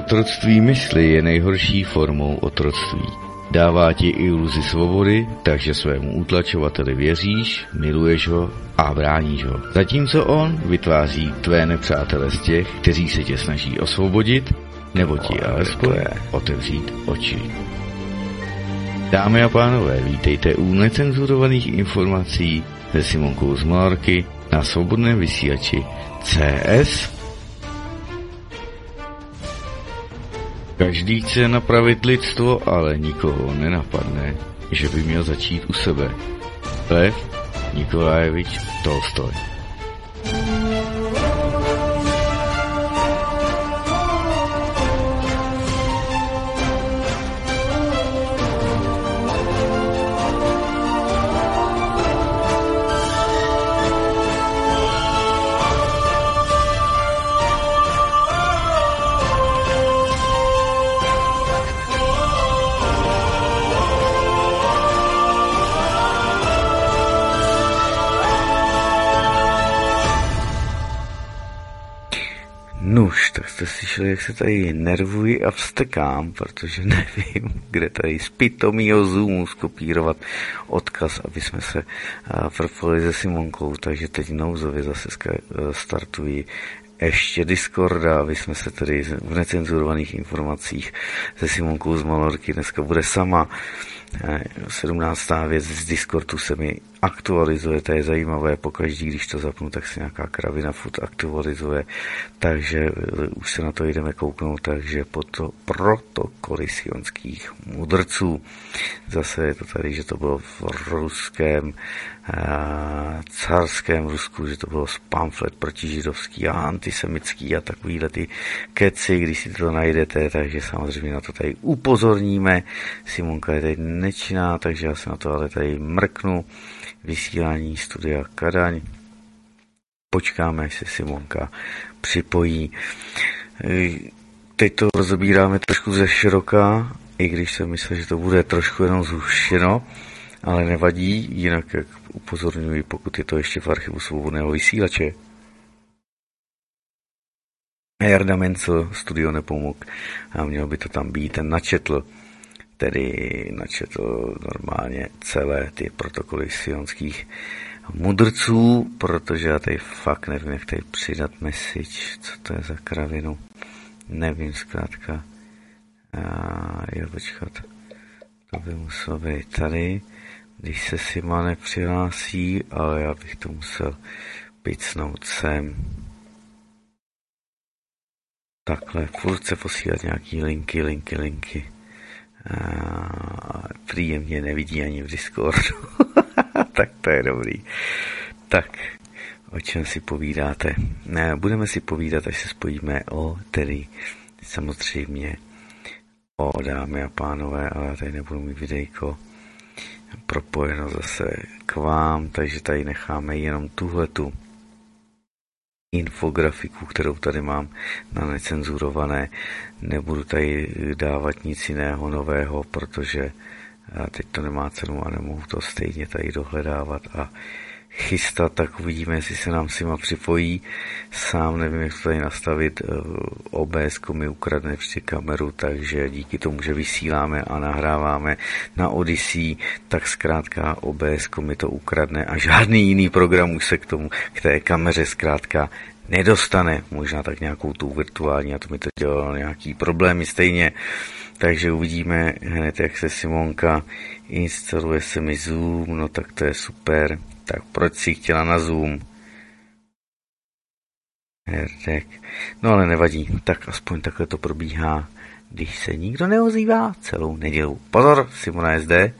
Otroctví mysli je nejhorší formou otroctví. Dává ti iluzi svobody, takže svému utlačovateli věříš, miluješ ho a bráníš ho. Zatímco on vytváří tvé nepřátele z těch, kteří se tě snaží osvobodit, nebo ti alespoň otevřít oči. Dámy a pánové, vítejte u necenzurovaných informací se Simonkou z Malorky na svobodném vysílači CS. Každý chce napravit lidstvo, ale nikoho nenapadne, že by měl začít u sebe. Lev Nikolajevič Tolstoj. Nuž, tak jste slyšeli, jak se tady nervuji a vstekám, protože nevím, kde tady z pitomýho Zoomu skopírovat odkaz, aby jsme se propojili se Simonkou, takže teď nouzově zase startuji ještě Discorda, aby jsme se tady v necenzurovaných informacích se Simonkou z Malorky. Dneska bude sama. 17. věc z Discordu se mi aktualizuje, to je zajímavé, pokaždý, když to zapnu, tak se nějaká kravina furt aktualizuje, takže už se na to jdeme kouknout, takže protokoly sionských mudrců. Zase je to tady, že to bylo v ruském carském Rusku, že to bylo pamflet protižidovský a antisemický a takovýhle ty keci, když si to najdete, takže samozřejmě na to tady upozorníme. Simonka je tady nečinná, takže já se na to ale tady mrknu. Vysílání studia Kadaň. Počkáme, až se Simonka připojí. Teď to rozebíráme trošku ze široka, i když jsem myslel, že to bude trošku jenom zhuštěno, ale nevadí, jinak jak upozorňuji, pokud je to ještě v archivu svobodného vysílače. Jarda Mencel, studio Nepomuk, a měl by to tam být, ten načetl normálně celé ty protokoly sionských mudrců, protože já tady fakt nevím, jak tady přidat message, co to je za kravinu, nevím zkrátka. Počkat, to by muselo být tady, když se Sima nepřihlásí, ale já bych to musel picnout sem. Takhle, furt se posílat nějaký linky. Příjemně nevidí ani v Discordu. Tak to je dobrý. Tak, o čem si povídáte? Budeme si povídat, až se spojíme tedy samozřejmě o dámy a pánové, ale já tady nebudu mít videjko propojeno zase k vám, takže tady necháme jenom tuhletu infografiku, kterou tady mám na necenzurované. Nebudu tady dávat nic jiného nového, protože teď to nemá cenu a nemohu to stejně tady dohledávat a chystat, tak uvidíme, jestli se nám Sima připojí. Sám nevím, jak to tady nastavit. OBS mi ukradne vždy kameru, takže díky tomu, že vysíláme a nahráváme na Odyssey, tak zkrátka OBS mi to ukradne a žádný jiný program už se k té kameře zkrátka nedostane. Možná tak nějakou tu virtuální, a to mi to dělalo nějaký problémy stejně. Takže uvidíme hned, jak se Simonka instaluje se mi Zoom, no tak to je super. Tak proč si chtěla na Zoom? Herdek. No ale nevadí, tak aspoň takhle to probíhá, když se nikdo neozývá celou nedělu. Pozor, Simona je zde.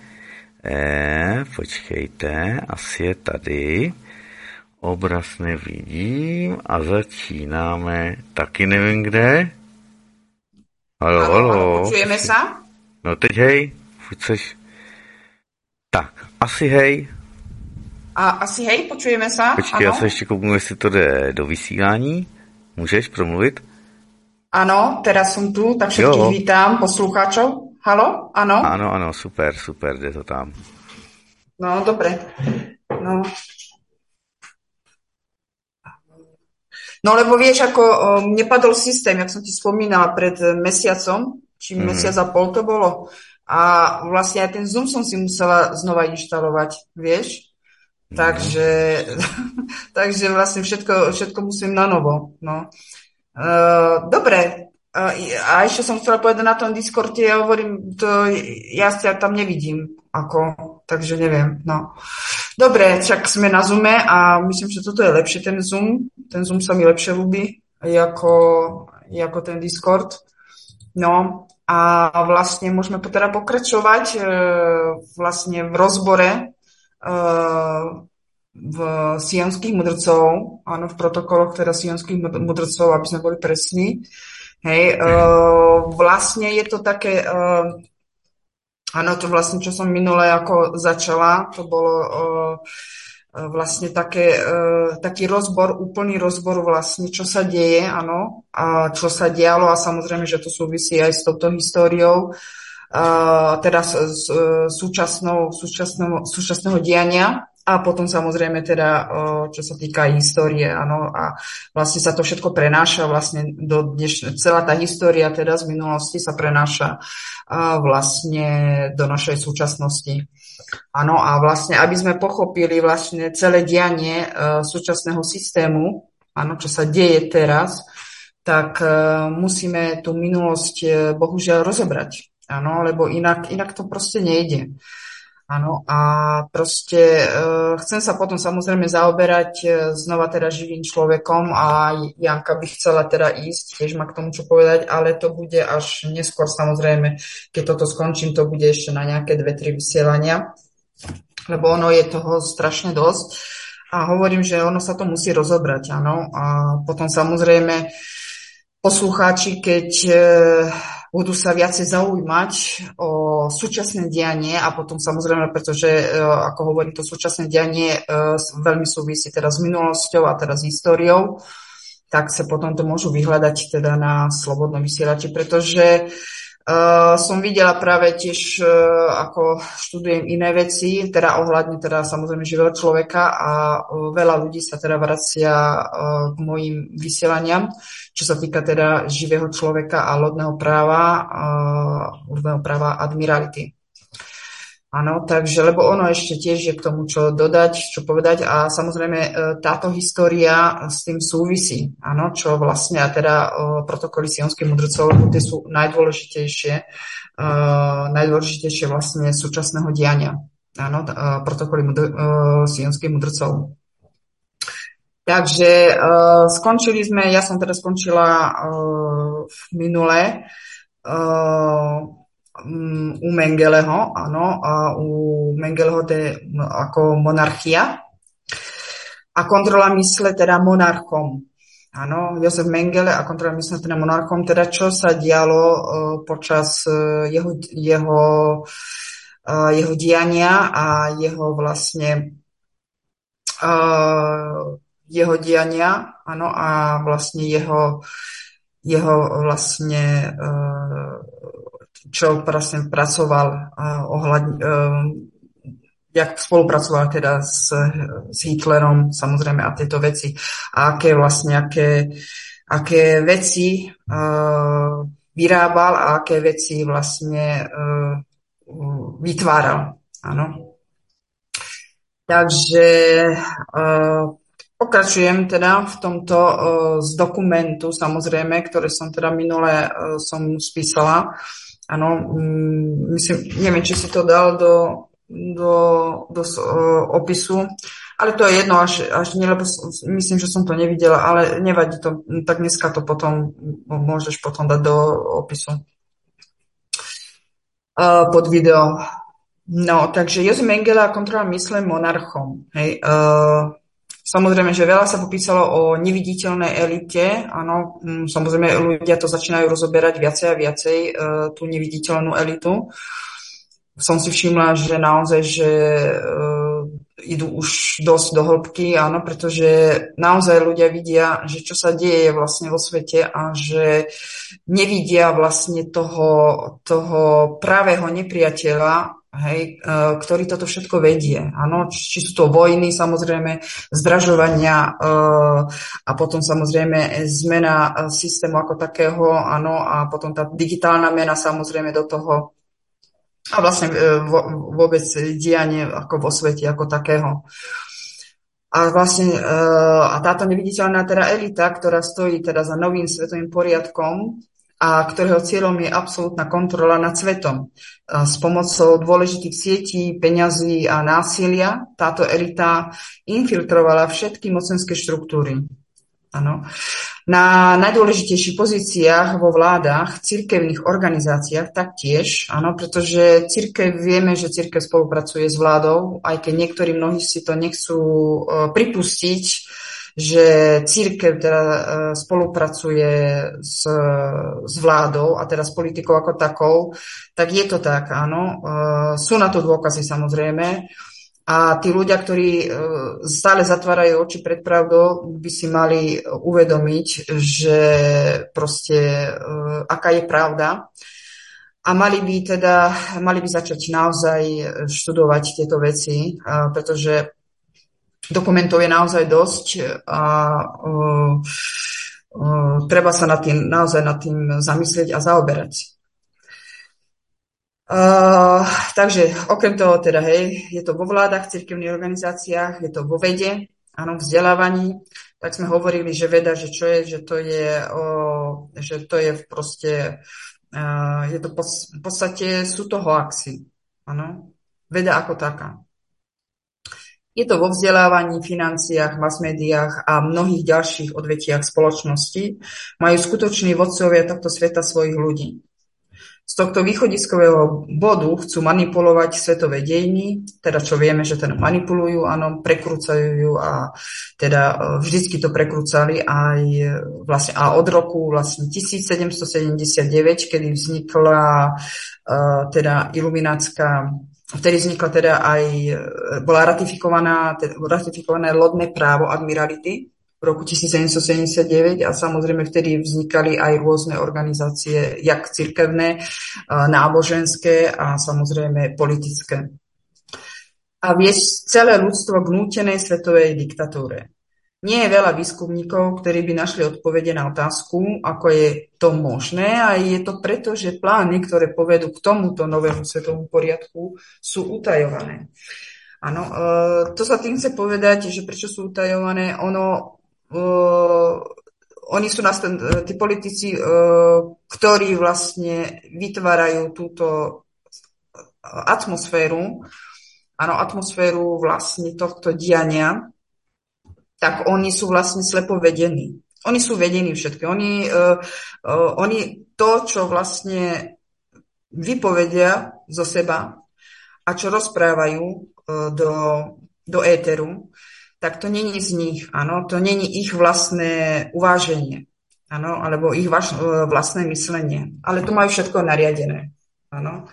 Počkejte, asi je tady. Obraz nevidím a začínáme, taky nevím kde. Haló. Počujeme se? No teď hej, furt seš. Tak, asi hej. A asi hej, počujeme se? Počkej, já se ještě kouknu, jestli to jde do vysílání. Můžeš promluvit? Ano, teraz jsem tu, tak všetkých vítám, poslucháčov. Halo? Ano? Ano, super, jde to tam. No, dobré. No. No lebo vieš, ako mne padol systém, jak som ti spomínala pred mesiacom, či mesiac a pol to bolo. A vlastne aj ten Zoom som si musela znova inštalovať, vieš. No. Takže, takže vlastne všetko musím na novo. No. Dobre. A ešte som chcela povedať na tom Discorde, ja hovorím, ja sa tam nevidím, takže neviem. No. Dobre, však sme na Zoome a myslím, že toto je lepšie, ten Zoom. Ten Zoom sa mi lepšie ľúbi, ako ten Discord. No a vlastne môžeme teda pokračovať vlastne v rozbore v sionských mudrcov, áno, v protokoloch teda sionských mudrcov, aby sme boli presní. Hej, vlastne je to také, áno, to vlastne, čo som minule ako začala, to bolo vlastne taký rozbor, úplný rozbor vlastne, čo sa deje, áno, a čo sa dialo a samozrejme, že to súvisí aj s touto históriou, teda súčasného diania a potom samozrejme teda, čo sa týka histórie, áno, a vlastne sa to všetko prenáša vlastne celá tá história teda z minulosti sa prenáša vlastne do našej súčasnosti. Áno, a vlastne, aby sme pochopili vlastne celé dianie súčasného systému, áno, čo sa deje teraz, tak musíme tú minulosť bohužiaľ rozobrať. Áno, lebo inak to proste nejde. Áno, a proste chcem sa potom samozrejme zaoberať znova teda živým človekom a Janka by chcela teda ísť, tiež má k tomu čo povedať, ale to bude až neskôr samozrejme, keď toto skončím, to bude ešte na nejaké 2-3 vysielania, lebo ono je toho strašne dosť a hovorím, že ono sa to musí rozobrať, áno, a potom samozrejme poslucháči, keď budú sa viacej zaujímať o súčasné dianie a potom samozrejme, pretože, ako hovorím, to súčasné dianie veľmi súvisí teda s minulosťou a teda s históriou, tak sa potom to môžu vyhľadať teda na Slobodnom vysielači, pretože som videla práve tiež, ako študujem iné veci, teda ohľadne teda samozrejme živého človeka a veľa ľudí sa teda vracia k mojim vysielaniam, čo sa týka teda živého človeka a lodného práva admirality. Áno, takže, lebo ono ešte tiež je k tomu, čo dodať, čo povedať a samozrejme táto história s tým súvisí, áno, čo vlastne a teda protokoly sionských mudrcov, tie sú najdôležitejšie vlastne súčasného diania, áno, protokoly sionských mudrcov. Takže ja som teda skončila minule u Mengeleho, áno, a u Mengeleho ako monarchia a kontrola mysle teda monarchom. Áno, Josef Mengele a kontrola mysle teda monarchom, teda čo sa dialo počas jeho diania a jeho vlastne jeho diania, áno, a vlastne jeho vlastne čo vlastne pracoval ohľadne, jak spolupracoval teda s Hitlerom, samozrejme, a tieto veci. A aké veci vyrábal a aké veci vlastne vytváral. Áno. Takže pokračujem teda v tomto z dokumentu, samozrejme, ktoré som teda minule som spísala. Áno, myslím, neviem, či si to dal do opisu, ale to je jedno, až nie, lebo myslím, že som to nevidela, ale nevadí to, tak dneska to potom môžeš potom dať do opisu pod video. No, takže Josef Mengele a kontrola mysle monarchom. Hej, samozrejme, že veľa sa popísalo o neviditeľnej elite. Áno, samozrejme, ľudia to začínajú rozoberať viacej a viacej, tú neviditeľnú elitu. Som si všimla, že naozaj, že idú už dosť do hĺbky, áno, pretože naozaj ľudia vidia, že čo sa deje vlastne vo svete a že nevidia vlastne toho pravého nepriateľa, hej, ktorý toto všetko vedie. Áno, či sú to vojny, samozrejme, zdražovania a potom samozrejme zmena systému ako takého, áno, a potom tá digitálna mena samozrejme do toho a vlastne vôbec dianie ako vo svete ako takého. A vlastne a táto neviditeľná teda elita, ktorá stojí teda za novým svetovým poriadkom a ktorého cieľom je absolútna kontrola nad svetom. S pomocou dôležitých sietí, peňazí a násilia táto elita infiltrovala všetky mocenské štruktúry. Áno. Na najdôležitejších pozíciách vo vládach, cirkevných organizáciách taktiež, áno, pretože vieme, že cirkev spolupracuje s vládou, aj keď mnohí si to nechcú pripustiť, že cirkev teda spolupracuje s vládou a teda s politikou ako takou, tak je to tak, áno. Sú na to dôkazy samozrejme. A tí ľudia, ktorí stále zatvárajú oči pred pravdou, by si mali uvedomiť, že proste aká je pravda. A mali by začať naozaj študovať tieto veci, pretože dokumentov je naozaj dosť a treba sa naozaj nad tým zamyslieť a zaoberať. Takže okrem toho teda, hej, je to vo vládach, cirkevných organizáciách, je to vo vede, áno, vzdelávaní. Tak sme hovorili, že veda, že čo je, že to je proste, je to v podstate, sú to hoaxy, áno, veda ako taká. Je to vo vzdelávaní, financiách, mass médiách a mnohých ďalších odvetiach spoločnosti. Majú skutoční vodcovia tohto sveta svojich ľudí. Z tohto východiskového bodu chcú manipulovať svetové dejiny, teda čo vieme, že teda manipulujú, áno, prekrúcajú a teda vždycky to prekrúcali aj vlastne a od roku vlastne 1779, kedy vznikla teda iluminátska, vtedy vznikla teda aj, bola ratifikované lodné právo admirality v roku 1779 a samozrejme vtedy vznikali aj rôzne organizácie, jak cirkevné, náboženské a samozrejme politické. A viesť celé ľudstvo k nútenej svetovej diktatúre. Nie je veľa výskumníkov, ktorí by našli odpovede na otázku, ako je to možné, a je to preto, že plány, ktoré povedú k tomuto novému svetovému poriadku, sú utajované. Áno, to sa tým chce povedať, že prečo sú utajované, oni sú tí politici, ktorí vlastne vytvárajú túto atmosféru, atmosféru vlastne tohto diania, tak oni sú vlastne slepo vedení. Oni sú vedení všetky. Oni to, čo vlastne vypovedia zo seba a čo rozprávajú do éteru, tak to není z nich, áno, to není ich vlastné uváženie, áno, alebo ich vlastné myslenie, ale to majú všetko nariadené, áno.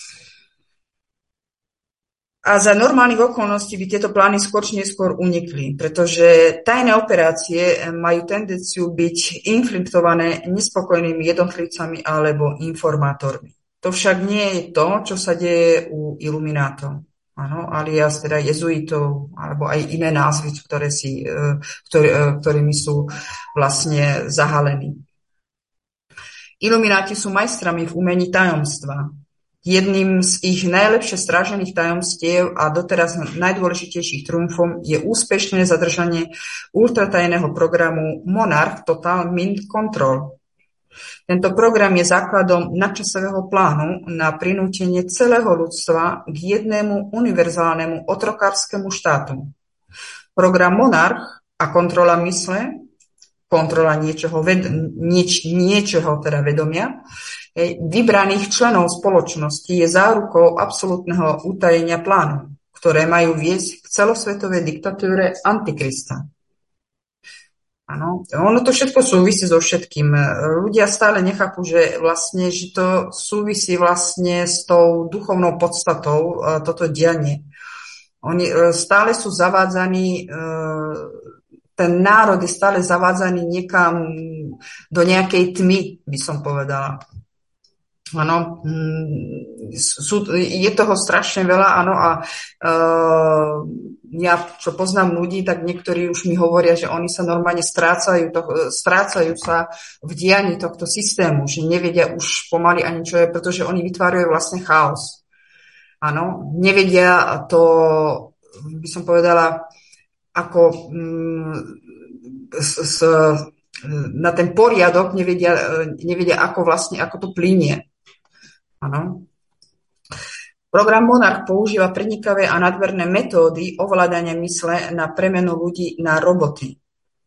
A za normálnych okolností by tieto plány skôr či neskôr unikli, pretože tajné operácie majú tendenciu byť infiltrované nespokojnými jednotlivcami alebo informátormi. To však nie je to, čo sa deje u iluminátov. Áno, alias teda jezuitov, alebo aj iné názvy, ktorými sú vlastne zahalení. Ilumináti sú majstrami v umení tajomstva. Jedným z ich najlepšie strážených tajomstiev a doteraz najdôležitejších triumfom je úspešné zadržanie ultratajného programu Monarch Total Mind Control. Tento program je základom nadčasového plánu na prinútenie celého ľudstva k jednému univerzálnemu otrokárskému štátu. Program Monarch a kontrola mysle, kontrola niečoho teda vedomia, vybraných členov spoločnosti je zárukou absolútneho utajenia plánu, ktoré majú viesť k celosvetovej diktatúre Antikrista. Áno, ono to všetko súvisí so všetkým. Ľudia stále nechápu, že to súvisí vlastne s tou duchovnou podstatou, toto dianie. Oni stále sú zavádzaní, ten národ je stále zavádzaný niekam do nejakej tmy, by som povedala. Áno, je toho strašne veľa, áno, a ja, čo poznám ľudí, tak niektorí už mi hovoria, že oni sa normálne strácajú sa v dianí tohto systému, že nevedia už pomaly ani čo je, pretože oni vytvárajú vlastne chaos. Áno, nevedia to, by som povedala, ako na ten poriadok nevedia ako to plynie. Áno. Program Monarch používa prenikavé a nadmerné metódy ovládania mysle na premenu ľudí na roboty.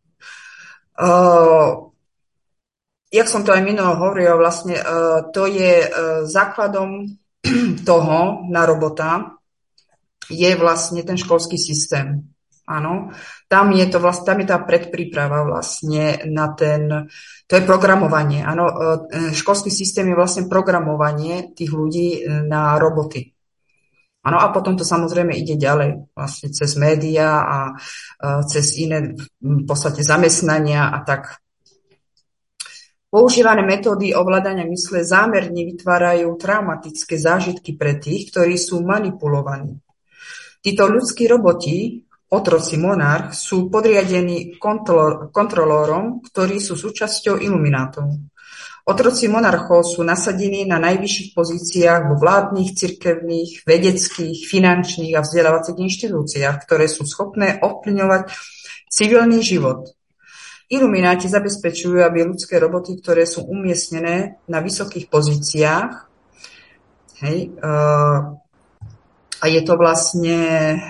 Jak som to aj minulo hovoril, vlastne to je základom toho na robota je vlastne ten školský systém. Áno, tam je tá predpríprava vlastne na to je programovanie. Áno, školský systém je vlastne programovanie tých ľudí na roboty. Áno, a potom to samozrejme ide ďalej, vlastne cez médiá a cez iné v podstate zamestnania a tak. Používané metódy ovládania mysle zámerne vytvárajú traumatické zážitky pre tých, ktorí sú manipulovaní. Títo ľudskí roboti, otroci Monarch, sú podriadení kontrolórom, ktorí sú súčasťou iluminátov. Otroci monarchov sú nasadení na najvyšších pozíciách vo vládnych, cirkevných, vedeckých, finančných a vzdelávacích inštitúciách, ktoré sú schopné ovplyvňovať civilný život. Ilumináti zabezpečujú, aby ľudské roboty, ktoré sú umiestnené na vysokých pozíciách, a je to vlastne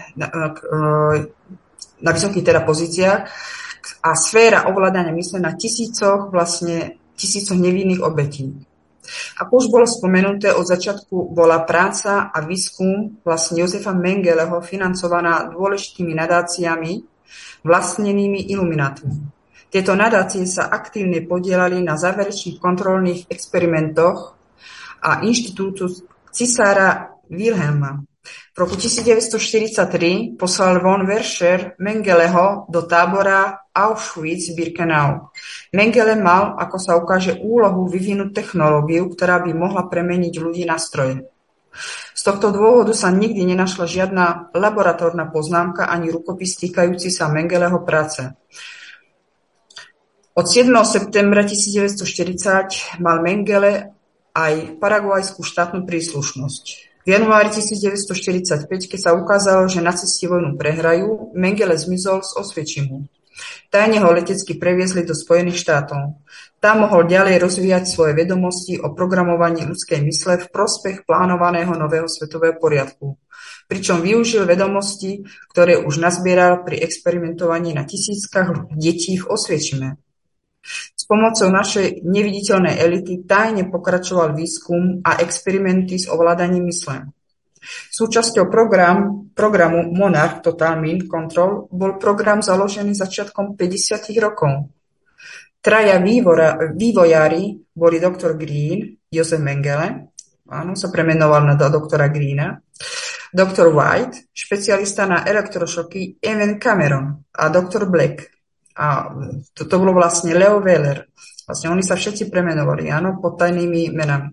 na vysokých pozíciách a sféra ovládania mysle na tisícoch nevinných obetí. Ako už bolo spomenuté, od začiatku bola práca a výskum vlastne Josefa Mengeleho financovaná dôležitými nadáciami vlastnenými iluminátmi. Tieto nadácie sa aktívne podielali na záverečných kontrolných experimentoch a inštitútu cisára Wilhelma. V roku 1943 poslal von Verscher Mengeleho do tábora Auschwitz-Birkenau. Mengele mal, ako sa ukáže, úlohu vyvinúť technológiu, ktorá by mohla premeniť ľudí na stroje. Z tohto dôvodu sa nikdy nenašla žiadna laboratórna poznámka ani rukopis týkajúci sa Mengeleho práce. Od 7. septembra 1940 mal Mengele aj paraguajskú štátnu príslušnosť. V januári 1945, keď sa ukázalo, že nacisti vojnu prehrajú, Mengele zmizol z Osvietimu. Tajne ho letecky previezli do Spojených štátov. Tam mohol ďalej rozvíjať svoje vedomosti o programovaní ľudskej mysle v prospech plánovaného nového svetového poriadku. Pričom využil vedomosti, ktoré už nazbieral pri experimentovaní na tisíckach detí v Osvietime. S pomocou našej neviditeľnej elity tajne pokračoval výskum a experimenty s ovládaním mysle. Súčasťou programu Monarch Total Mind Control bol program založený začiatkom 50. rokov. Traja vývojári boli doktor Green, Josef Mengele, áno, sa premenoval na doktora Greena, doktor White, špecialista na elektrošoky Evan Cameron a doktor Black. A to bolo vlastne Leo Wheeler. Vlastne oni sa všetci premenovali, áno, pod tajnými menami.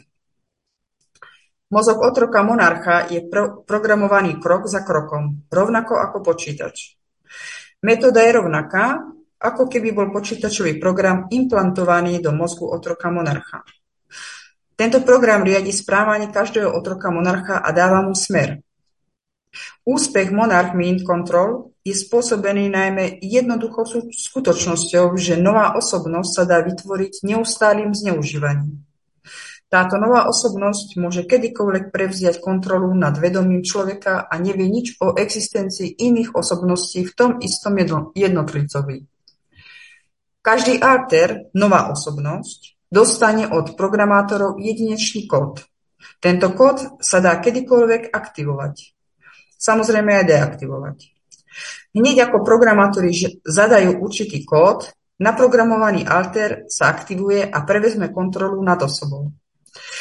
Mozog otroka monarcha je programovaný krok za krokom, rovnako ako počítač. Metóda je rovnaká, ako keby bol počítačový program implantovaný do mozgu otroka monarcha. Tento program riadi správanie každého otroka monarcha a dáva mu smer. Úspech Monarch Mind Control je spôsobený najmä jednoduchou skutočnosťou, že nová osobnosť sa dá vytvoriť neustálým zneužívaním. Táto nová osobnosť môže kedykoľvek prevziať kontrolu nad vedomím človeka a nevie nič o existencii iných osobností v tom istom jednotlivcovi. Každý alter, nová osobnosť, dostane od programátorov jedinečný kód. Tento kód sa dá kedykoľvek aktivovať. Samozrejme aj deaktivovať. Hneď ako programátori zadajú určitý kód, naprogramovaný alter sa aktivuje a prevezme kontrolu nad osobou.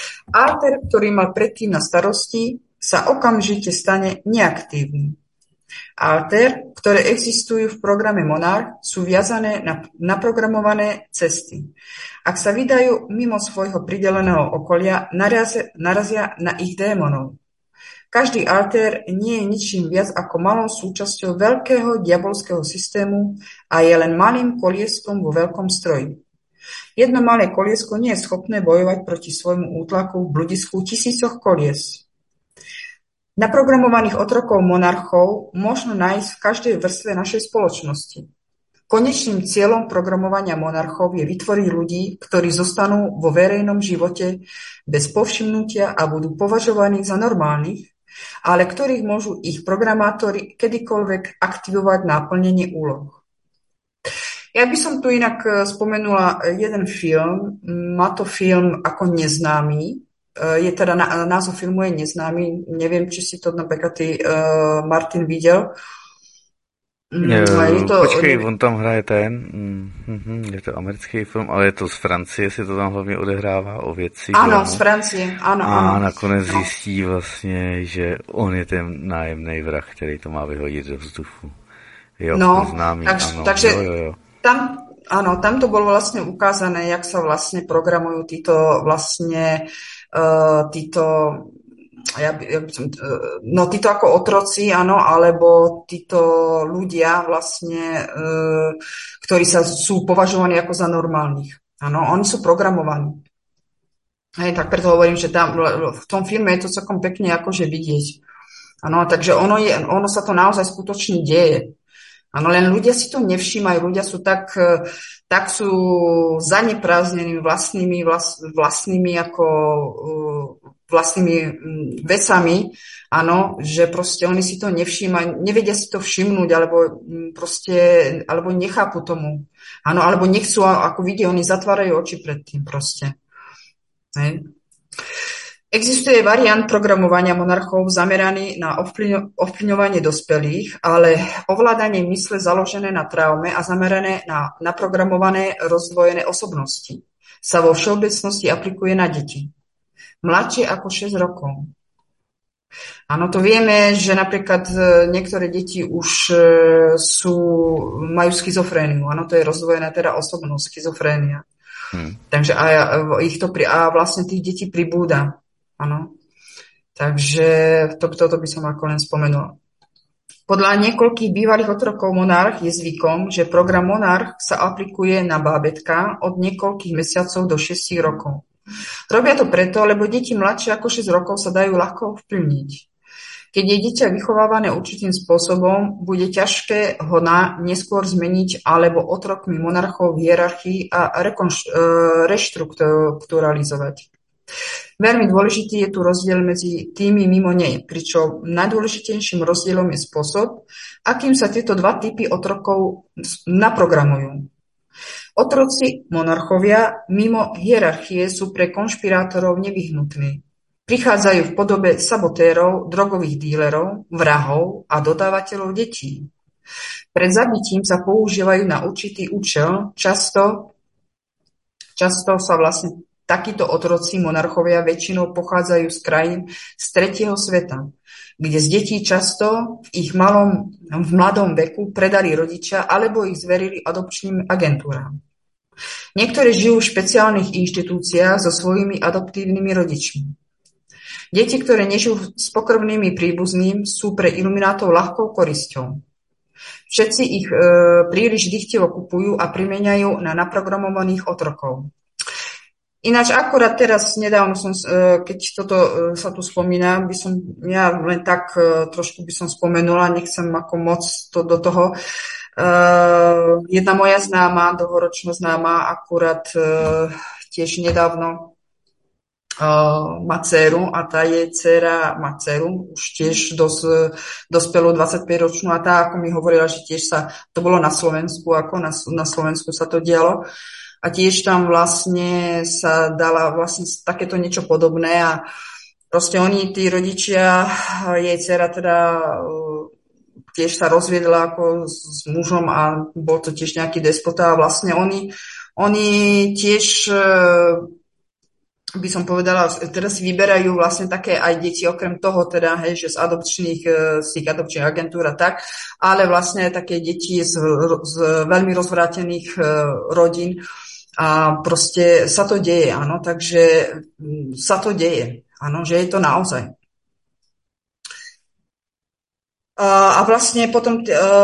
Alter, ktorý mal predtým na starosti, sa okamžite stane neaktívny. Alter, ktoré existujú v programe Monarch, sú viazané na naprogramované cesty. Ak sa vydajú mimo svojho prideleného okolia, narazia na ich démonov. Každý alter nie je ničím viac ako malou súčasťou veľkého diabolského systému a je len malým kolieskom vo veľkom stroji. Jedno malé koliesko nie je schopné bojovať proti svojmu útlaku v bludisku tisícoch kolies. Naprogramovaných otrokov monarchov možno nájsť v každej vrstve našej spoločnosti. Konečným cieľom programovania monarchov je vytvoriť ľudí, ktorí zostanú vo verejnom živote bez povšimnutia a budú považovaní za normálnych, ale ktorých môžu ich programátori kedykoľvek aktivovať na plnenie úloh. Ja by som tu inak spomenula jeden film, má to film ako Neznámy, je teda názov filmu je Neznámy, neviem, či si to napríklad ty, Martin, videl. Počkej, on tam hraje je to americký film, ale je to z Francie, si to tam hlavně odehrává o věci. Áno, z Francie, áno. A nakonec zjistí vlastně, že on je ten nájemný vrah, který to má vyhodit do vzduchu. Jo, Známý, takže jo. Tam to bolo vlastne ukázané, jak sa vlastne programujú títo ako otroci, áno, alebo títo ľudia vlastne, ktorí sú považovaní ako za normálnych. Áno, oni sú programovaní. Hej, tak preto hovorím, že tam, v tom filme je to celkom pekne akože vidieť. Áno, takže ono sa to naozaj skutočne deje. Áno, len ľudia si to nevšímajú, ľudia sú tak sú zaneprázdnení vlastnými vecami, áno, že proste oni si to nevšímajú, nevedia si to všimnúť, alebo nechápu tomu. Áno, alebo nechcú, ako vidia, oni zatvárajú oči pred tým proste. Hej. Existuje variant programovania monarchov zameraný na ovplyvňovanie dospelých, ale ovládanie mysle založené na traume a zamerané na naprogramované rozdvojené osobnosti sa vo všeobecnosti aplikuje na deti. Mladšie ako 6 rokov. Áno, to vieme, že napríklad niektoré deti už majú schizofréniu. Áno, to je rozdvojená teda osobnosť, schizofrénia. Takže a vlastne tých detí pribúda. Áno. Takže toto by som ako len spomenula. Podľa niekoľkých bývalých otrokov Monarch je zvykom, že program Monarch sa aplikuje na bábätká od niekoľkých mesiacov do 6 rokov. Robia to preto, lebo deti mladšie ako 6 rokov sa dajú ľahko ovplyvniť. Keď je dieťa vychovávané určitým spôsobom, bude ťažké ho neskôr zmeniť alebo otrokmi monarchov v hierarchii a reštrukturalizovať. Veľmi dôležitý je tu rozdiel medzi tými mimo nej, pričom najdôležitejším rozdielom je spôsob, akým sa tieto dva typy otrokov naprogramujú. Otroci monarchovia mimo hierarchie sú pre konšpirátorov nevyhnutní. Prichádzajú v podobe sabotérov, drogových dílerov, vrahov a dodávateľov detí. Pred zabitím sa používajú na určitý účel, často sa vlastne takíto otroci monarchovia väčšinou pochádzajú z krajín z tretieho sveta, kde z detí často v mladom veku predali rodičia alebo ich zverili adopčným agentúram. Niektoré žijú v špeciálnych inštitúciách so svojimi adoptívnymi rodičmi. Deti, ktoré nežijú s pokrvnými príbuzným, sú pre iluminátov ľahkou korisťou. Všetci ich príliš dychtivo kupujú a primieňajú na naprogramovaných otrokov. Ináč akurát teraz nedávno keď toto sa tu spomína, ja len tak trošku by som spomenula, nechcem ako moc to do toho. Jedna moja známa, dlhoročná známa, akurát tiež nedávno má dceru a tá jej dcera má dceru, už tiež dospelú 25-ročnú a tá, ako mi hovorila, že tiež to bolo na Slovensku, ako na Slovensku sa to dialo. A tiež tam vlastne sa dala vlastne takéto niečo podobné a proste tí rodičia, jej dcera teda tiež sa rozviedla ako s mužom a bol to tiež nejaký despota a vlastne oni tiež by som povedala, teraz si vyberajú vlastne také aj deti, okrem toho teda, hej, že z tých adopčných agentúr a tak, ale vlastne také deti z veľmi rozvrátených rodín a proste sa to deje, áno, takže sa to deje, áno, že je to naozaj. A vlastne potom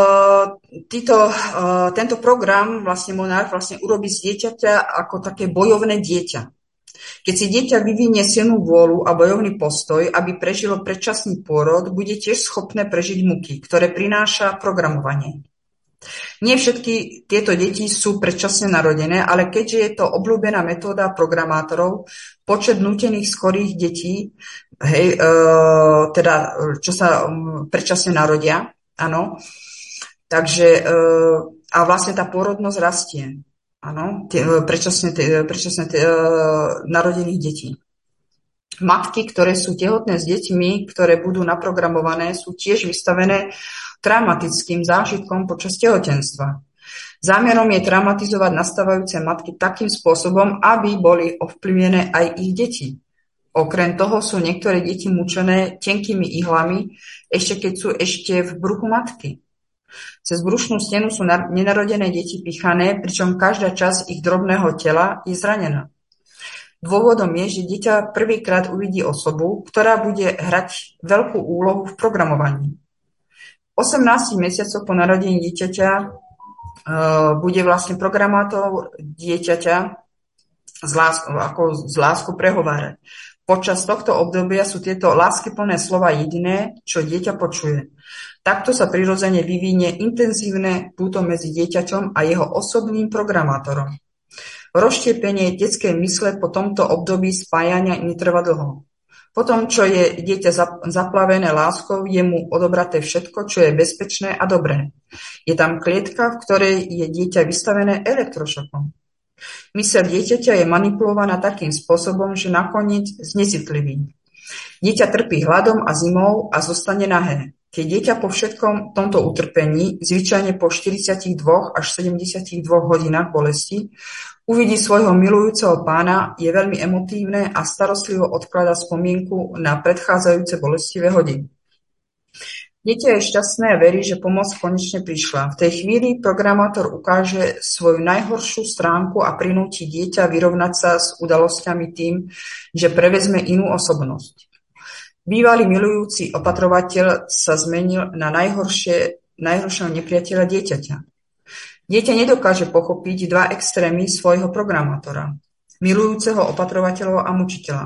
tento program vlastne Monarch vlastne urobí z dieťaťa ako také bojovné dieťa. Keď si dieťa vyvinie silnú vôľu a bojovný postoj, aby prežilo predčasný pôrod, bude tiež schopné prežiť muky, ktoré prináša programovanie. Nie všetky tieto deti sú predčasne narodené, ale keďže je to obľúbená metóda programátorov, počet nútených skorých detí, teda čo sa predčasne narodia, áno, takže a vlastne tá pôrodnosť rastie. Áno, predčasne narodených detí. Matky, ktoré sú tehotné s deťmi, ktoré budú naprogramované, sú tiež vystavené traumatickým zážitkom počas tehotenstva. Zámerom je traumatizovať nastávajúce matky takým spôsobom, aby boli ovplyvnené aj ich deti. Okrem toho sú niektoré deti mučené tenkými ihlami, ešte keď sú ešte v bruchu matky. Cez brušnú stenu sú nenarodené deti pichané, pričom každá časť ich drobného tela je zranená. Dôvodom je, že dieťa prvýkrát uvidí osobu, ktorá bude hrať veľkú úlohu v programovaní. 18 mesiacov po narodení dieťaťa bude vlastne programátor dieťaťa z lásku prehovárať. Počas tohto obdobia sú tieto láskyplné slova jediné, čo dieťa počuje. Takto sa prirodzene vyvinie intenzívne púto medzi dieťaťom a jeho osobným programátorom. Rozštiepenie detskej mysle po tomto období spájania netrvá dlho. Potom, čo je dieťa zaplavené láskou, je mu odobraté všetko, čo je bezpečné a dobré. Je tam klietka, v ktorej je dieťa vystavené elektrošokom. Myseľ dieťaťa je manipulovaná takým spôsobom, že nakoniec znecitliví. Dieťa trpí hladom a zimou a zostane nahé. Keď dieťa po všetkom tomto utrpení, zvyčajne po 42 až 72 hodinách bolesti, uvidí svojho milujúceho pána, je veľmi emotívne a starostlivo odkladá spomienku na predchádzajúce bolestivé hodiny. Dieťa je šťastné a verí, že pomoc konečne prišla. V tej chvíli programátor ukáže svoju najhoršiu stránku a prinúti dieťa vyrovnať sa s udalosťami tým, že prevezme inú osobnosť. Bývalý milujúci opatrovateľ sa zmenil na najhoršieho nepriateľa dieťaťa. Dieťa nedokáže pochopiť dva extrémy svojho programátora, milujúceho opatrovateľa a mučiteľa.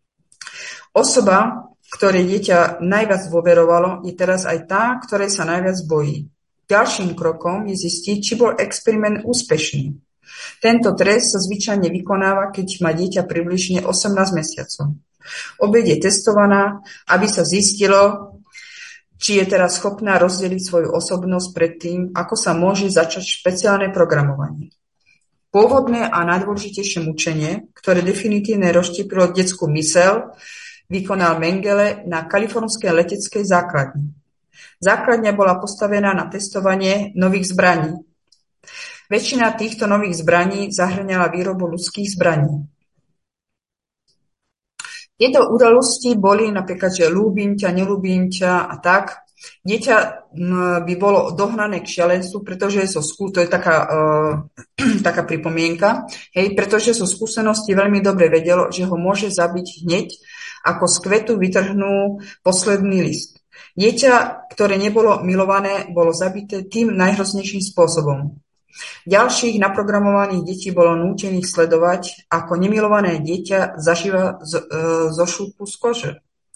Osoba, ktoré dieťa najviac dôverovalo, je teraz aj tá, ktorej sa najviac bojí. Ďalším krokom je zistiť, či bol experiment úspešný. Tento trest sa zvyčajne vykonáva, keď má dieťa približne 18 mesiacov. Obeť je testovaná, aby sa zistilo, či je teraz schopná rozdeliť svoju osobnosť pred tým, ako sa môže začať špeciálne programovanie. Pôvodné a najdôležitejšie mučenie, ktoré definitívne rozštiepilo detskú myseľ, vykonal Mengele na kalifornskej leteckej základni. Základňa bola postavená na testovanie nových zbraní. Väčšina týchto nových zbraní zahŕňala výrobu ľudských zbraní. Tieto udalosti boli napríklad, že ľúbim ťa, neľúbim ťa a tak. Dieťa by bolo dohnané k šialenstvu, pretože to je taká pripomienka, pretože zo skúsenosti veľmi dobre vedelo, že ho môže zabiť hneď, ako z kvetu vytrhnú posledný list. Dieťa, ktoré nebolo milované, bolo zabité tým najhroznejším spôsobom. Ďalších naprogramovaných detí bolo nútených sledovať, ako nemilované dieťa zažíva zo šúpu z kože.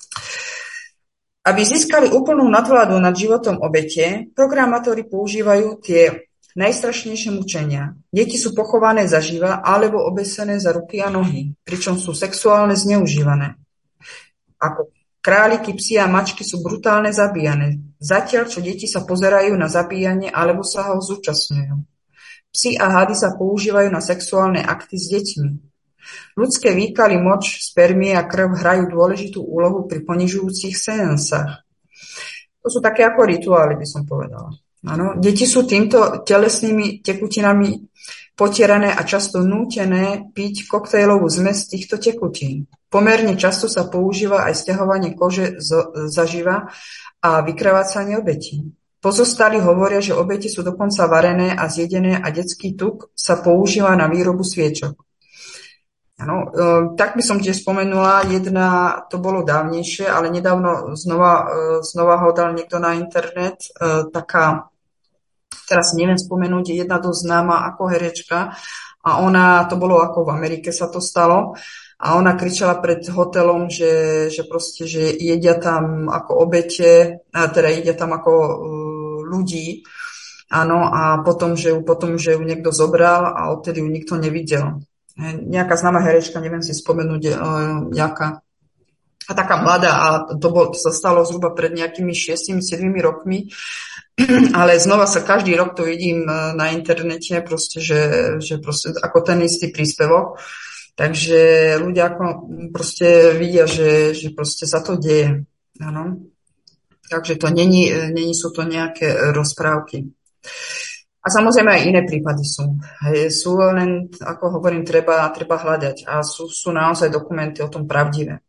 Aby získali úplnú nadvládu nad životom obete, programátori používajú tie najstrašnejšie mučenia. Deti sú pochované zaživa alebo obesené za ruky a nohy, pričom sú sexuálne zneužívané. Ako králiky, psi a mačky sú brutálne zabíjane, zatiaľ čo deti sa pozerajú na zabíjanie alebo sa ho zúčastňujú. Psi a hady sa používajú na sexuálne akty s deťmi. Ľudské výkaly, moč, spermie a krv hrajú dôležitú úlohu pri ponižujúcich seansách. To sú také ako rituály, by som povedala. Áno. Deti sú týmto telesnými tekutinami potierané a často nútené piť koktejlovú zmes týchto tekutín. Pomerne často sa používa aj sťahovanie kože zaživa a vykrvácanie obetí. Pozostali hovoria, že obete sú dokonca varené a zjedené a detský tuk sa používa na výrobu sviečok. Ano, tak by som tiež spomenula, to bolo dávnejšie, ale nedávno znova ho dal niekto na internet, taká, teraz neviem spomenúť, jedna dosť známa ako herečka a to bolo ako v Amerike sa to stalo a ona kričala pred hotelom, že proste, že jedia tam ako obete, teda jedia tam ako ľudí, áno, a potom, že ju niekto zobral a odtedy ju nikto nevidel. Nejaká známa herečka, neviem si spomenúť, nejaká. A taká mladá, a to sa stalo zhruba pred nejakými 6-7 rokmi, ale znova sa každý rok to vidím na internete, proste, že proste ako ten istý príspevok. Takže ľudia ako proste vidia, že proste sa to deje. Áno. Takže to sú to nejaké rozprávky. A samozrejme aj iné prípady sú. Sú len, ako hovorím, treba hľadať a sú naozaj dokumenty o tom pravdivé.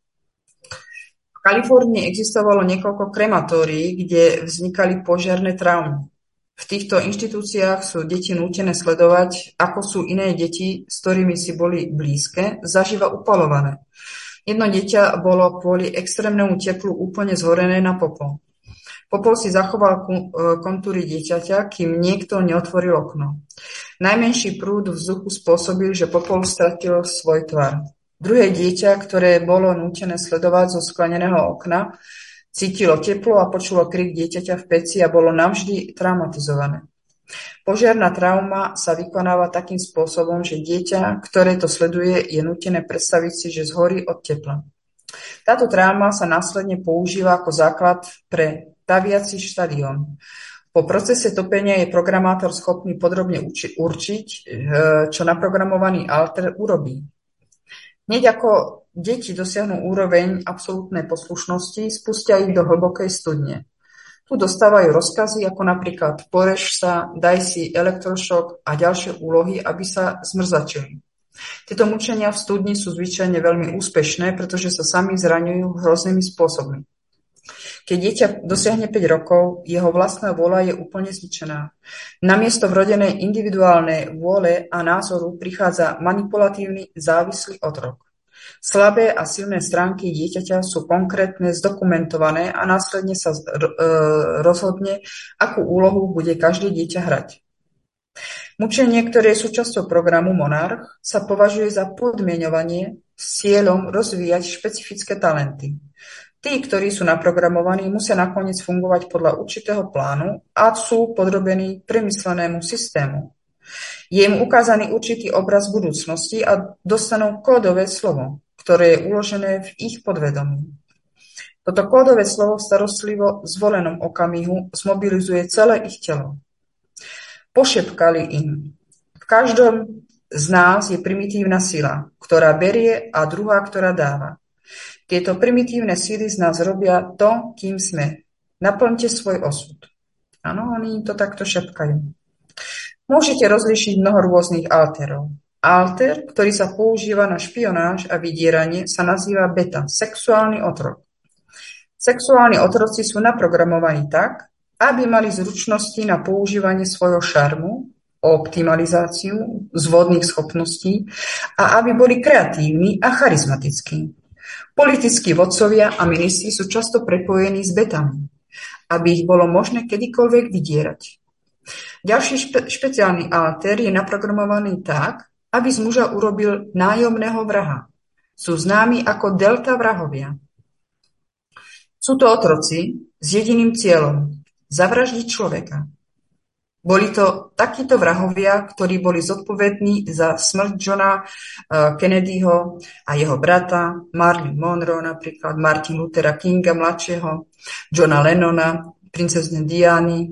V Kalifornii existovalo niekoľko krematórií, kde vznikali požiarne traumy. V týchto inštitúciách sú deti nútené sledovať, ako sú iné deti, s ktorými si boli blízke, zaživa upalované. Jedno dieťa bolo kvôli extrémnemu teplu úplne zhorené na popol. Popol si zachoval kontúry dieťaťa, kým niekto neotvoril okno. Najmenší prúd vzduchu spôsobil, že popol stratil svoj tvar. Druhé dieťa, ktoré bolo nútené sledovať zo skleneného okna, cítilo teplo a počulo krik dieťaťa v peci a bolo navždy traumatizované. Požiarna trauma sa vykonáva takým spôsobom, že dieťa, ktoré to sleduje, je nútené predstaviť si, že zhorí od tepla. Táto trauma sa následne používa ako základ pre taviaci štadión. Po procese topenia je programátor schopný podrobne určiť, čo naprogramovaný alter urobí. Hneď ako deti dosiahnu úroveň absolútnej poslušnosti, spustia ich do hlbokej studne. Tu dostávajú rozkazy ako napríklad porež sa, daj si elektrošok a ďalšie úlohy, aby sa zmrzačili. Tieto mučenia v studni sú zvyčajne veľmi úspešné, pretože sa sami zraňujú hroznými spôsobmi. Keď dieťa dosiahne 5 rokov, jeho vlastná vôľa je úplne zničená. Namiesto vrodenej individuálnej vôle a názoru prichádza manipulatívny závislý otrok. Slabé a silné stránky dieťaťa sú konkrétne zdokumentované a následne sa rozhodne, akú úlohu bude každé dieťa hrať. Mučenie, ktoré je súčasťou programu Monarch, sa považuje za podmieňovanie s cieľom rozvíjať špecifické talenty. Tí, ktorí sú naprogramovaní, musia nakoniec fungovať podľa určitého plánu a sú podrobení premyslenému systému. Je im ukázaný určitý obraz budúcnosti a dostanú kódové slovo, ktoré je uložené v ich podvedomí. Toto kódové slovo v starostlivo zvolenom okamihu zmobilizuje celé ich telo. Pošepkali im. V každom z nás je primitívna sila, ktorá berie a druhá, ktorá dáva. Tieto primitívne síly z nás robia to, kým sme. Naplňte svoj osud. Áno, oni to takto šepkajú. Môžete rozlíšiť mnoho rôznych alterov. Alter, ktorý sa používa na špionáž a vydieranie, sa nazýva beta, sexuálny otrok. Sexuálni otroci sú naprogramovaní tak, aby mali zručnosti na používanie svojho šarmu, optimalizáciu zvodných schopností a aby boli kreatívni a charizmatickí. Politickí vodcovia a ministri sú často prepojení s betami, aby ich bolo možné kedykoľvek vydierať. Ďalší špeciálny alter je naprogramovaný tak, aby z muža urobil nájomného vraha. Sú známi ako delta vrahovia. Sú to otroci s jediným cieľom – zavraždiť človeka. Boli to takíto vrahovia, ktorí boli zodpovední za smrť Johna Kennedyho a jeho brata, Marilyn Monroe napríklad, Martin Luthera Kinga mladšieho, Johna Lennona, princezne Diany,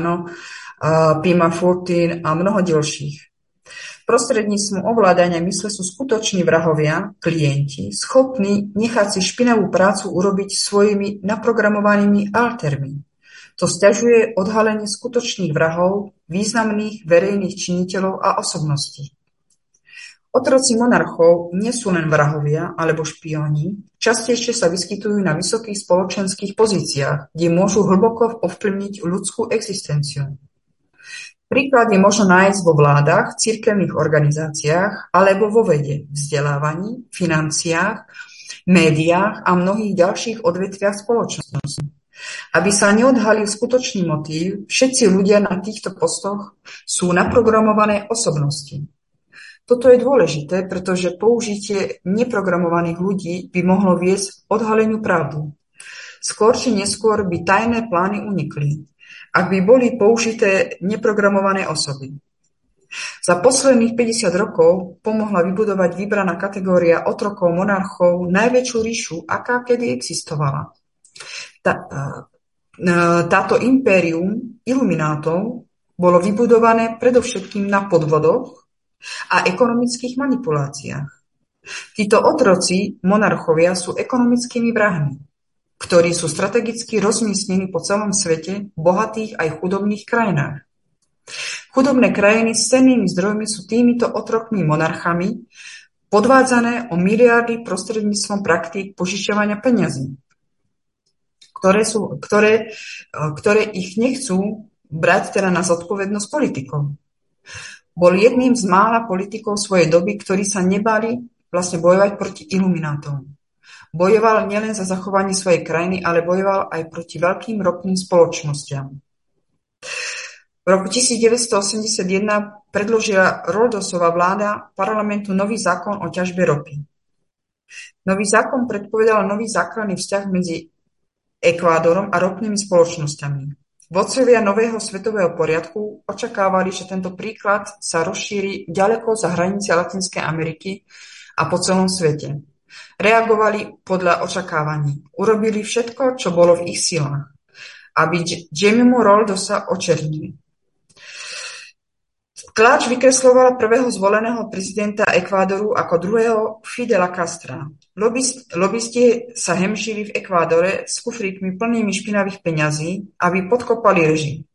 Pima Fortin a mnoho ďalších. Prostredníctvom ovládania mysle sú skutoční vrahovia, klienti, schopní nechať si špinavú prácu urobiť svojimi naprogramovanými altermi. To sťažuje odhalenie skutočných vrahov, významných verejných činiteľov a osobností. Otroci monarchov nie sú len vrahovia alebo špióni, častejšie sa vyskytujú na vysokých spoločenských pozíciách, kde môžu hlboko ovplyvniť ľudskú existenciu. Príklady možno nájsť vo vládach, cirkevných organizáciách alebo vo vede, vzdelávaní, financiách, médiách a mnohých ďalších odvetviach spoločnosti. Aby sa neodhalil skutočný motív, všetci ľudia na týchto postoch sú naprogramované osobnosti. Toto je dôležité, pretože použitie neprogramovaných ľudí by mohlo viesť k odhaleniu pravdy. Skôr či neskôr by tajné plány unikli, ak by boli použité neprogramované osoby. Za posledných 50 rokov pomohla vybudovať vybraná kategória otrokov monarchov najväčšiu ríšu, aká kedy existovala. Táto impérium iluminátov bolo vybudované predovšetkým na podvodoch a ekonomických manipuláciách. Títo otroci, monarchovia, sú ekonomickými vrahmi, ktorí sú strategicky rozmiestnení po celom svete, v bohatých aj chudobných krajinách. Chudobné krajiny s cennými zdrojmi sú týmito otrokmi monarchami podvádzané o miliardy prostredníctvom praktík požičiavania peňazí, ktoré ich nechcú brať teda na zodpovednosť politikov. Bol jedným z mála politikov svojej doby, ktorí sa nebali vlastne bojovať proti iluminátom. Bojoval nielen za zachovanie svojej krajiny, ale bojoval aj proti veľkým ropným spoločnostiam. V roku 1981 predložila Roldosova vláda parlamentu nový zákon o ťažbe ropy. Nový zákon predpovedal nový základný vzťah medzi Ekvádorom a ropnými spoločnosťami. Vodcovia nového svetového poriadku očakávali, že tento príklad sa rozšíri ďaleko za hranice Latinskej Ameriky a po celom svete. Reagovali podľa očakávaní. Urobili všetko, čo bolo v ich silách, aby Jamimu Roldosa očernili. Tlač vykreslovala prvého zvoleného prezidenta Ekvádoru ako druhého Fidela Castra. Lobisti sa hemžili v Ekvádore s kufríkmi plnými špinavých peňazí, aby podkopali režim.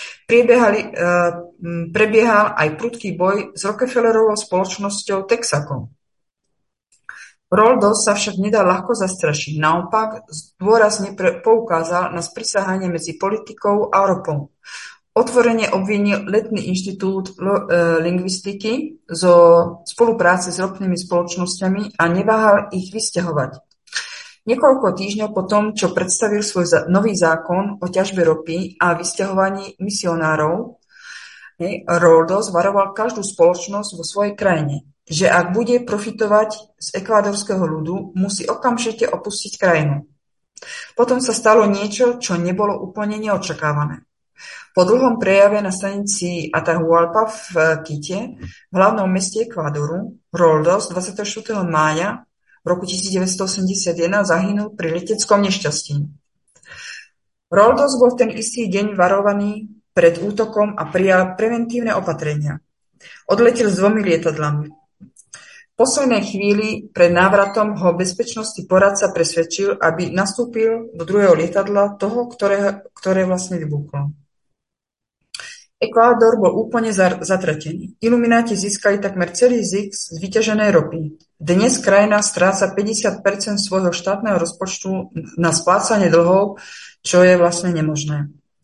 Prebiehal aj prudký boj s Rockefellerovou spoločnosťou Texaco. Roldos sa však nedal ľahko zastrašiť. Naopak dôrazne poukázal na sprisahanie medzi politikou a ropou. Otvorene obvinil Letný inštitút lingvistiky zo spolupráce s ropnými spoločnosťami a neváhal ich vysťahovať. Niekoľko týždňov po tom, čo predstavil svoj nový zákon o ťažbe ropy a vysťahovaní misionárov, Roldos varoval každú spoločnosť vo svojej krajine, že ak bude profitovať z ekvádorského ľudu, musí okamžite opustiť krajinu. Potom sa stalo niečo, čo nebolo úplne neočakávané. Po dlhom prejave na stanici Atahualpa v Kite, v hlavnom meste Ekvádoru, Roldos 24. mája roku 1981 zahynul pri leteckom nešťastí. Roldos bol v ten istý deň varovaný pred útokom a prijal preventívne opatrenia. Odletel s 2 lietadlami. V poslednej chvíli pred návratom ho bezpečnostný poradca presvedčil, aby nastúpil do druhého lietadla toho, ktoré vlastne vybuchlo. Ekvádor bol úplne zatratený. Ilumináti získali takmer celý zisk z vyťaženej ropy. Dnes krajina stráca 50% svojho štátneho rozpočtu na splácanie dlhov, čo je vlastne nemožné.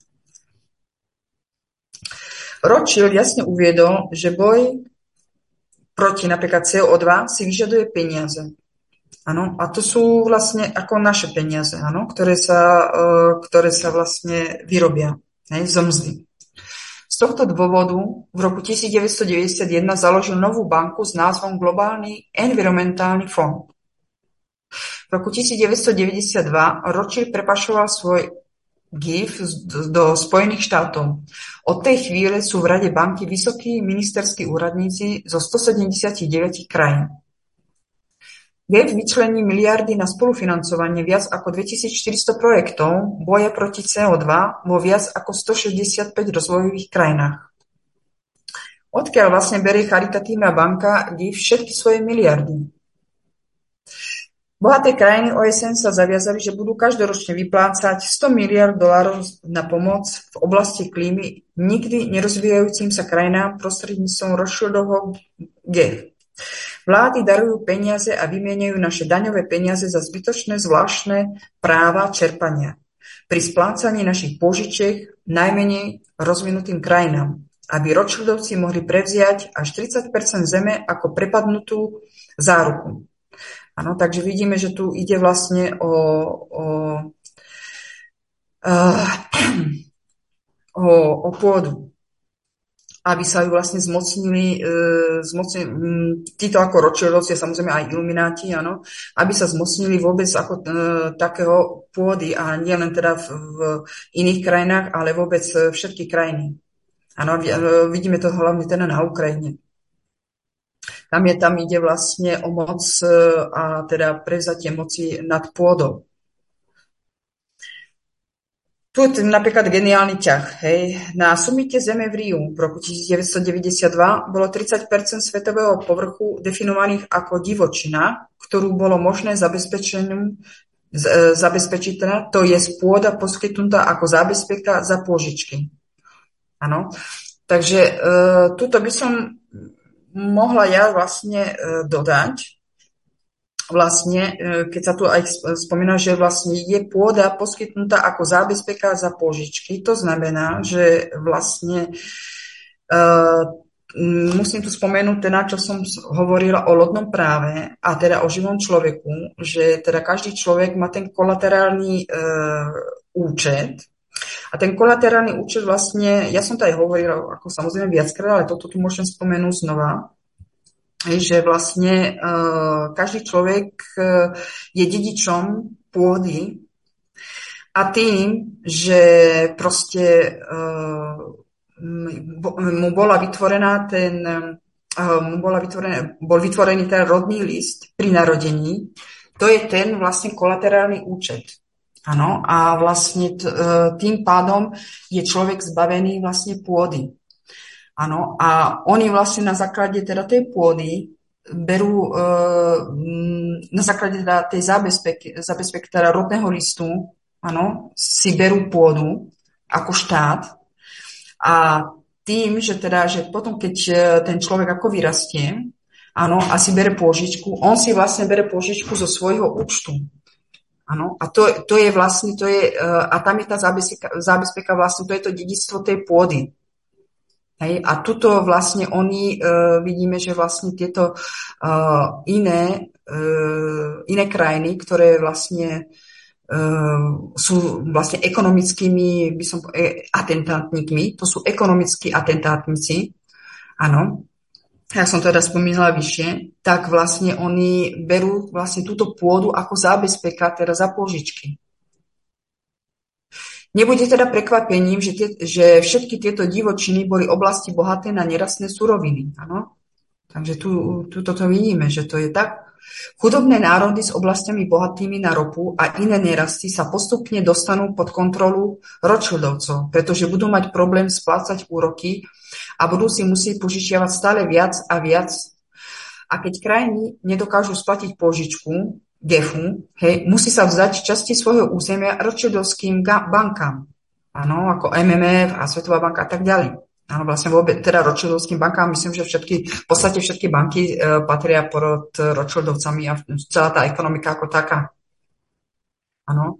Rothschild jasne uviedol, že boj proti napríklad CO2 si vyžaduje peniaze. Áno, a to sú vlastne ako naše peniaze, áno, ktoré sa vlastne vyrobia zo mzdy. Z tohto dôvodu v roku 1991 založil novú banku s názvom Globálny environmentálny fond. V roku 1992 Rothschild prepašoval svoj GIF do Spojených štátov. Od tej chvíle sú v rade banky vysokí ministerskí úradníci zo 179 krajín. GIF vyčlení miliardy na spolufinancovanie viac ako 2400 projektov boja proti CO2 vo viac ako 165 rozvojových krajinách. Odkiaľ vlastne berie charitatívna banka GIF všetky svoje miliardy? Bohaté krajiny OSN sa zaviazali, že budú každoročne vyplácať $100 miliárd na pomoc v oblasti klímy nikdy nerozvíjajúcim sa krajinám prostredníctvom Rothschildovho GEF. Vlády darujú peniaze a vymieňajú naše daňové peniaze za zbytočné zvláštne práva čerpania pri splácaní našich pôžičiek najmenej rozvinutým krajinám, aby Rothschildovci mohli prevziať až 30% zeme ako prepadnutú záruku. Áno, takže vidíme, že tu ide vlastne o pôdu, aby sa ju vlastne zmocnili títo ako Rothschildovci, samozrejme aj ilumináti, áno, aby sa zmocnili vôbec ako takého pôdy a nie len teda v iných krajinách, ale vôbec všetky krajiny. Áno, vidíme to hlavne teda na Ukrajine. Tam ide vlastne o moc a teda prevzatie moci nad pôdou. Tu je napríklad geniálny ťah. Hej. Na sumite Zeme v Riu v roku 1992 bolo 30% svetového povrchu definovaných ako divočina, ktorú bolo možné zabezpečiť, to je pôda poskytnutá ako zábezpeka za pôžičky. Áno. Takže tuto by som mohla ja vlastne dodať, vlastne, keď sa tu aj spomína, že vlastne je pôda poskytnutá ako zábezpeka za pôžičky. To znamená, že vlastne musím tu spomenúť teda, čo som hovorila o lodnom práve a teda o živom človeku, že teda každý človek má ten kolaterálny účet. A ten kolaterálny účet vlastne, ja som to aj hovorila ako samozrejme viackrát, ale toto tu môžem spomenúť znova, že vlastne každý človek je dedičom pôdy a tým, že proste bol vytvorený ten rodný list pri narodení, to je ten vlastne kolaterálny účet. Áno, a vlastne tým pádom je človek zbavený vlastne pôdy. Áno, a oni vlastne na základe teda tej pôdy berú, na základe teda tej zabezpeky teda rodného listu, áno, si berú pôdu ako štát a tým, že teda, že potom keď ten človek ako vyrastie, áno, a si bere pôžičku, on si vlastne bere pôžičku zo svojho účtu. Áno, a to je vlastne, a tam je tá zábezpeka vlastne, to je to dedičstvo tej pôdy. Hej, a tuto vlastne oni, vidíme, že vlastne tieto iné krajiny, ktoré vlastne sú vlastne ekonomickými, by som atentátnikmi, to sú ekonomickí atentátnici, áno, ja som teda spomínala vyššie, tak vlastne oni berú vlastne túto pôdu ako zábezpeka, teda za pôžičky. Nebude teda prekvapením, že všetky tieto divočiny boli oblasti bohaté na nerastné suroviny. Áno? Takže tu toto vidíme, že to je tak. Chudobné národy s oblastiami bohatými na ropu a iné nerasty sa postupne dostanú pod kontrolu Rothschildovcov, pretože budú mať problém splácať úroky a budú si musieť požičiavať stále viac a viac. A keď krajiny nedokážu splatiť pôžičku, GEFu, hej, musí sa vzdať časti svojho územia Rothschildovským bankám, áno, ako MMF a Svetová banka a tak ďalej. Áno, vlastne vôbec, teda Rothschildovským bankám, myslím, že v podstate všetky banky patria pod Rothschildovcami a celá tá ekonomika ako taká. Áno.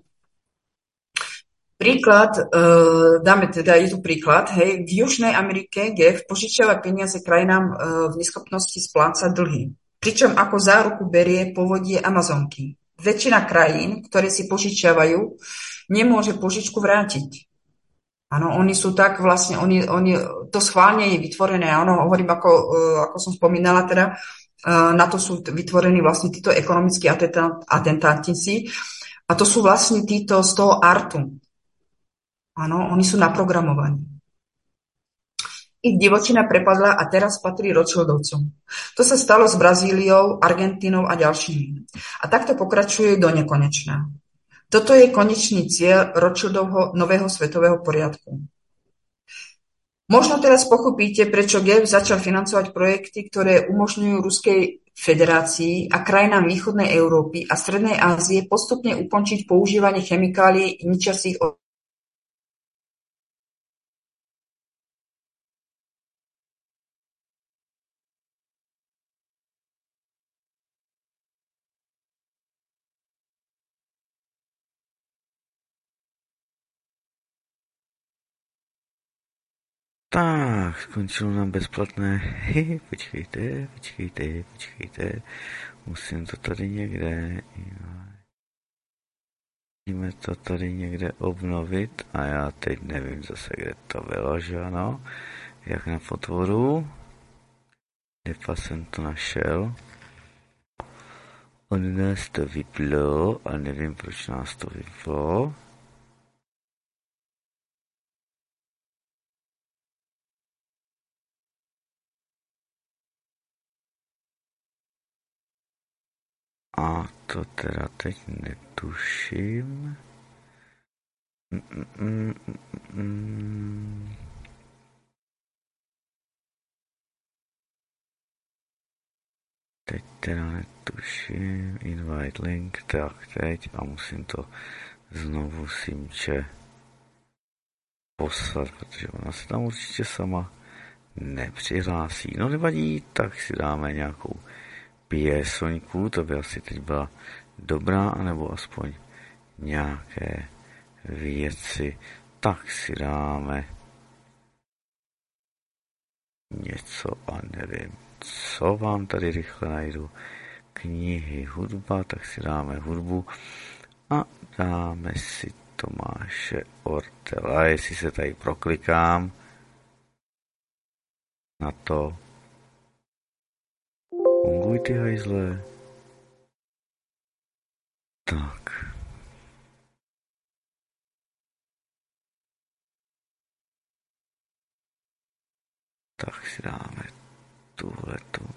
Príklad, je tu príklad, hej, v Južnej Amerike GEF požičiava peniaze krajinám v neschopnosti splácať dlhy. Pričom ako záruku berie povodie Amazonky. Väčšina krajín, ktoré si požičiavajú, nemôže požičku vrátiť. Áno, oni sú tak vlastne, oni to schválne je vytvorené, áno, hovorím, ako som spomínala, teda na to sú vytvorení vlastne títo ekonomickí atentátnici a to sú vlastne títo z toho artu. Áno, oni sú naprogramovaní. Ich divočina prepadla a teraz patrí Rothschildovcom. To sa stalo s Brazíliou, Argentínou a ďalšími. A takto pokračuje do nekonečna. Toto je konečný cieľ Rothschildovho nového svetového poriadku. Možno teraz pochopíte, prečo GEF začal financovať projekty, ktoré umožňujú Ruskej federácii a krajinám východnej Európy a strednej Ázie postupne ukončiť používanie chemikálií ničiacich. Tak, skončilo nám bezplatné. Počkejte. Musím to tady někde... Musíme to tady někde obnovit a já teď nevím zase, kde to bylo, že ano? Jak na potvoru. Nepa jsem to našel. On nás to vyplo a nevím, proč nás to vyplo. A to teda teď netuším. Teď teda netuším. Invite link, tak teď a musím to znovu Simče poslat, protože ona se tam určitě sama nepřihlásí. No nevadí, tak si dáme nějakou piesoňku, to by asi teď byla dobrá, anebo aspoň nějaké věci. Tak si dáme něco a nevím, co vám tady rychle najdu. Knihy, hudba, tak si dáme hudbu a dáme si Tomáše Ortela. Jestli se tady proklikám na to. Funguj ty hajzle. Tak. Tak si dáme tuhletu.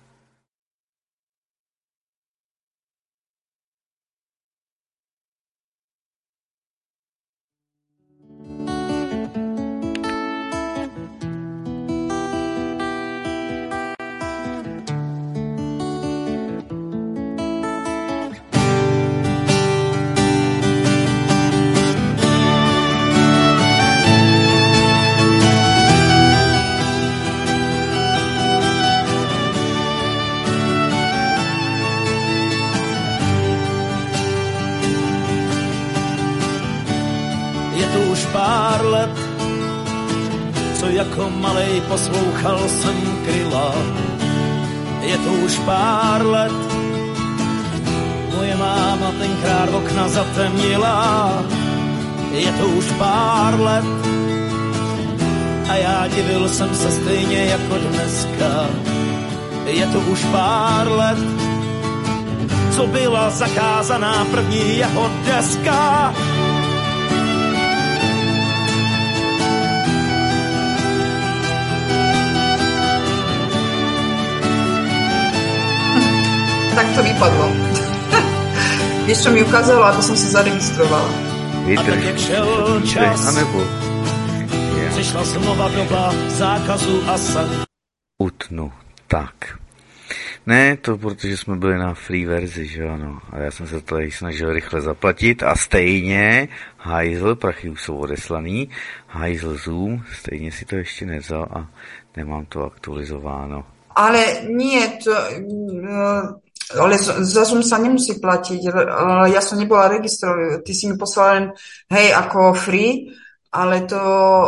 Pár let, co jako malej poslouchal jsem Kryla. Je to už pár let, moje máma tenkrát okna zatemnila. Je to už pár let a já divil jsem se stejně jako dneska. Je to už pár let, co byla zakázaná první jeho deska. Tak to vypadlo. Víš, čo mi ukázalo, aby som sa zaregistrovala. A tak jak šel čas, přišla znova doba zákazu a utnu. Tak. Ne, to protože jsme byli na free verzi, že ano. A já jsem se tady snažil rychle zaplatit a stejně hajzl, prachy už jsou odeslaný, hajzl Zoom, stejně si to ještě nevzal a nemám to aktualizováno. Ale nie, to... Ale za Zoom sa nemusí platiť, ale ja som nebola registrovaná. Ty si mi poslal len, hej, ako free, ale to...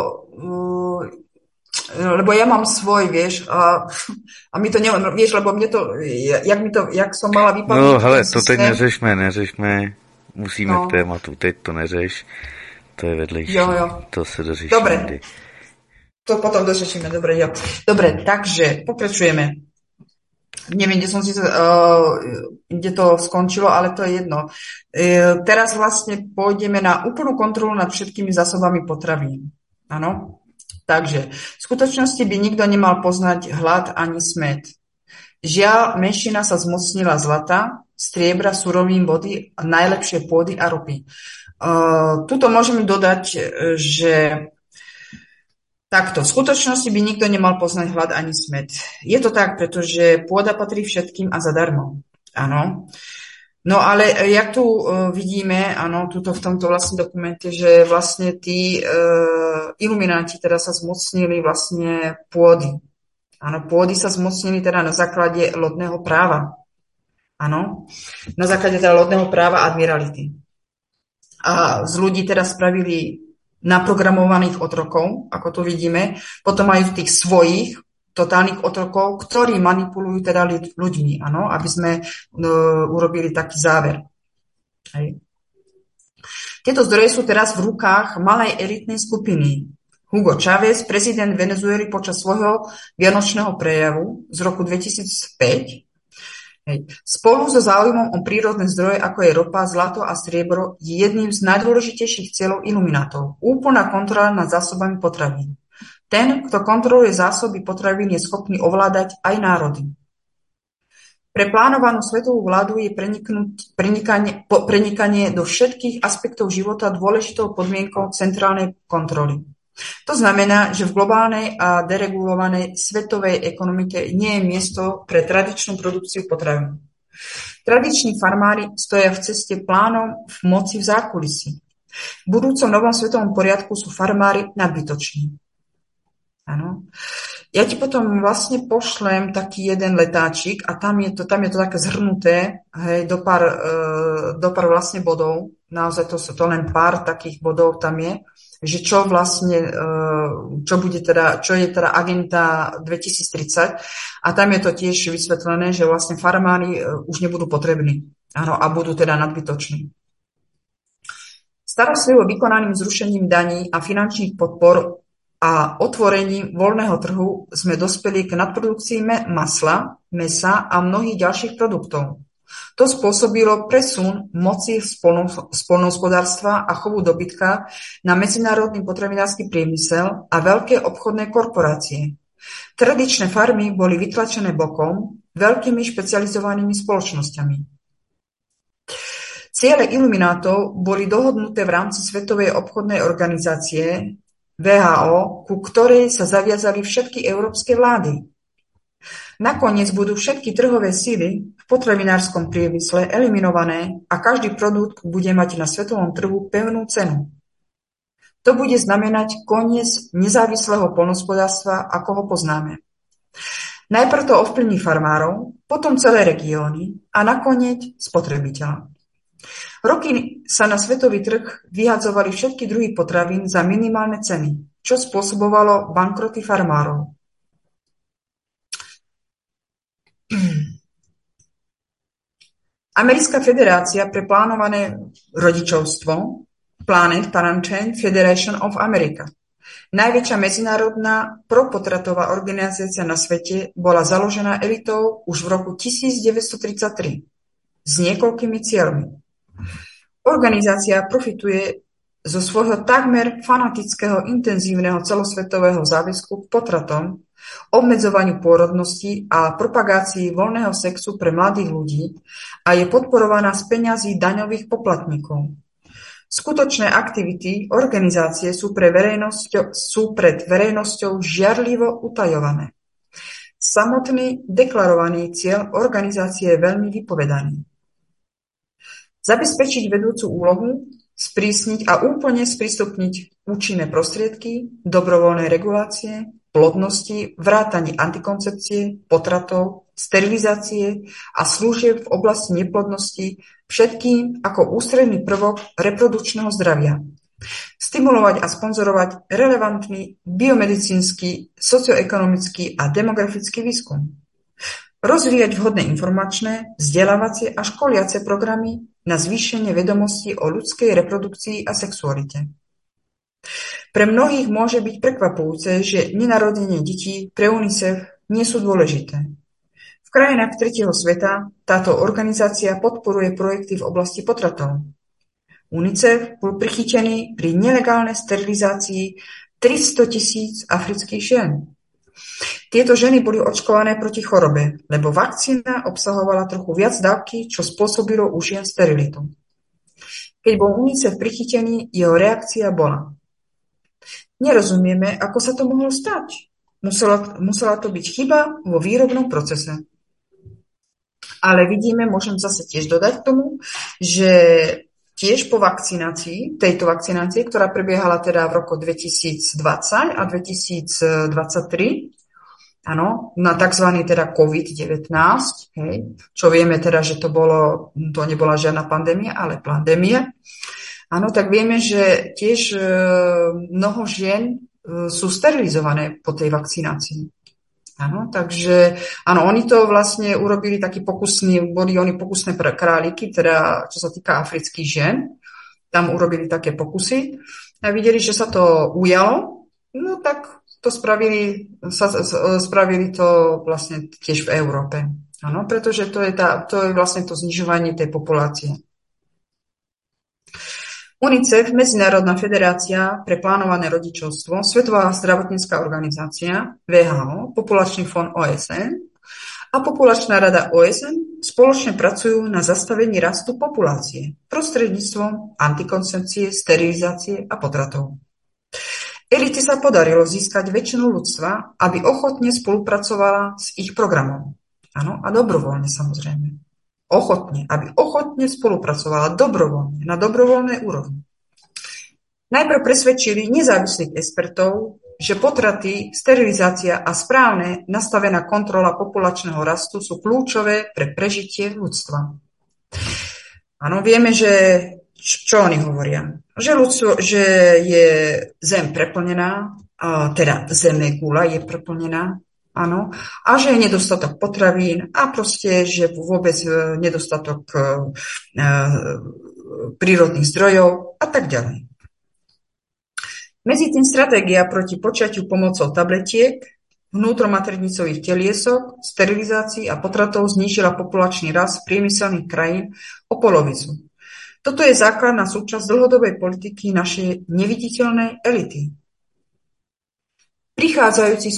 lebo ja mám svoj, vieš, a mi to vieš, lebo mne to, jak som mala vyplniť... No, hele, to teď neřešme, musíme k tématu, teď to neřeš, to je vedlejší, jo. To se dořeší. Dobre, to potom dořešíme, dobre, jo. Dobre, takže pokračujeme. Neviem, kde to skončilo, ale to je jedno. Teraz vlastne pôjdeme na úplnú kontrolu nad všetkými zásobami potravín. Áno? Takže v skutočnosti by nikto nemal poznať hlad ani smäd. Žiaľ, menšina sa zmocnila zlata, striebra, surovín, vody, najlepšie pôdy a ropy. Tuto môžeme dodať, že Takto, v skutočnosti by nikto nemal poznať hlad ani smäd. Je to tak, pretože pôda patrí všetkým a zadarmo. Áno. No ale jak tu vidíme, áno, tuto v tomto vlastne dokumente, že vlastne tí ilumináti teda sa zmocnili vlastne pôdy. Áno, pôdy sa zmocnili teda na základe lodného práva. Áno, na základe teda lodného práva admirality. A z ľudí teda spravili naprogramovaných otrokov, ako tu vidíme. Potom majú tých svojich totálnych otrokov, ktorí manipulujú teda ľuďmi, áno, aby sme urobili taký záver. Hej. Tieto zdroje sú teraz v rukách malej elitnej skupiny. Hugo Chávez, prezident Venezuely počas svojho vianočného prejavu z roku 2005, spolu so záujmom o prírodné zdroje, ako je ropa, zlato a striebro, je jedným z najdôležitejších cieľov iluminátov. Úplná kontrola nad zásobami potravín. Ten, kto kontroluje zásoby potravín, je schopný ovládať aj národy. Pre plánovanú svetovú vládu je prenikanie do všetkých aspektov života dôležitou podmienkou centrálnej kontroly. To znamená, že v globálnej a deregulovanej svetovej ekonomike nie je miesto pre tradičnú produkciu potravín. Tradiční farmári stoja v ceste plánom v moci v zákulisí. V budúcom novom svetovom poriadku sú farmári nadbytoční. Áno. Ja ti potom vlastne pošlem taký jeden letáčik a tam je to také zhrnuté, hej, do pár vlastne bodov. Naozaj to len pár takých bodov tam je, že čo vlastne, čo je teda agenda 2030 a tam je to tiež vysvetlené, že vlastne farmári už nebudú potrební, áno, a budú teda nadbytoční. Starostlivo vykonaným zrušením daní a finančných podpor a otvorením voľného trhu sme dospeli k nadprodukcii masla, mäsa a mnohých ďalších produktov. To spôsobilo presun moci poľnohospodárstva a chovu dobytka na medzinárodný potravinársky priemysel a veľké obchodné korporácie. Tradičné farmy boli vytlačené bokom veľkými špecializovanými spoločnosťami. Ciele iluminátov boli dohodnuté v rámci Svetovej obchodnej organizácie WHO, ku ktorej sa zaviazali všetky európske vlády. Nakoniec budú všetky trhové sily v potravinárskom priemysle eliminované a každý produkt bude mať na svetovom trhu pevnú cenu. To bude znamenať koniec nezávislého poľnohospodárstva, ako ho poznáme. Najprv to ovplyvní farmárov, potom celé regióny a nakoniec spotrebiteľa. Roky sa na svetový trh vyhadzovali všetky druhy potravín za minimálne ceny, čo spôsobovalo bankroty farmárov. Americká federácia pre plánované rodičovstvo, Planned Parenthood Federation of America, najväčšia medzinárodná propotratová organizácia na svete, bola založená elitou už v roku 1933 s niekoľkými cieľmi. Organizácia profituje zo svojho takmer fanatického intenzívneho celosvetového záväzku k potratom, obmedzovaniu pôrodnosti a propagácii voľného sexu pre mladých ľudí a je podporovaná z peňazí daňových poplatníkov. Skutočné aktivity organizácie sú pred verejnosťou žiarlivo utajované. Samotný deklarovaný cieľ organizácie je veľmi vypovedaný. Zabezpečiť vedúcu úlohu, sprísniť a úplne sprístupniť účinné prostriedky, dobrovoľnej regulácie, plodnosti, vrátanie antikoncepcie, potratov, sterilizácie a služieb v oblasti neplodnosti, všetkým ako ústredný prvok reprodukčného zdravia. Stimulovať a sponzorovať relevantný biomedicínsky, socioekonomický a demografický výskum. Rozvíjať vhodné informačné, vzdelávacie a školiace programy na zvýšenie vedomostí o ľudskej reprodukcii a sexualite. Pre mnohých môže byť prekvapujúce, že nenarodenie detí pre UNICEF nie sú dôležité. V krajinách tretieho sveta táto organizácia podporuje projekty v oblasti potratov. UNICEF bol prichytený pri nelegálnej sterilizácii 300 000 afrických žien. Tieto ženy boli očkované proti chorobe, lebo vakcína obsahovala trochu viac dávky, čo spôsobilo u žien sterilitu. Keď bol UNICEF prichytený, jeho reakcia bola: Nerozumieme, ako sa to mohlo stať. Musela to byť chyba vo výrobnom procese. Ale vidíme, môžem zase tiež dodať k tomu, že tiež po vakcinácii, tejto vakcinácie, ktorá prebiehala teda v roku 2020 a 2023, áno, na tzv. Teda COVID-19, hej, čo vieme teda, že to nebola žiadna pandémia, ale pandémia. Áno, tak vieme, že tiež mnoho žien sú sterilizované po tej vakcinácii. Áno, takže áno, oni to vlastne urobili boli oni pokusné králiky, teda čo sa týka afrických žien, tam urobili také pokusy a videli, že sa to ujalo, no tak to spravili to vlastne tiež v Európe. Áno, pretože to je vlastne to znižovanie tej populácie. UNICEF, Medzinárodná federácia pre plánované rodičovstvo, Svetová zdravotnícka organizácia, WHO, Populačný fond OSN a Populačná rada OSN spoločne pracujú na zastavení rastu populácie prostredníctvom antikoncepcie, sterilizácie a potratov. Elite sa podarilo získať väčšinu ľudstva, aby ochotne spolupracovala s ich programom. Áno, a dobrovoľne samozrejme. Aby ochotne spolupracovala dobrovoľne, na dobrovoľnej úrovni. Najprv presvedčili nezávislých expertov, že potraty, sterilizácia a správne nastavená kontrola populačného rastu sú kľúčové pre prežitie ľudstva. Áno, vieme, že čo oni hovoria? Že je zem preplnená, teda zemegula je preplnená, áno, a že je nedostatok potravín a proste, že vôbec nedostatok prírodných zdrojov a tak ďalej. Medzi tým stratégia proti počatiu pomocou tabletiek, vnútromaternicových teliesok, sterilizácií a potratov znížila populačný rast priemyselných krajín o polovicu. Toto je základná súčasť dlhodobej politiky našej neviditeľnej elity. Prichádzajúci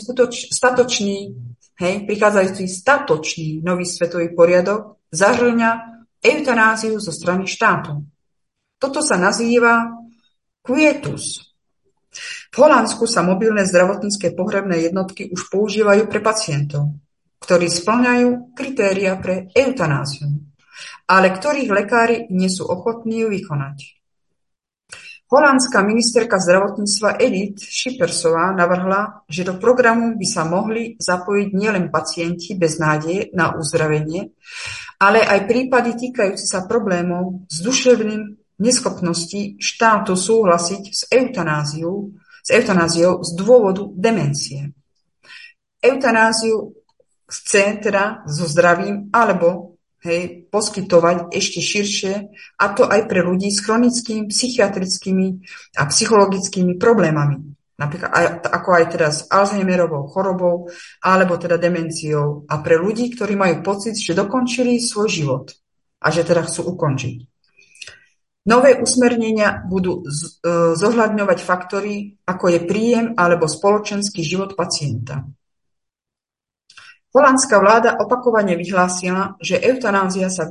statočný nový svetový poriadok zahŕňa eutanáziu zo strany štátu. Toto sa nazýva quietus. V Holandsku sa mobilné zdravotnícke pohrebné jednotky už používajú pre pacientov, ktorí spĺňajú kritéria pre eutanáziu, ale ktorých lekári nie sú ochotní ju vykonať. Holandská ministerka zdravotníctva Edith Schippersová navrhla, že do programu by sa mohli zapojiť nielen pacienti bez nádeje na uzdravenie, ale aj prípady týkajúce sa problémov s duševným neschopností štátu súhlasiť s eutanáziou z dôvodu demencie. Eutanáziu chce teda so zdravím alebo poskytovať ešte širšie, a to aj pre ľudí s chronickými, psychiatrickými a psychologickými problémami. Napríklad ako aj teda s Alzheimerovou chorobou alebo teda demenciou a pre ľudí, ktorí majú pocit, že dokončili svoj život a že teda chcú ukončiť. Nové usmernenia budú zohľadňovať faktory, ako je príjem alebo spoločenský život pacienta. Holandská vláda opakovane vyhlásila, že eutanázia sa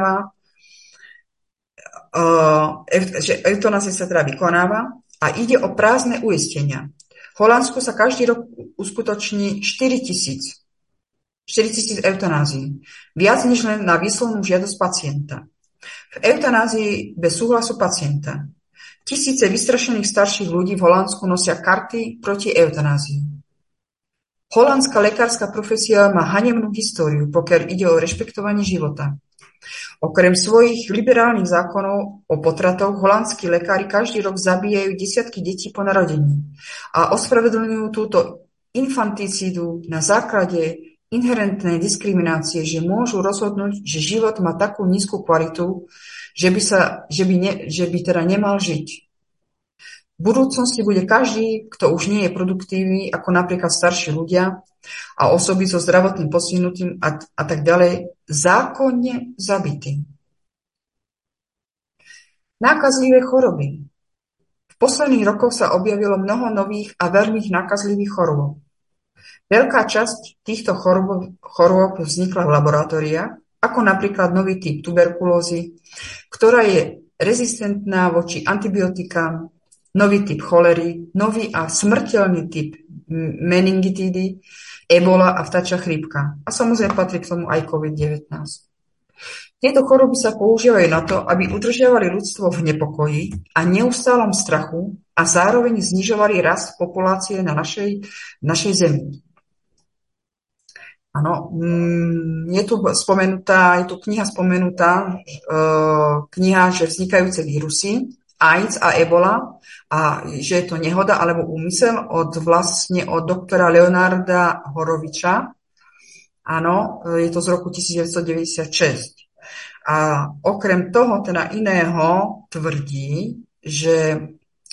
teda vykonáva a ide o prázdne uistenia. V Holandsku sa každý rok uskutoční 4 000 eutanázií, viac než len na výslovnú žiadosť pacienta. V eutanázii bez súhlasu pacienta. Tisíce vystrašených starších ľudí v Holandsku nosia karty proti eutanázii. Holandská lekárska profesia má hanebnú históriu, pokiaľ ide o rešpektovanie života. Okrem svojich liberálnych zákonov o potratoch, holandskí lekári každý rok zabíjajú desiatky detí po narodení a ospravedlňujú túto infanticídu na základe inherentnej diskriminácie, že môžu rozhodnúť, že život má takú nízku kvalitu, že by teda nemal žiť. V budúcnosti bude každý, kto už nie je produktívny, ako napríklad starší ľudia a osoby so zdravotným postihnutím a tak ďalej, zákonne zabitý. Nákazlivé choroby. V posledných rokoch sa objavilo mnoho nových a veľmi nákazlivých chorôb. Veľká časť týchto chorôb vznikla v laboratóriách, ako napríklad nový typ tuberkulózy, ktorá je rezistentná voči antibiotikám, nový typ cholery, nový a smrteľný typ meningitídy, ebola a vtáčia chrípka. A samozrejme patrí k tomu aj COVID-19. Tieto choroby sa používajú na to, aby udržiavali ľudstvo v nepokoji a neustálom strachu a zároveň znižovali rast populácie na našej Zemi. Áno, je tu kniha spomenutá, kniha, že vznikajúce vírusy, AIDS a ebola, a že je to nehoda alebo úmysel od doktora Leonarda Horoviča. Áno, je to z roku 1996. A okrem toho teda iného tvrdí, že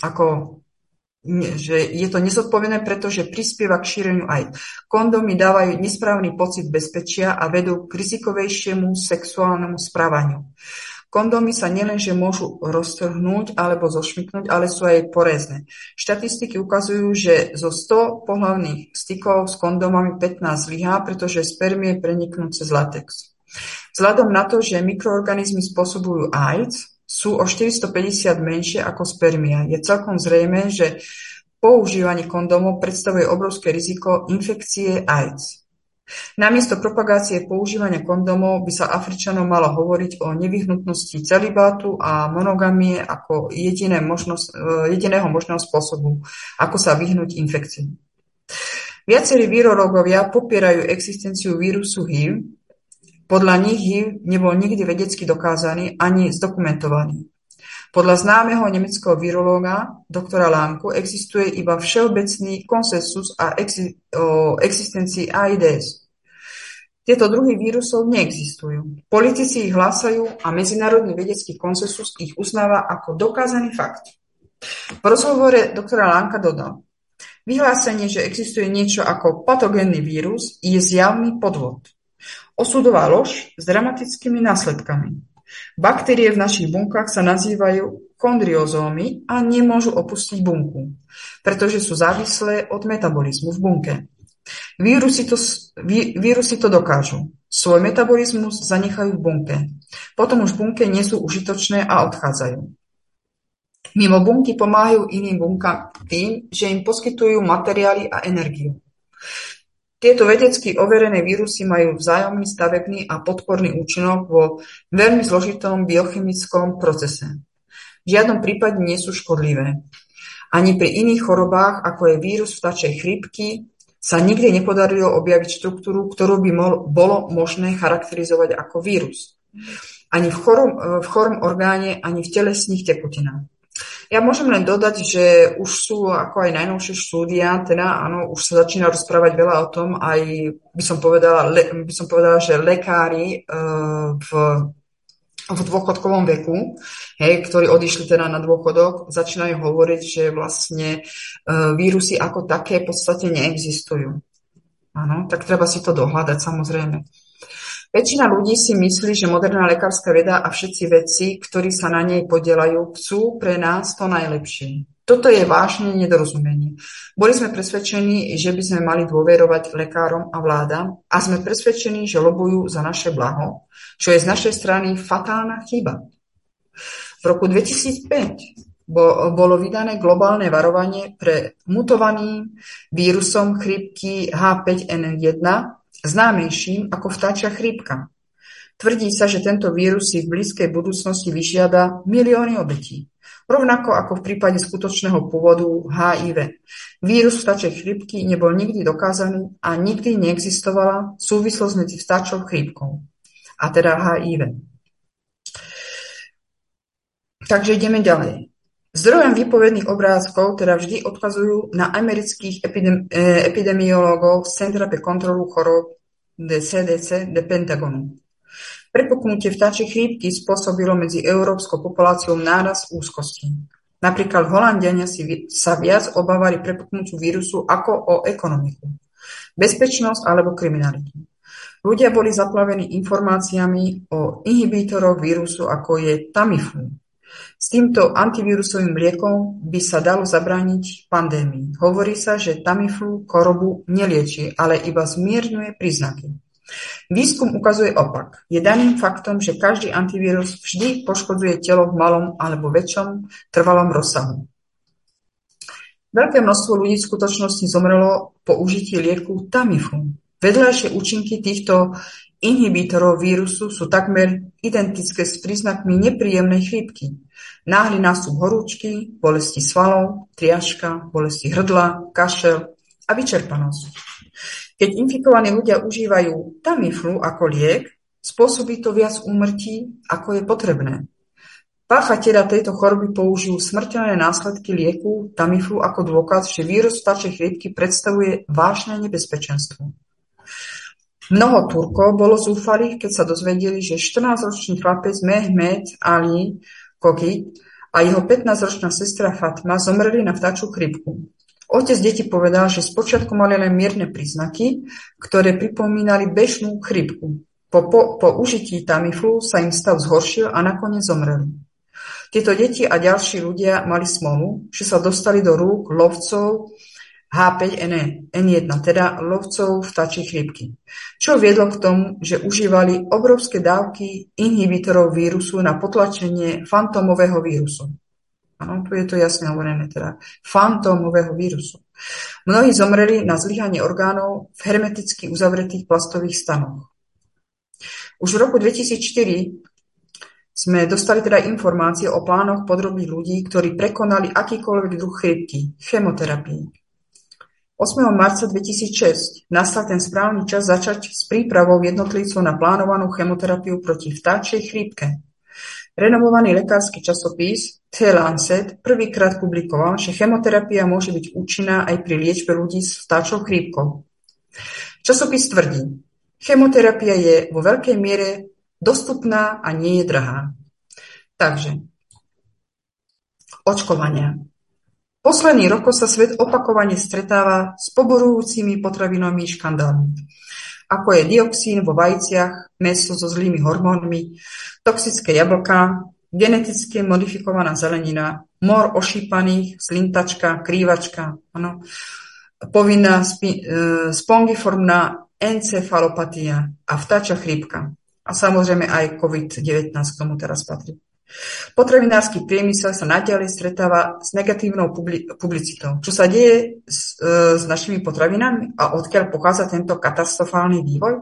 je to nezodpovedné, pretože prispieva k šíreniu AIDS. Kondómy dávajú nesprávny pocit bezpečia a vedú k rizikovejšiemu sexuálnemu správaniu. Kondómy sa nielenže môžu roztrhnúť alebo zošmyknúť, ale sú aj porézne. Štatistiky ukazujú, že zo 100 pohlavných stykov s kondómami 15 zlyhá, pretože spermie preniknú cez latex. Vzhľadom na to, že mikroorganizmy spôsobujú AIDS, sú o 450 menšie ako spermia. Je celkom zrejmé, že používanie kondómov predstavuje obrovské riziko infekcie AIDS. Namiesto propagácie používania kondómov by sa Afričanom malo hovoriť o nevyhnutnosti celibátu a monogamie ako jediného možného spôsobu, ako sa vyhnúť infekcii. Viacerí virológovia popierajú existenciu vírusu HIV. Podľa nich HIV nebol nikdy vedecky dokázaný ani zdokumentovaný. Podľa známeho nemeckého virológa doktora Lanku existuje iba všeobecný konsensus o existencii AIDS. Tieto druhy vírusov neexistujú. Politici ich hlásajú a medzinárodný vedecký konsensus ich uznáva ako dokázaný fakt. V rozhovore doktora Lanka dodal: vyhlásenie, že existuje niečo ako patogénny vírus, je zjavný podvod. Osudová lož s dramatickými následkami. Baktérie v našich bunkách sa nazývajú chondriozómy a nemôžu opustiť bunku, pretože sú závislé od metabolizmu v bunke. Vírusy to dokážu. Svoj metabolizmus zanechajú v bunke. Potom už v bunke nie sú užitočné a odchádzajú. Mimo bunky pomáhajú iným bunkám tým, že im poskytujú materiály a energiu. Tieto vedecky overené vírusy majú vzájomný stavebný a podporný účinok vo veľmi zložitom biochemickom procese. V žiadnom prípade nie sú škodlivé. Ani pri iných chorobách, ako je vírus vtáčej chrípky, sa nikdy nepodarilo objaviť štruktúru, ktorú by bolo možné charakterizovať ako vírus. Ani v chorom orgáne, ani v telesných tekutinách. Ja môžem len dodať, že už sú ako aj najnovšie štúdia, teda áno, už sa začína rozprávať veľa o tom, aj by som povedala, že lekári v dôchodkovom veku, ktorí odišli teda na dôchodok, začínajú hovoriť, že vlastne vírusy ako také v podstate neexistujú. Áno, tak treba si to dohľadať samozrejme. Väčšina ľudí si myslí, že moderná lekárska veda a všetci vedci, ktorí sa na nej podieľajú, chcú pre nás to najlepšie. Toto je vážne nedorozumenie. Boli sme presvedčení, že by sme mali dôverovať lekárom a vládam a sme presvedčení, že lobujú za naše blaho, čo je z našej strany fatálna chyba. V roku 2005 bolo vydané globálne varovanie pre mutovaným vírusom chrípky H5N1, známejším ako vtáčia chrípka. Tvrdí sa, že tento vírus si v blízkej budúcnosti vyžiada milióny obetí. Rovnako ako v prípade skutočného pôvodu HIV. Vírus vtáčej chrípky nebol nikdy dokázaný a nikdy neexistovala súvislosť medzi vtáčou chrípkou a teda HIV. Takže ideme ďalej. Zdrojom výpovedných obrázkov teda vždy odkazujú na amerických epidemiológov z Centra pre kontrolu chorób CDC de Pentagonu. Prepuknutie vtáčej chrípky spôsobilo medzi európskou populáciou nárast úzkosti. Napríklad Holanďania sa viac obávali prepuknutiu vírusu ako o ekonomiku, bezpečnosť alebo kriminalitu. Ľudia boli zaplavení informáciami o inhibítoroch vírusu, ako je Tamiflu. S týmto antivírusovým liekom by sa dalo zabrániť pandémii. Hovorí sa, že Tamiflu chorobu nelieči, ale iba zmierňuje príznaky. Výskum ukazuje opak. Je daným faktom, že každý antivírus vždy poškodzuje telo v malom alebo väčšom trvalom rozsahu. Veľké množstvo ľudí v skutočnosti zomrelo po užití lieku Tamiflu. Vedľajšie účinky týchto inhibítorov vírusu sú takmer identické s príznakmi nepríjemnej chrípky. Náhly nástup horúčky, bolesti svalov, triažka, bolesti hrdla, kašel a vyčerpanosť. Keď infikovaní ľudia užívajú Tamiflu ako liek, spôsobí to viac úmrtí, ako je potrebné. Páchatelia tejto choroby použijú smrteľné následky lieku Tamiflu ako dôkaz, že vírus vtáčej chrípky predstavuje vážne nebezpečenstvo. Mnoho Turkov bolo zúfalých, keď sa dozvedeli, že 14-ročný chlapec Mehmet Ali Kokit a jeho 15-ročná sestra Fatma zomreli na vtáčiu chrípku. Otec detí povedal, že spočiatku mali len mierne príznaky, ktoré pripomínali bežnú chrípku. Po užití Tamiflu sa im stav zhoršil a nakoniec zomreli. Tieto deti a ďalší ľudia mali smolu, že sa dostali do rúk lovcov H5N1, teda lovcov vtáčej chrípky, čo viedlo k tomu, že užívali obrovské dávky inhibitorov vírusu na potlačenie fantómového vírusu. Áno, tu je to jasne hovorené, teda fantómového vírusu. Mnohí zomreli na zlyhanie orgánov v hermeticky uzavretých plastových stanoch. Už v roku 2004 sme dostali teda informácie o plánoch podrobných ľudí, ktorí prekonali akýkoľvek druh chrípky, chemoterapii. 8. marca 2006 nastal ten správny čas začať s prípravou jednotlivcov na plánovanú chemoterapiu proti vtáčej chrípke. Renomovaný lekársky časopis The Lancet prvýkrát publikoval, že chemoterapia môže byť účinná aj pri liečbe ľudí s vtáčou chrípkou. Časopis tvrdí, chemoterapia je vo veľkej miere dostupná a nie je drahá. Takže, očkovania. Posledný rok sa svet opakovane stretáva s poborujúcimi potravinovými škandálmi, ako je dioxín vo vajciach, mäso so zlými hormónmi, toxické jablká, geneticky modifikovaná zelenina, mor ošípaných, slintačka, krývačka, povinná spongiformná encefalopatia a vtáčia chrípka. A samozrejme aj COVID-19 k tomu teraz patrí. Potravinársky priemysel sa naďalej stretáva s negatívnou publicitou. Čo sa deje s našimi potravinami a odkiaľ pochádza tento katastrofálny vývoj?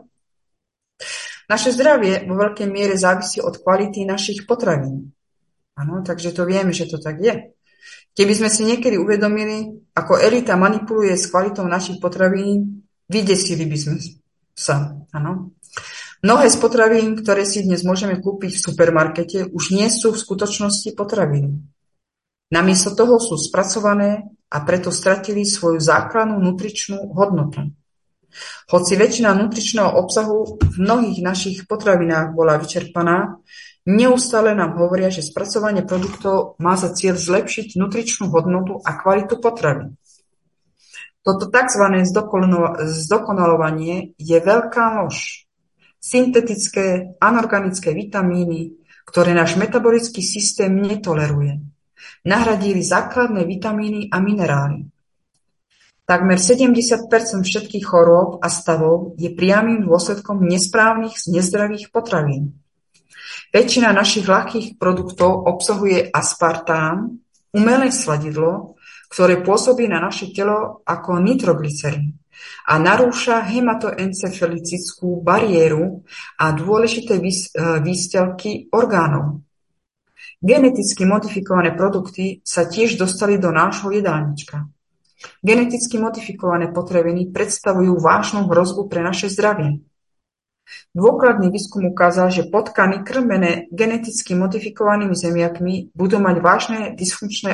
Naše zdravie vo veľkej miere závisí od kvality našich potravín. Áno, takže to vieme, že to tak je. Keby sme si niekedy uvedomili, ako elita manipuluje s kvalitou našich potravín, vydesili by sme sa. Áno. Mnohé z potravín, ktoré si dnes môžeme kúpiť v supermarkete, už nie sú v skutočnosti potraviny. Namiesto toho sú spracované a preto stratili svoju základnú nutričnú hodnotu. Hoci väčšina nutričného obsahu v mnohých našich potravinách bola vyčerpaná, neustále nám hovoria, že spracovanie produktov má za cieľ zlepšiť nutričnú hodnotu a kvalitu potravín. Toto tzv. Zdokonalovanie je veľká lož. Syntetické, anorganické vitamíny, ktoré náš metabolický systém netoleruje, nahradili základné vitamíny a minerály. Takmer 70% všetkých chorôb a stavov je priamym dôsledkom nesprávnych, nezdravých potravín. Väčšina našich ľahkých produktov obsahuje aspartám, umelé sladidlo, ktoré pôsobí na naše telo ako nitroglycerín a narúša hematoencefalickú bariéru a dôležité výstelky orgánov. Geneticky modifikované produkty sa tiež dostali do nášho jedálnička. Geneticky modifikované potraviny predstavujú vážnu hrozbu pre naše zdravie. Dôkladný výskum ukázal, že potkany krmené geneticky modifikovanými zemiakmi budú mať vážne dysfunkčné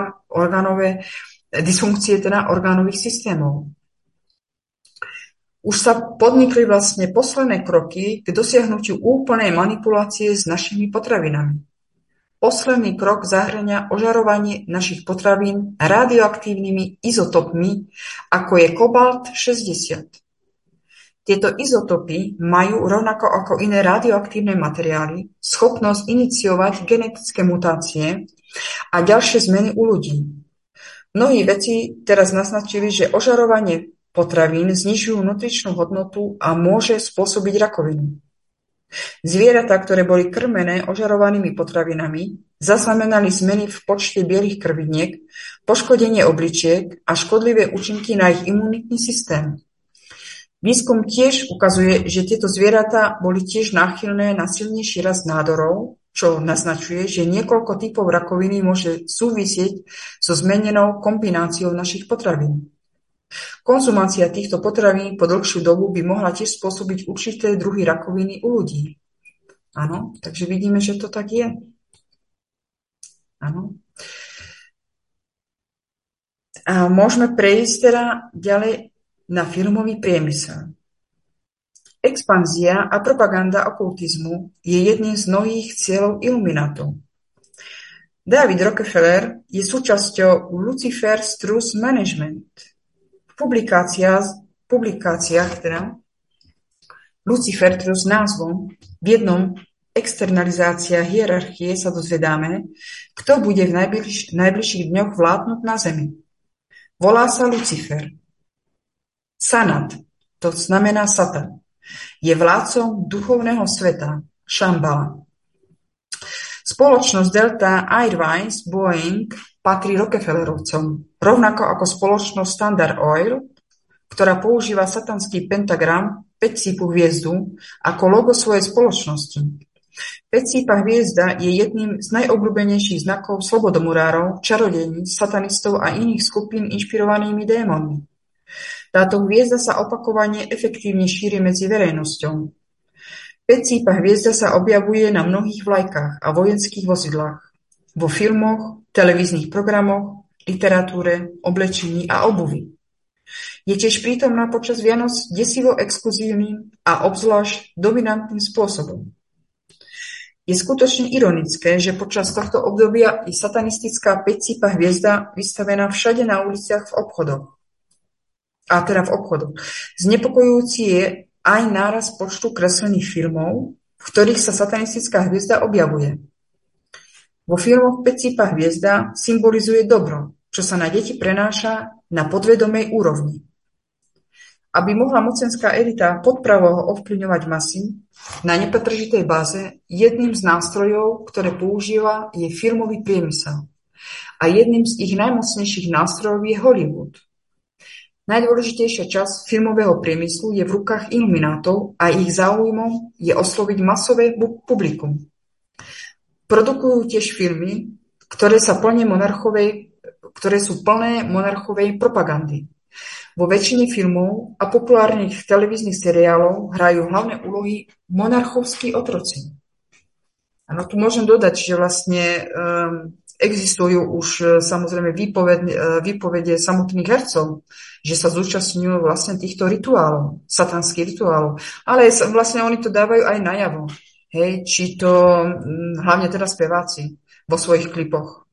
dysfunkcie orgánových systémov. Už sa podnikli vlastne posledné kroky k dosiahnutiu úplnej manipulácie s našimi potravinami. Posledný krok zahŕňa ožarovanie našich potravín radioaktívnymi izotopmi, ako je kobalt 60. Tieto izotopy majú, rovnako ako iné radioaktívne materiály, schopnosť iniciovať genetické mutácie a ďalšie zmeny u ľudí. Mnohí vedci teraz naznačili, že ožarovanie potravín znižujú nutričnú hodnotu a môže spôsobiť rakovinu. Zvieratá, ktoré boli krmené ožarovanými potravinami, zaznamenali zmeny v počte bielých krviniek, poškodenie obličiek a škodlivé účinky na ich imunitný systém. Výskum tiež ukazuje, že tieto zvieratá boli tiež náchylné na silnejší rast nádorov, čo naznačuje, že niekoľko typov rakoviny môže súvisieť so zmenenou kombináciou našich potravín. Konzumácia týchto potravín po dlhšiu dobu by mohla tiež spôsobiť určité druhy rakoviny u ľudí. Áno, takže vidíme, že to tak je. Áno. A môžeme prejsť teda ďalej na filmový priemysel. Expanzia a propaganda okultizmu je jedným z mnohých cieľov iluminátov. David Rockefeller je súčasťou Lucifer's Truth Management. V publikáciách Lucifer s názvom v jednom externalizácia hierarchie sa dozvedáme, kto bude v najbližších dňoch vládnuť na Zemi. Volá sa Lucifer. Sanat, to znamená Satan, je vládcom duchovného sveta, Šambala. Spoločnosť Delta Airlines Boeing patrí Rockefellerovcom, rovnako ako spoločnosť Standard Oil, ktorá používa satanský pentagram päťcípu hviezdu ako logo svojej spoločnosti. Päťcípa hviezda je jedným z najobľúbenejších znakov slobodomurárov, čarodejníc, satanistov a iných skupín inšpirovanými démonmi. Táto hviezda sa opakovane efektívne šíri medzi verejnosťou. Päťcípa hviezda sa objavuje na mnohých vlajkách a vojenských vozidlách, vo filmoch, televíznych programoch, literatúre, oblečení a obuvi. Je tiež prítomná počas Vianoc desivo exkluzívnym a obzvlášť dominantným spôsobom. Je skutočne ironické, že počas tohto obdobia je satanistická päťcípa hviezda vystavená všade na uliciach v obchodoch. Znepokojujúci je aj nárast počtu kreslených filmov, v ktorých sa satanistická hviezda objavuje. Vo filmoch Päťcípa hviezda symbolizuje dobro, čo sa na deti prenáša na podvedomej úrovni. Aby mohla mocenská elita podpravoho ovplyvňovať masy, na nepretržitej báze jedným z nástrojov, ktoré používa, je filmový priemysel. A jedným z ich najmocnejších nástrojov je Hollywood. Najdôležitejšia časť filmového priemyslu je v rukách iluminátov a ich záujmom je osloviť masové publikum. Produkujú tiež filmy, ktoré sú plné monarchovej propagandy. Vo väčšine filmov a populárnych televíznych seriálov hrajú hlavné úlohy monarchovskí otroci. Áno, tu môžem dodať, že vlastne existujú už samozrejme výpovede samotných hercov, že sa zúčastňujú vlastne týchto rituálov, satanských rituálov. Ale vlastne oni to dávajú aj najavo. Hej, či to hlavne teda speváci vo svojich klipoch.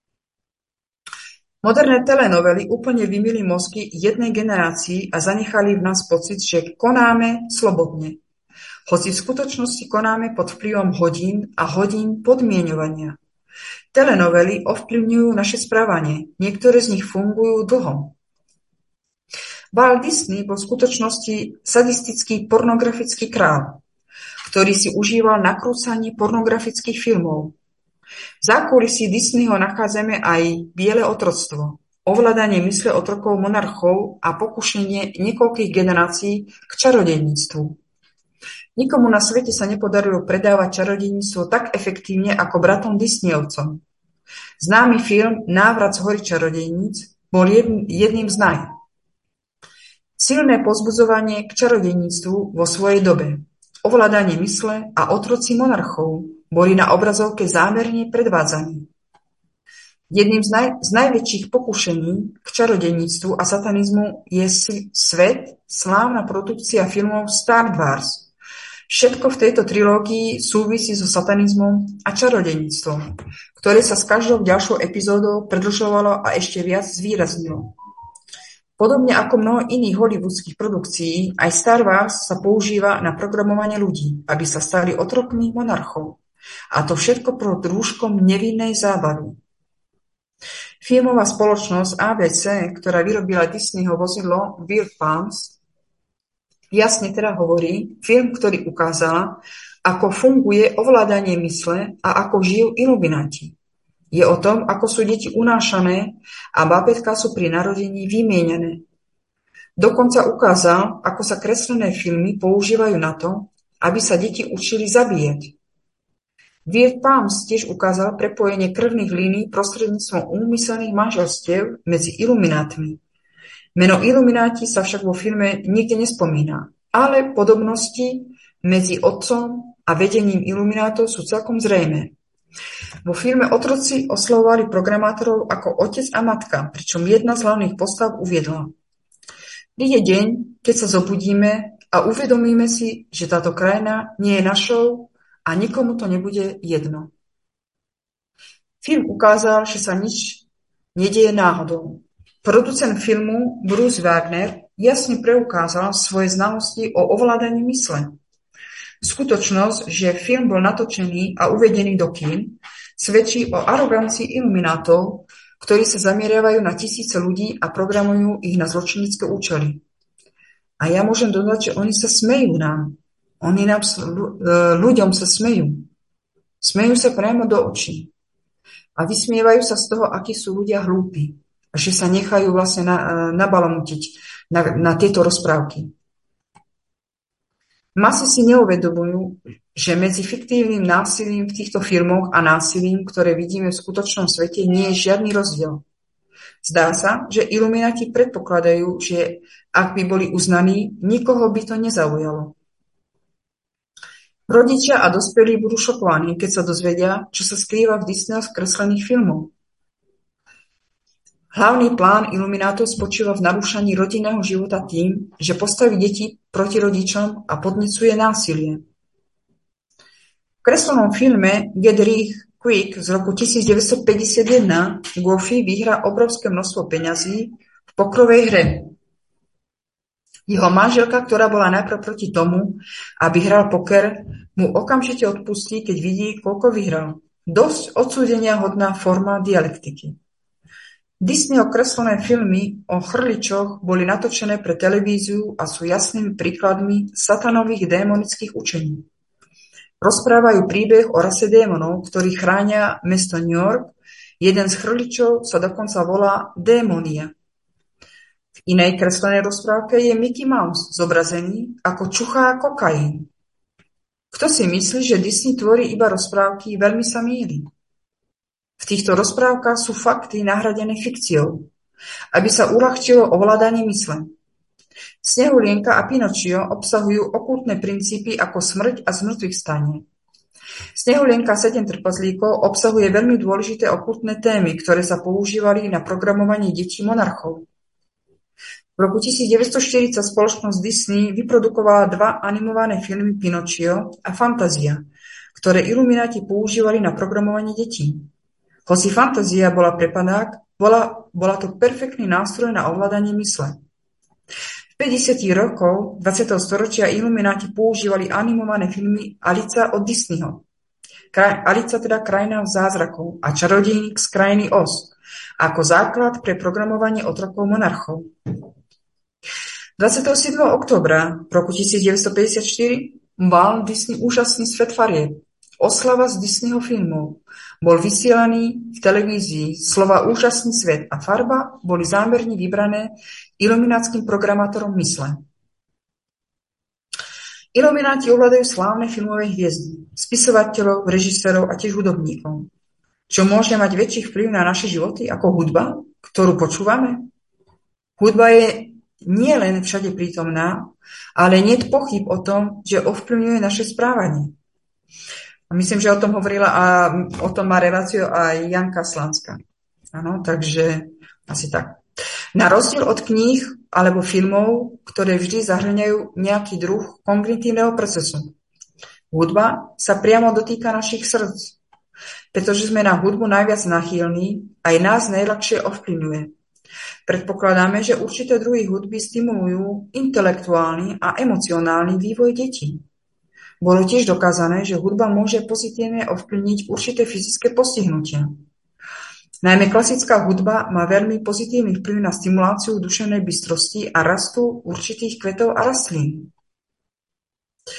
Moderné telenovely úplne vymýli mozgy jednej generácii a zanechali v nás pocit, že konáme slobodne. Hoci v skutočnosti konáme pod vplyvom hodín a hodín podmieňovania. Telenovely ovplyvňujú naše správanie, niektoré z nich fungujú dlho. Walt Disney bol v skutočnosti sadistický pornografický král, ktorý si užíval nakrúcanie pornografických filmov. V zákulisí Disneyho nachádzame aj biele otroctvo, ovládanie mysle otrokov monarchov a pokušenie niekoľkých generácií k čarodejníctvu. Nikomu na svete sa nepodarilo predávať čarodejníctvo tak efektívne ako bratom Disneyovcom. Známy film Návrat z hory čarodejníc bol jedným z naj. Silné povzbudzovanie k čarodejníctvu vo svojej dobe, ovládanie mysle a otroci monarchov boli na obrazovke zámerne predvádzaní. Jedným z najväčších pokušení k čarodejníctvu a satanizmu je svet, slávna produkcia filmov Star Wars. Všetko v tejto trilógii súvisí so satanizmom a čarodejníctvom, ktoré sa s každou ďalšou epizódou predĺžovalo a ešte viac zvýraznilo. Podobne ako mnoho iných hollywoodských produkcií, aj Star Wars sa používa na programovanie ľudí, aby sa stali otrokmi monarchov. A to všetko pod rúškom nevinnej zábavy. Filmová spoločnosť ABC, ktorá vyrobila Disneyho vozidlo Wild Palms, jasne teda hovorí, film, ktorý ukázala, ako funguje ovládanie mysle a ako žijú ilumináti. Je o tom, ako sú deti unášané a bábätká sú pri narodení vymieňané. Dokonca ukázal, ako sa kreslené filmy používajú na to, aby sa deti učili zabíjať. Weird Palms tiež ukázal prepojenie krvných línií prostredníctvom úmyselných manželstiev medzi iluminátmi. Meno ilumináti sa však vo filme nikde nespomína, ale podobnosti medzi otcom a vedením iluminátov sú celkom zrejmé. Vo filme otroci oslovovali programátorov ako otec a matka, pričom jedna z hlavných postav uviedla: Príde deň, keď sa zobudíme a uvedomíme si, že táto krajina nie je našou a nikomu to nebude jedno. Film ukázal, že sa nič nedieje náhodou. Producent filmu Bruce Wagner jasne preukázal svoje znalosti o ovládaní mysle. Skutočnosť, že film bol natočený a uvedený do kín, svedčí o arogancii iluminátov, ktorí sa zameriavajú na tisíce ľudí a programujú ich na zločinecké účely. A ja môžem dodať, že oni sa smejú nám. Oni nám, ľuďom sa smejú. Smejú sa priamo do očí. A vysmievajú sa z toho, akí sú ľudia hlúpi. A že sa nechajú vlastne nabalamutiť na tieto rozprávky. Masy si neuvedomujú, že medzi fiktívnym násilím v týchto filmoch a násilím, ktoré vidíme v skutočnom svete, nie je žiadny rozdiel. Zdá sa, že ilumináti predpokladajú, že ak by boli uznaní, nikoho by to nezaujalo. Rodičia a dospelí budú šokovaní, keď sa dozvedia, čo sa skrýva v Disneyových kreslených filmoch. Hlavný plán iluminátov spočíva v narúšaní rodinného života tým, že postaví deti proti rodičom a podnecuje násilie. V kreslenom filme Get Rich Quick z roku 1951 Goofy vyhrá obrovské množstvo peňazí v pokrovej hre. Jeho manželka, ktorá bola najprv proti tomu, aby hral poker, mu okamžite odpustí, keď vidí, koľko vyhral. Dosť odsúdenia hodná forma dialektiky. Disneyho kreslené filmy o chrličoch boli natočené pre televíziu a sú jasnými príkladmi satanových démonických učení. Rozprávajú príbeh o rase démonov, ktorí chránia mesto New York. Jeden z chrličov sa dokonca volá Démonia. V inej kreslenej rozprávke je Mickey Mouse zobrazený, ako čuchá kokain. Kto si myslí, že Disney tvorí iba rozprávky, veľmi sa mýli. V týchto rozprávkach sú fakty nahradené fikciou, aby sa uľahčilo ovládanie mysle. Snehulienka a Pinočio obsahujú okultné princípy ako smrť a zmŕtvychvstanie. Snehulienka 7 trpazlíkov obsahuje veľmi dôležité okultné témy, ktoré sa používali na programovanie detí monarchov. V roku 1940 spoločnosť Disney vyprodukovala 2 animované filmy Pinočio a Fantázia, ktoré ilumináti používali na programovanie detí. Hoci Fantázia bola prepadák, bola to perfektný nástroj na ovládanie mysle. V 50. rokoch 20. storočia ilumináti používali animované filmy Alica od Disneyho. Alica teda krajina zázrakov a čarodejník z krajiny Oz ako základ pre programovanie otrokov monarchov. 27. októbra roku 1954 mal Disney úžasný svet farieb. Oslava z Disneyho filmov. Bol vysielaný v televízii. Slova úžasný svet a farba boli zámerne vybrané iluminátskym programátorom mysle. Ilumináti ovládajú slávne filmové hviezdy, spisovateľov, režisérov a tiež hudobníkov. Čo môže mať väčší vplyv na naše životy ako hudba, ktorú počúvame? Hudba je nie len všade prítomná, ale niet pochyb o tom, že ovplyvňuje naše správanie. A myslím, že o tom hovorila a o tom má reláciu aj Janka Slanská. Áno, takže asi tak. Na rozdiel od kníh alebo filmov, ktoré vždy zahŕňajú nejaký druh kognitívneho procesu. Hudba sa priamo dotýka našich srdc, pretože sme na hudbu najviac nachýlní, aj nás najľahšie ovplyvňuje. Predpokladáme, že určité druhy hudby stimulujú intelektuálny a emocionálny vývoj detí. Bolo tiež dokázané, že hudba môže pozitívne ovplyvniť určité fyzické postihnutia. Najmä klasická hudba má veľmi pozitívny vplyv na stimuláciu duševnej bystrosti a rastu určitých kvetov a rastlín.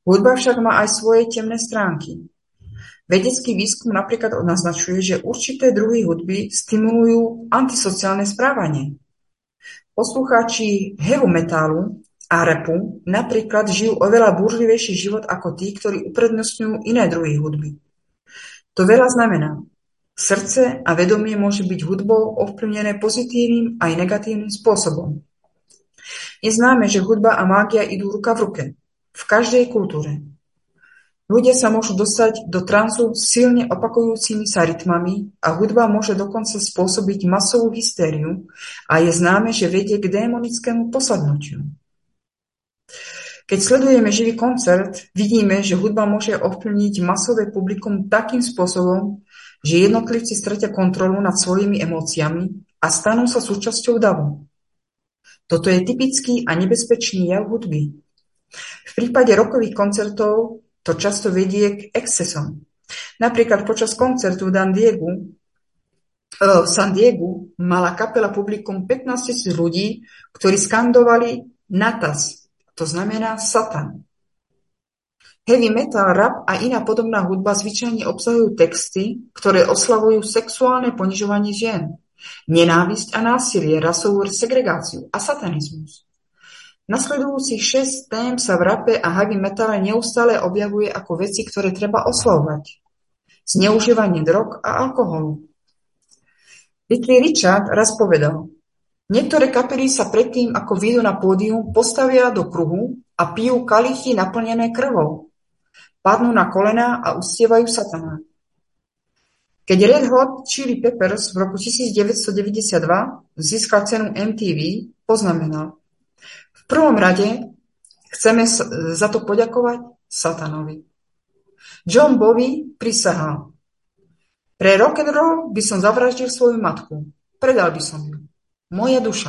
Hudba však má aj svoje temné stránky. Vedecký výskum napríklad naznačuje, že určité druhy hudby stimulujú antisociálne správanie. Poslucháči heavy metalu a rapu napríklad žijú oveľa búrlivejší život ako tí, ktorí uprednostňujú iné druhy hudby. To veľa znamená. Srdce a vedomie môže byť hudbou ovplyvnené pozitívnym aj negatívnym spôsobom. Je známe, že hudba a mágia idú ruka v ruke. V každej kultúre. Ľudia sa môžu dostať do transu silne opakujúcimi sa rytmami a hudba môže dokonca spôsobiť masovú hystériu a je známe, že vedie k démonickému posadnutiu. Keď sledujeme živý koncert, vidíme, že hudba môže ovplyvniť masové publikum takým spôsobom, že jednotlivci stratia kontrolu nad svojimi emóciami a stanú sa súčasťou davu. Toto je typický a nebezpečný jav hudby. V prípade rockových koncertov to často vedie k excesom. Napríklad počas koncertu v San Diegu mala kapela publikum 15 000 ľudí, ktorí skandovali Natas, to znamená Satan. Heavy metal, rap a iná podobná hudba zvyčajne obsahujú texty, ktoré oslavujú sexuálne ponižovanie žien, nenávisť a násilie, rasovú segregáciu a satanizmus. Nasledujúcich 6 tém sa v rape a heavy metale neustále objavuje ako veci, ktoré treba oslavovať. Zneužívanie drog a alkoholu. Little Richard raz povedal, niektoré kapely sa predtým, ako vyjdú na pódium, postavia do kruhu a pijú kalichy naplnené krvou. Padnú na kolená a uctievajú satana. Keď Red Hot Chili Peppers v roku 1992 získal cenu MTV, poznamenal, v prvom rade chceme za to poďakovať satanovi. John Bowie prisahal, pre rock and roll by som zavraždil svoju matku, predal by som ju. Moja duša.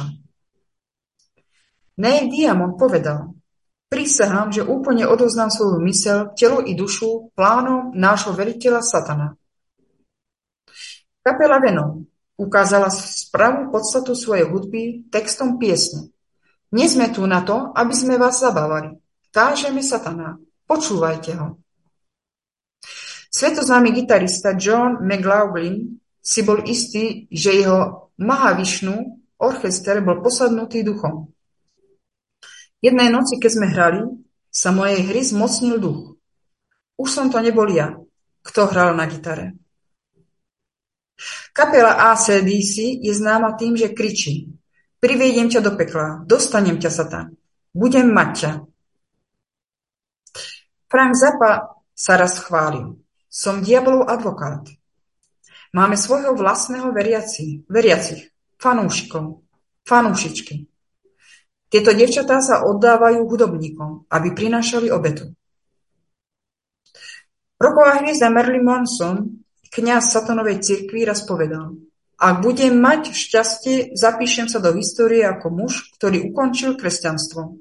Neil Diamond povedal, prisahám, že úplne odoznám svoju myseľ, telo i dušu plánom nášho veliteľa satana. Kapela Venom ukázala pravú podstatu svojej hudby textom piesne. Nie sme tu na to, aby sme vás zabávali. Kážeme satana. Počúvajte ho. Svetoznámy gitarista John McLaughlin si bol istý, že jeho Mahavishnu orchester bol posadnutý duchom. Jednej noci, keď sme hrali, sa mojej hry zmocnil duch. Už som to nebol ja, kto hral na gitare. Kapela AC/DC je známa tým, že kričí. Privediem ťa do pekla, dostanem ťa, Satan, budem mať ťa. Frank Zappa sa raz chválil. Som diabolov advokát. Máme svojho vlastného veriacich, fanúšikov, fanúšičky. Tieto dievčatá sa oddávajú hudobníkom, aby prinášali obetu. Rocková hviezda Marilyn Manson, kňaz satanovej cirkvi, raz povedal, ak budem mať šťastie, zapíšem sa do histórie ako muž, ktorý ukončil kresťanstvo.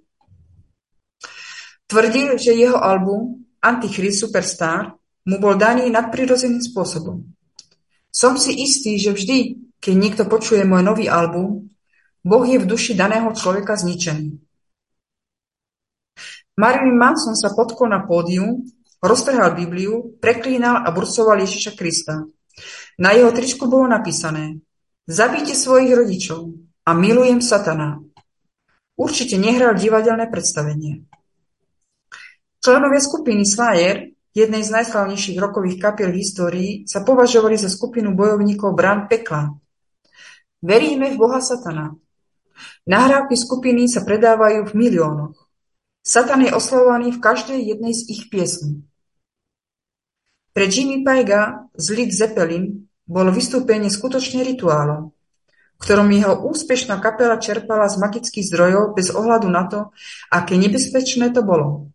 Tvrdil, že jeho album Antichrist Superstar mu bol daný nadprirodzeným spôsobom. Som si istý, že vždy, keď niekto počuje môj nový album, Boh je v duši daného človeka zničený. Marilyn Manson sa potkol na pódium, roztrhal Bibliu, preklínal a burcoval Ježiša Krista. Na jeho tričku bolo napísané: Zabíjte svojich rodičov a milujem satana. Určite nehral divadelné predstavenie. Členovia skupiny Slayer, jednej z najslavnejších rockových kapiel v histórii, sa považovali za skupinu bojovníkov brán pekla. Veríme v Boha satana. Nahrávky skupiny sa predávajú v miliónoch. Satan je oslavovaný v každej jednej z ich piesní. Pre Jimmy Paiga z Led Zeppelin bolo vystúpenie skutočne rituálom, v ktorom jeho úspešná kapela čerpala z magických zdrojov bez ohľadu na to, aké nebezpečné to bolo.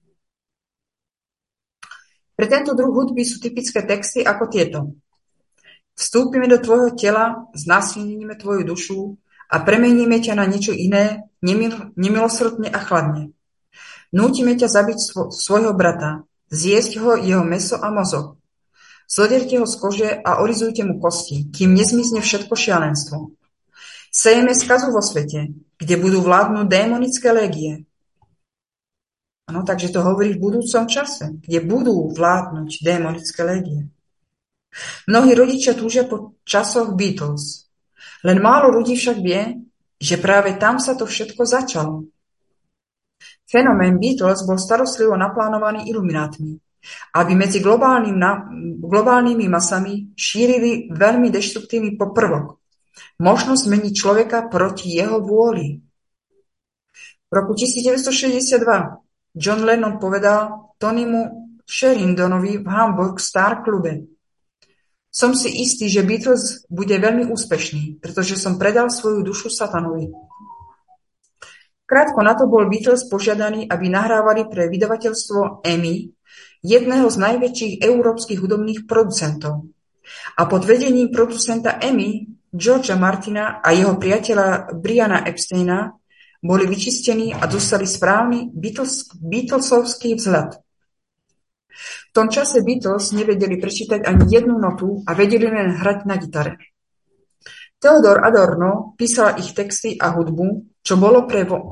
Pre tento druh hudby sú typické texty ako tieto. Vstúpime do tvojho tela, znásilníme tvoju dušu a premeníme ťa na niečo iné, nemilosrdne a chladne. Nútime ťa zabiť svojho brata, zjesť ho jeho mäso a mozog. Zoderte ho z kože a orizujte mu kosti, kým nezmizne všetko šialenstvo. Sejeme skazu vo svete, kde budú vládnuť démonické légie. Ano, takže to hovorí v budúcom čase, kde budú vládnuť démonické légie. Mnohí rodičia túžia po časoch Beatles. Len málo ľudí však vie, že práve tam sa to všetko začalo. Fenomén Beatles bol starostlivo naplánovaný iluminátmi, aby medzi globálnymi masami šírili veľmi deštruktívny prvok. Možnosť zmeniť človeka proti jeho vôli. V roku 1962 John Lennon povedal Tonymu Sherindonovi v Hamburg Star klube: Som si istý, že Beatles bude veľmi úspešný, pretože som predal svoju dušu satanovi. Krátko na to bol Beatles požiadaný, aby nahrávali pre vydavateľstvo EMI, jedného z najväčších európskych hudobných producentov. A pod vedením producenta EMI, Georgea Martina a jeho priateľa Briana Epsteina boli vyčistení a dostali správny Beatlesovský vzhľad. V tom čase Beatles nevedeli prečítať ani jednu notu a vedeli len hrať na gitare. Theodor Adorno písal ich texty a hudbu, čo bolo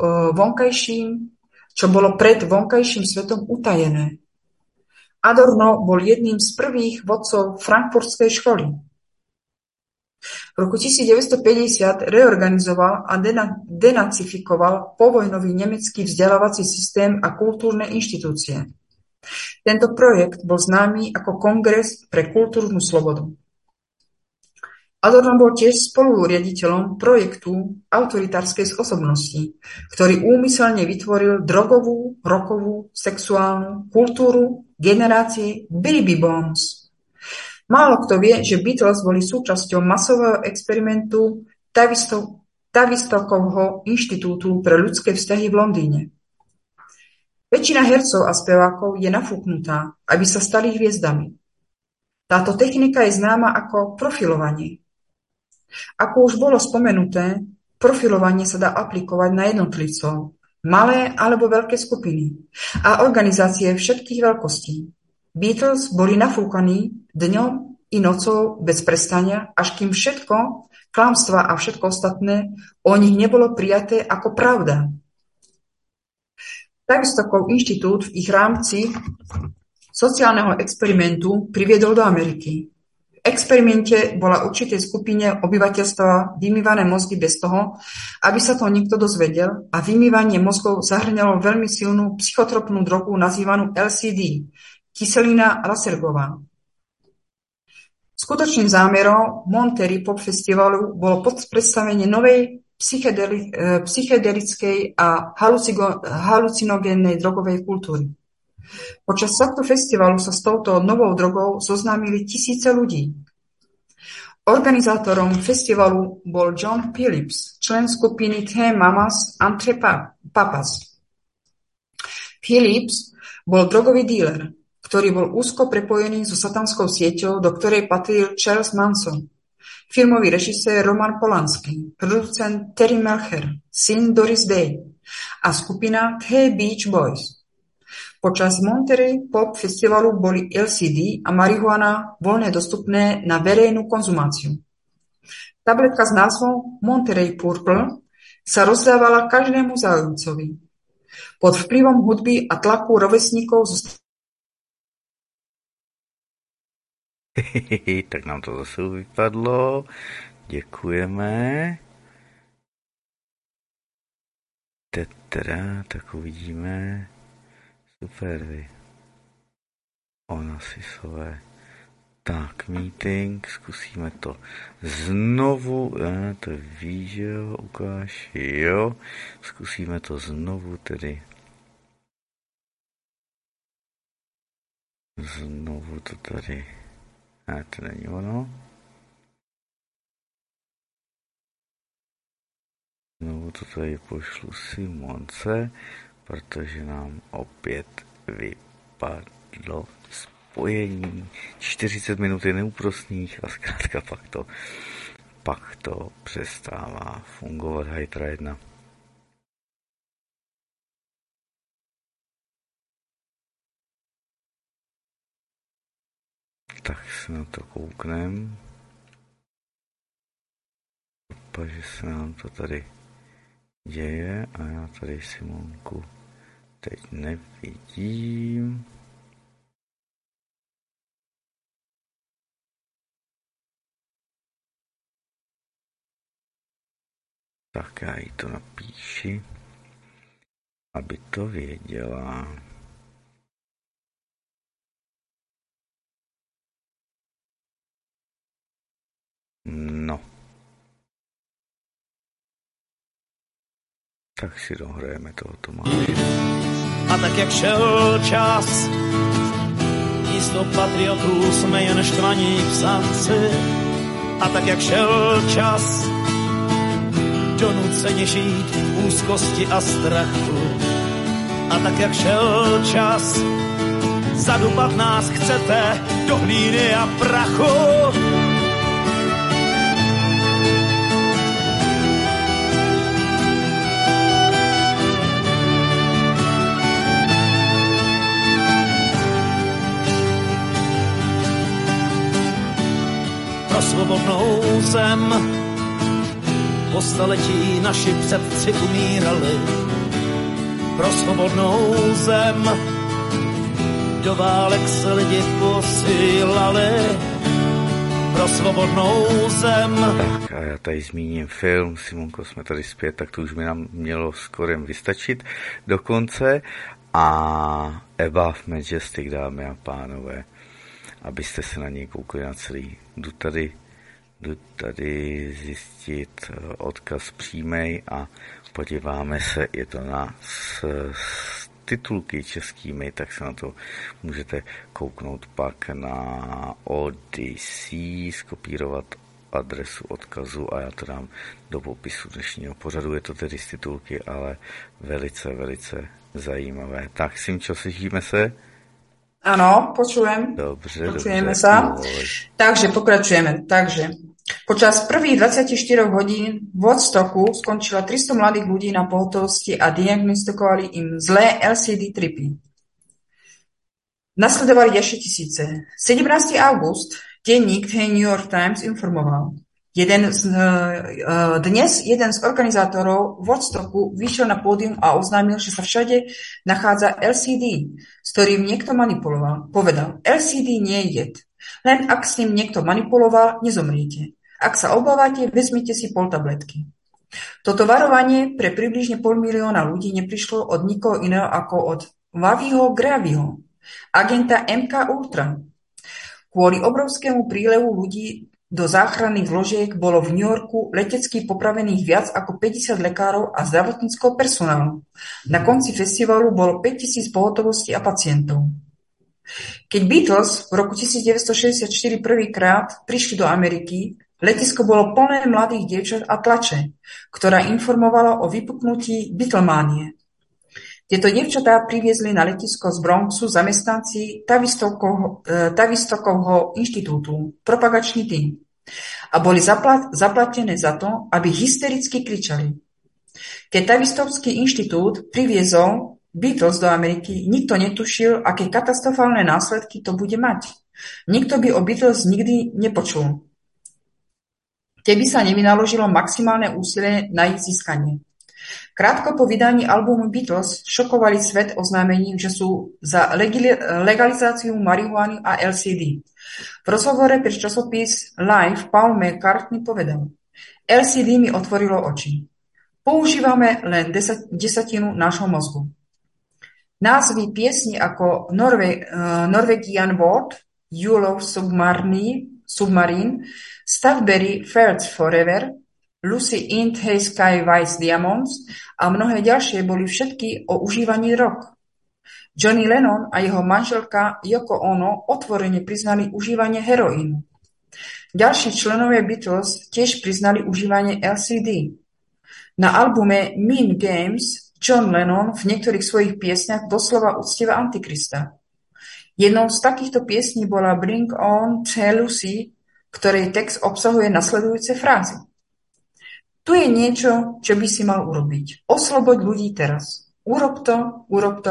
pred vonkajším svetom utajené. Adorno bol jedným z prvých vodcov frankfurtskej školy. V roku 1950 reorganizoval a denacifikoval povojnový nemecký vzdelávací systém a kultúrne inštitúcie. Tento projekt bol známy ako Kongres pre kultúrnu slobodu. Adorno bol tiež spoluriaditeľom projektu autoritárskej osobnosti, ktorý úmyselne vytvoril drogovú, rockovú, sexuálnu kultúru generácie baby bombs. Málo kto vie, že Beatles boli súčasťou masového experimentu Tavistokovho inštitútu pre ľudské vzťahy v Londýne. Väčšina hercov a spevákov je nafúknutá, aby sa stali hviezdami. Táto technika je známa ako profilovanie. Ako už bolo spomenuté, profilovanie sa dá aplikovať na jednotlivcov, malé alebo veľké skupiny a organizácie všetkých veľkostí. Beatles boli nafúkaní dňom i nocou bez prestania, až kým všetko, klamstvá a všetko ostatné, o nich nebolo prijaté ako pravda. Tavistokov inštitút v ich rámci sociálneho experimentu priviedol do Ameriky. V experimente bola určitej skupine obyvateľstva vymývané mozgy bez toho, aby sa to niekto dozvedel, a vymývanie mozgov zahrňalo veľmi silnú psychotropnú drogu nazývanú LSD, kyselina lasergová. Skutočným zámerom Monterey Pop Festivalu bolo predstavenie novej psychedelickej a halucinogénnej drogovej kultúry. Počas tohto festivalu sa s touto novou drogou zoznámili tisíce ľudí. Organizátorom festivalu bol John Phillips, člen skupiny The Mamas and the Papas. Phillips bol drogový díler, ktorý bol úzko prepojený so satanskou sieťou, do ktorej patril Charles Manson, filmový režisér Roman Polanski, producent Terry Melcher, syn Doris Day a skupina The Beach Boys. Počas Monterey Pop Festivalu boli LSD a marihuana voľne dostupné na verejnú konzumáciu. Tabletka s názvom Monterey Purple sa rozdávala každému záujemcovi. Pod vplyvom hudby a tlaku rovesníkov Tak nám to zase vypadlo. Děkujeme. Tak uvidíme. Super, vy. Onasisové. Tak, meeting, zkusíme to znovu. To víš, jo, ukáž, jo. Zkusíme to znovu tedy. Znovu to tady. To není ono. Znovu to tady pošlu Simonce, protože nám opět vypadlo spojení. 40 minut je neúprostných a zkrátka pak to přestává fungovat Hydra 1. Tak se na to kouknem. Že se nám to tady děje a já tady Simonku teď nevidím. Tak já jí to napíši, aby to věděla. No. Tak si dohrajeme toho Tomáše. A tak jak šel čas, místo patriotů jsme jen štvaní psanci. A tak jak šel čas, donuceni žít v úzkosti a strachu. A tak jak šel čas, zadupat nás chcete do hlíny a prachu. Pro svobodnou zem po staletí naši předci umírali. Pro svobodnou zem do válek se lidi posílali. Pro svobodnou zem. Tak a já tady zmíním film. Simonko, jsme tady zpět, tak to už by nám mělo skoro vystačit do konce. A Above Majestic, dámy a pánové, abyste se na něj koukli na celý. Jdu tady zjistit odkaz přímej a podíváme se, je to na titulky českými, tak se na to můžete kouknout pak na Odyssey, skopírovat adresu odkazu a já to dám do popisu dnešního pořadu. Je to tedy z titulky, ale velice, velice zajímavé. Tak, Simčo, slyšíme se? Áno, počujem. Dobře, počujeme sa. Takže pokračujeme. Takže počas prvých 24 hodín v Woodstocku skončilo 300 mladých ľudí na pohotovosti a diagnostikovali im zlé LSD tripy. Nasledovali ďalšie tisíce. 17. august denník The New York Times informoval. Dnes jeden z organizátorov Woodstocku vyšiel na pódium a oznámil, že sa všade nachádza LSD, s ktorým niekto manipuloval. Povedal, LSD nie je jed. Len ak s ním niekto manipuloval, nezomriete. Ak sa obávate, vezmite si poltabletky. Toto varovanie pre približne 500 000 ľudí neprišlo od nikoho iného ako od Waviho Graviho, agenta MK Ultra. Kvôli obrovskému prílevu ľudí do záchranných zložiek bolo v New Yorku letecky popravených viac ako 50 lekárov a zdravotníckeho personálu. Na konci festivalu bolo 5000 pohotovostí a pacientov. Keď Beatles v roku 1964 prvýkrát prišli do Ameriky, letisko bolo plné mladých dievčat a tlače, ktorá informovala o vypuknutí Beatlemánie. Tieto dievčatá priviezli na letisko z Bronxu zamestnanci Tavistokovho inštitútu, propagačný tím, a boli zaplatené za to, aby hystericky kričali. Keď Tavistovský inštitút priviezol Beatles do Ameriky, nikto netušil, aké katastrofálne následky to bude mať. Nikto by o Beatles nikdy nepočul. Keby sa nevynaložilo maximálne úsilie na ich získanie. Krátko po vydaní albumu Beatles šokovali svet oznámením, že sú za legalizáciu marihuany a LSD. V rozhovore pre časopis Life Paul McCartney povedal: LSD mi otvorilo oči. Používame len desatinu nášho mozgu. Názvy piesni ako Norwegian Wood, You Love Submarine, Stavberry Fields Forever, Lucy in the Sky White Diamonds a mnohé ďalšie boli všetky o užívaní drog. Johnny Lennon a jeho manželka Yoko Ono otvorene priznali užívanie heroínu. Ďalší členovia Beatles tiež priznali užívanie LSD. Na albume Mean Games John Lennon v niektorých svojich piesniach doslova uctieva Antikrista. Jednou z takýchto piesní bola Bring On the Lucy, ktorej text obsahuje nasledujúce frázy. Tu je niečo, čo by si mal urobiť. Osloboď ľudí teraz. Urob to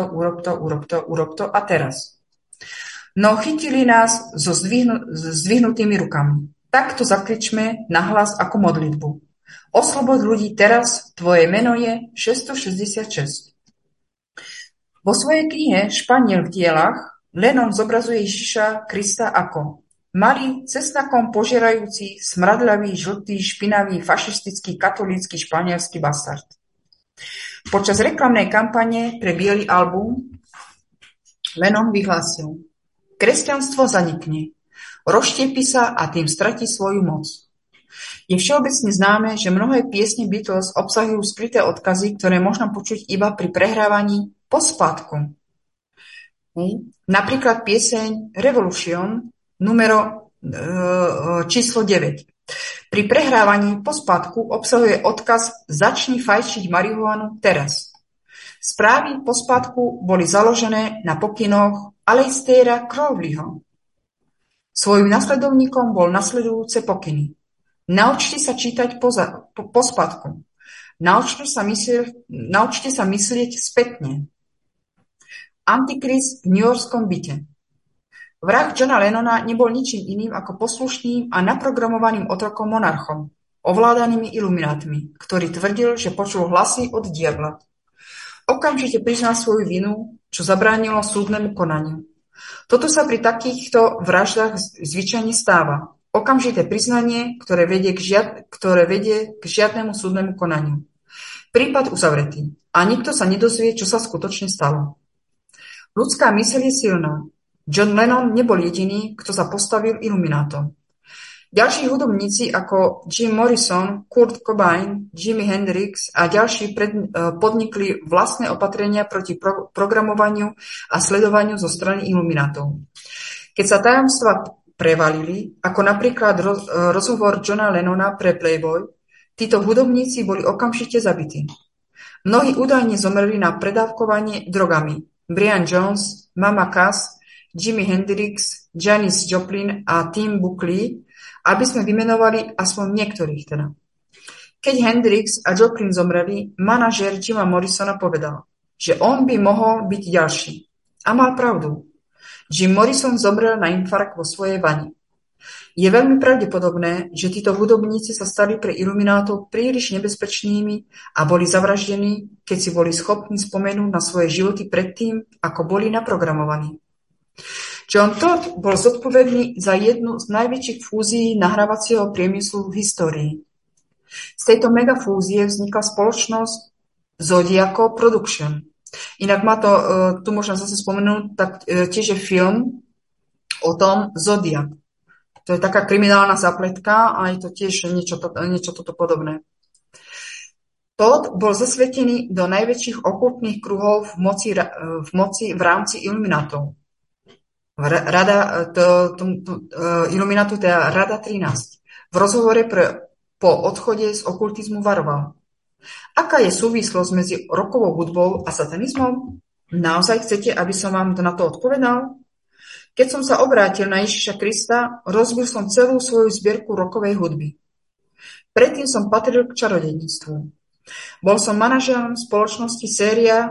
a teraz. No chytili nás so zdvihnutými rukami. Takto zakričme nahlas ako modlitbu. Osloboď ľudí teraz, tvoje meno je 666. Vo svojej knihe Španiel v dielach Lennon zobrazuje Ježiša Krista ako malý, cesnakom požierajúci, smradľavý, žltý, špinavý, fašistický, katolícky, španielský bastard. Počas reklamnej kampane pre biely album Lennon vyhlásil: kresťanstvo zanikne, rozštiepi sa a tým stratí svoju moc. Je všeobecne známe, že mnohé piesne Beatles obsahujú skryté odkazy, ktoré možno počuť iba pri prehrávaní po spátku. Napríklad pieseň Revolution číslo 9. Pri prehrávaní po spátku obsahuje odkaz začni fajčiť marihuanu teraz. Správy po spátku boli založené na pokynoch Aleisteira Crowleyho. Svojim nasledovníkom bol nasledujúce pokyny. Naučte sa čítať po spátku. Naučte sa myslieť spätne. Antikrist v newyorskom byte. Vrah Johna Lennona nebol ničím iným ako poslušným a naprogramovaným otrokom monarchom, ovládanými iluminátmi, ktorý tvrdil, že počul hlasy od diabla. Okamžite priznal svoju vinu, čo zabránilo súdnemu konaniu. Toto sa pri takýchto vraždách zvyčajne stáva. Okamžité priznanie, ktoré vedie k žiadnemu súdnemu konaniu. Prípad uzavretý a nikto sa nedozvie, čo sa skutočne stalo. Ľudská myseľ je silná. John Lennon nebol jediný, kto sa postavil iluminátom. Ďalší hudobníci ako Jim Morrison, Kurt Cobain, Jimi Hendrix a ďalší podnikli vlastné opatrenia proti programovaniu a sledovaniu zo strany iluminátov. Keď sa tajomstvá prevalili, ako napríklad rozhovor Johna Lennona pre Playboy, títo hudobníci boli okamžite zabití. Mnohí údajne zomreli na predávkovanie drogami. Brian Jones, Mama Cass, Jimi Hendrix, Janis Joplin a Tim Buckley, aby sme vymenovali aspoň niektorých teda. Keď Hendrix a Joplin zomreli, manažér Jima Morrisona povedal, že on by mohol byť ďalší. A mal pravdu. Jim Morrison zomrel na infarkt vo svojej vani. Je veľmi pravdepodobné, že títo hudobníci sa stali pre iluminátov príliš nebezpečnými a boli zavraždení, keď si boli schopní spomenúť na svoje životy predtým, ako boli naprogramovaní. John Todd bol zodpovedný za jednu z najväčších fúzií nahrávacieho priemyslu v histórii. Z tejto megafúzie vznikla spoločnosť Zodiaco Production. Inak má to, tu možno zase spomenúť, tak tiež je film o tom Zodiac. To je taká kriminálna zapletka a je to tiež niečo toto podobné. Todd bol zasvetený do najväčších okultných kruhov v moci v rámci iluminátov. Iluminátu, teda Rada 13. V rozhovore po odchode z okultizmu varoval. Aká je súvislosť medzi rockovou hudbou a satanizmom? Naozaj chcete, aby som vám na to odpovedal? Keď som sa obrátil na Ježiša Krista, rozbil som celú svoju zbierku rockovej hudby. Predtým som patril k čarodejníctvu. Bol som manažérom spoločnosti séria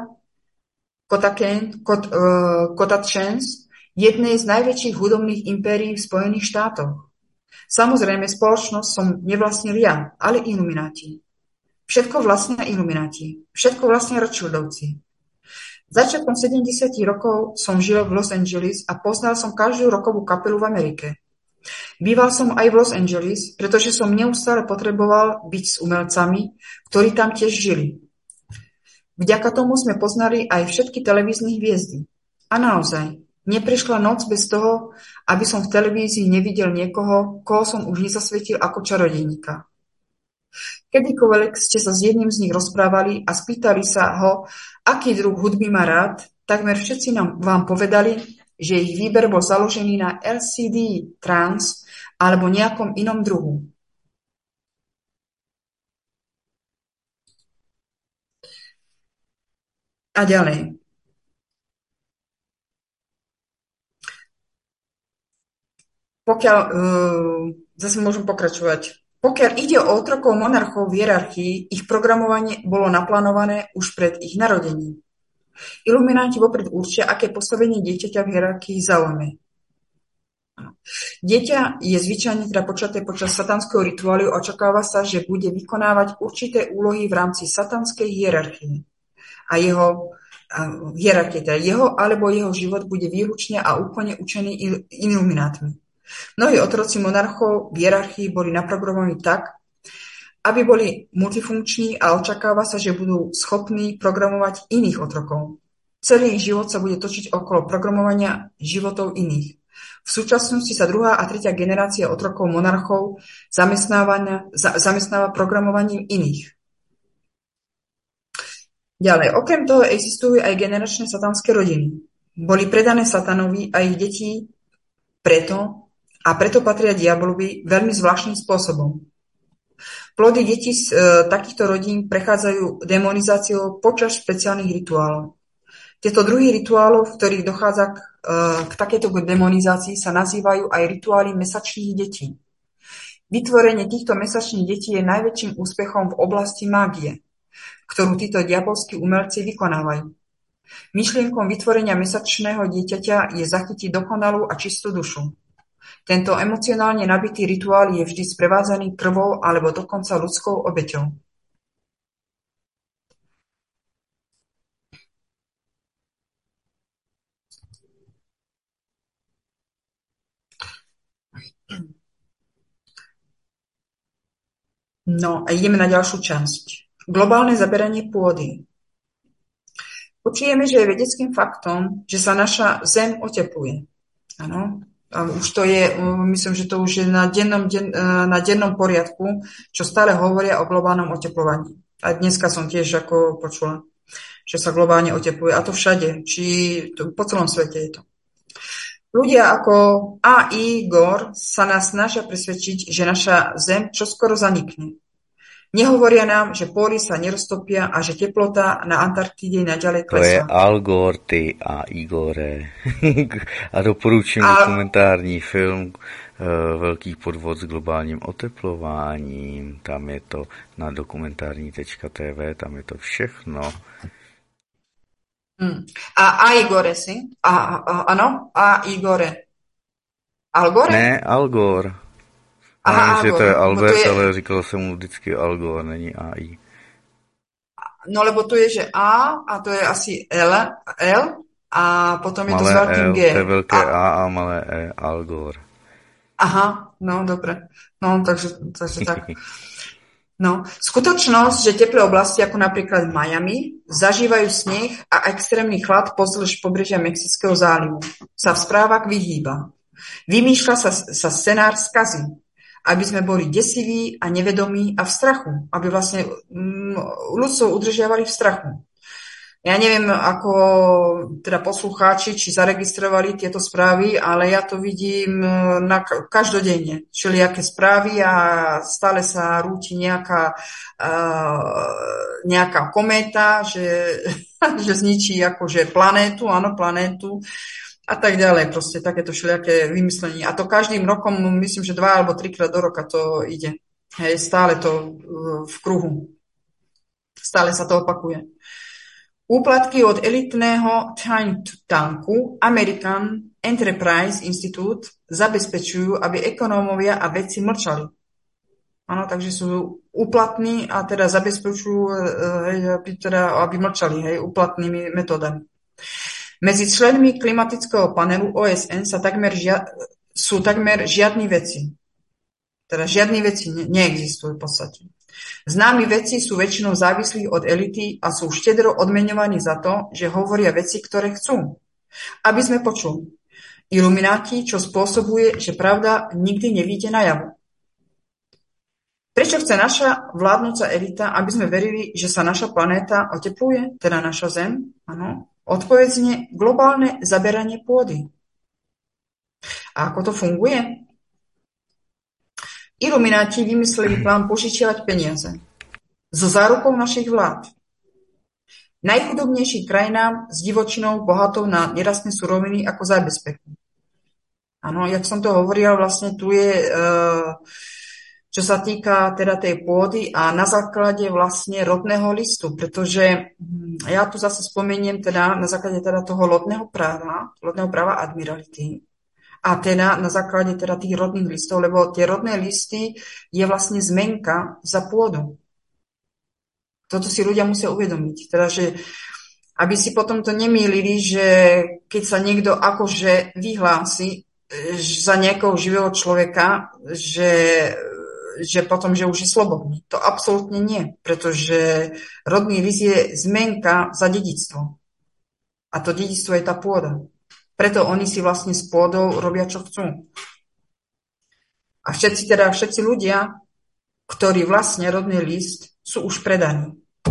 Kotačens, jednej z najväčších hudobných impérií v Spojených štátoch. Samozrejme, spoločnosť som nevlastnil ja, ale ilumináti. Všetko vlastnia ilumináti. Všetko vlastnia Rothschildovci. Začiatkom 70 rokov som žil v Los Angeles a poznal som každú rockovú kapelu v Amerike. Býval som aj v Los Angeles, pretože som neustále potreboval byť s umelcami, ktorí tam tiež žili. Vďaka tomu sme poznali aj všetky televízne hviezdy. A naozaj, neprešla noc bez toho, aby som v televízii nevidel niekoho, koho som už nezasvetil ako čarodejníka. Kedykoľvek ste sa s jedným z nich rozprávali a spýtali sa ho, aký druh hudby má rád, takmer všetci vám povedali, že ich výber bol založený na LCD trance alebo nejakom inom druhu. A ďalej. Zase môžem pokračovať. Pokiaľ ide o otrokov monarchov v hierarchii, ich programovanie bolo naplánované už pred ich narodením. Ilumináti vopred určia, aké postavenie dieťaťa v hierarchii zaujme. Dieťa je zvyčajne teda počaté počas satanského rituálu a očakáva sa, že bude vykonávať určité úlohy v rámci satanskej hierarchie. A jeho hierarchie, teda jeho alebo jeho život bude výlučne a úplne učený iluminátmi. Mnohí otroci monarchov v hierarchii boli naprogramovaní tak, aby boli multifunkční a očakáva sa, že budú schopní programovať iných otrokov. Celý ich život sa bude točiť okolo programovania životov iných. V súčasnosti sa druhá a tretia generácia otrokov monarchov zamestnáva programovaním iných. Ďalej, okrem toho existujú aj generačné satanské rodiny. Boli predané satanovi a ich detí preto patria diablovi veľmi zvláštnym spôsobom. Plody detí z takýchto rodín prechádzajú demonizáciou počas špeciálnych rituálov. Tieto druhy rituálov, v ktorých dochádza k takejto demonizácii, sa nazývajú aj rituály mesačných detí. Vytvorenie týchto mesačných detí je najväčším úspechom v oblasti mágie, ktorú títo diabolskí umelci vykonávajú. Myšlienkou vytvorenia mesačného dieťaťa je zachytiť dokonalú a čistú dušu. Tento emocionálne nabitý rituál je vždy sprevádzaný krvou alebo dokonca ľudskou obeťou. No a ideme na ďalšiu časť. Globálne zaberanie pôdy. Počujeme, že je vedeckým faktom, že sa naša Zem otepluje. Áno. A už to je, myslím, že to už je na dennom poriadku, čo stále hovoria o globálnom oteplovaní. A dneska som tiež ako počula, že sa globálne otepluje. A to všade, po celom svete je to. Ľudia ako A. I. Gore sa nás snažia presvedčiť, že naša Zem čoskoro zanikne. Nehovoria nám, že póly sa neroztopia a že teplota na Antarktíde naďalej klesá. To je Al Gore, ty a Igore. A doporučím dokumentární film Velký podvod s globálním oteplováním. Tam je to na dokumentární.tv, tam je to všechno. A Igore si? Ano? A Igore. Al Gore? Ne, Al Gore. Nevím, že to je Albert, ale říkal jsem mu vždycky Al Gore, není AI. No lebo tu je, že A to je asi L a potom je to s veľkým G. To je veľké A malé E, Al Gore. Aha, no dobre. No, takže tak. No, skutočnosť, že teplé oblasti ako napríklad Miami zažívajú sneh a extrémny chlad pozdĺž pobrežia Mexického zálivu, sa v správach vyhýba. Vymýšľa sa scenár skazy, aby sme boli desiví a nevedomí a v strachu, aby vlastne ľudstvo udržiavali v strachu. Ja neviem, ako teda poslucháči, či zaregistrovali tieto správy, ale ja to vidím každodenne. Všelijaké správy a stále sa rúti nejaká kométa, že zničí akože planétu a tak ďalej. Proste takéto všelijaké vymyslenie. A to každým rokom, myslím, že 2 alebo 3 krát do roka to ide. Hej, stále to v kruhu. Stále sa to opakuje. Úplatky od elitného think tanku American Enterprise Institute zabezpečujú, aby ekonómovia a vedci mlčali. Áno, takže sú úplatní a teda zabezpečujú, aby mlčali, úplatnými metódami. Medzi členmi klimatického panelu OSN sú takmer žiadni vedci. Teda žiadni vedci neexistujú v podstate. Známi vedci sú väčšinou závislí od elity a sú štedro odmeňovaní za to, že hovoria veci, ktoré chcú. Aby sme počuli. Ilumináti, čo spôsobuje, že pravda nikdy nevyjde najavu. Prečo chce naša vládnúca elita, aby sme verili, že sa naša planéta otepluje, teda naša Zem? Áno. Odpoveď znie globálne zaberanie pôdy. A ako to funguje? Ilumináti vymysleli plán požičiavať peniaze so zárukou našich vlád. Najchudobnejším krajinám s divočinou bohatou na nerastné suroviny ako zábezpeku. Áno, jak som to hovorila, vlastne tu je, čo sa týka teda tej pôdy a na základe vlastne rodného listu, pretože ja tu zase spomeniem teda na základe teda toho lodného práva admirality. A teda na základe teda tých rodných listov, lebo tie rodné listy je vlastne zmenka za pôdu. Toto si ľudia musia uvedomiť. Teda, že Aby si potom to nemýlili, že keď sa niekto akože vyhlási za nejakého živého človeka, že potom, že už je slobodný. To absolútne nie, pretože rodný list je zmenka za dedičstvo. A to dedičstvo je tá pôda. Preto oni si vlastne s pôdou robia, čo chcú. A všetci ľudia, ktorí vlastne rodný list, sú už predaní.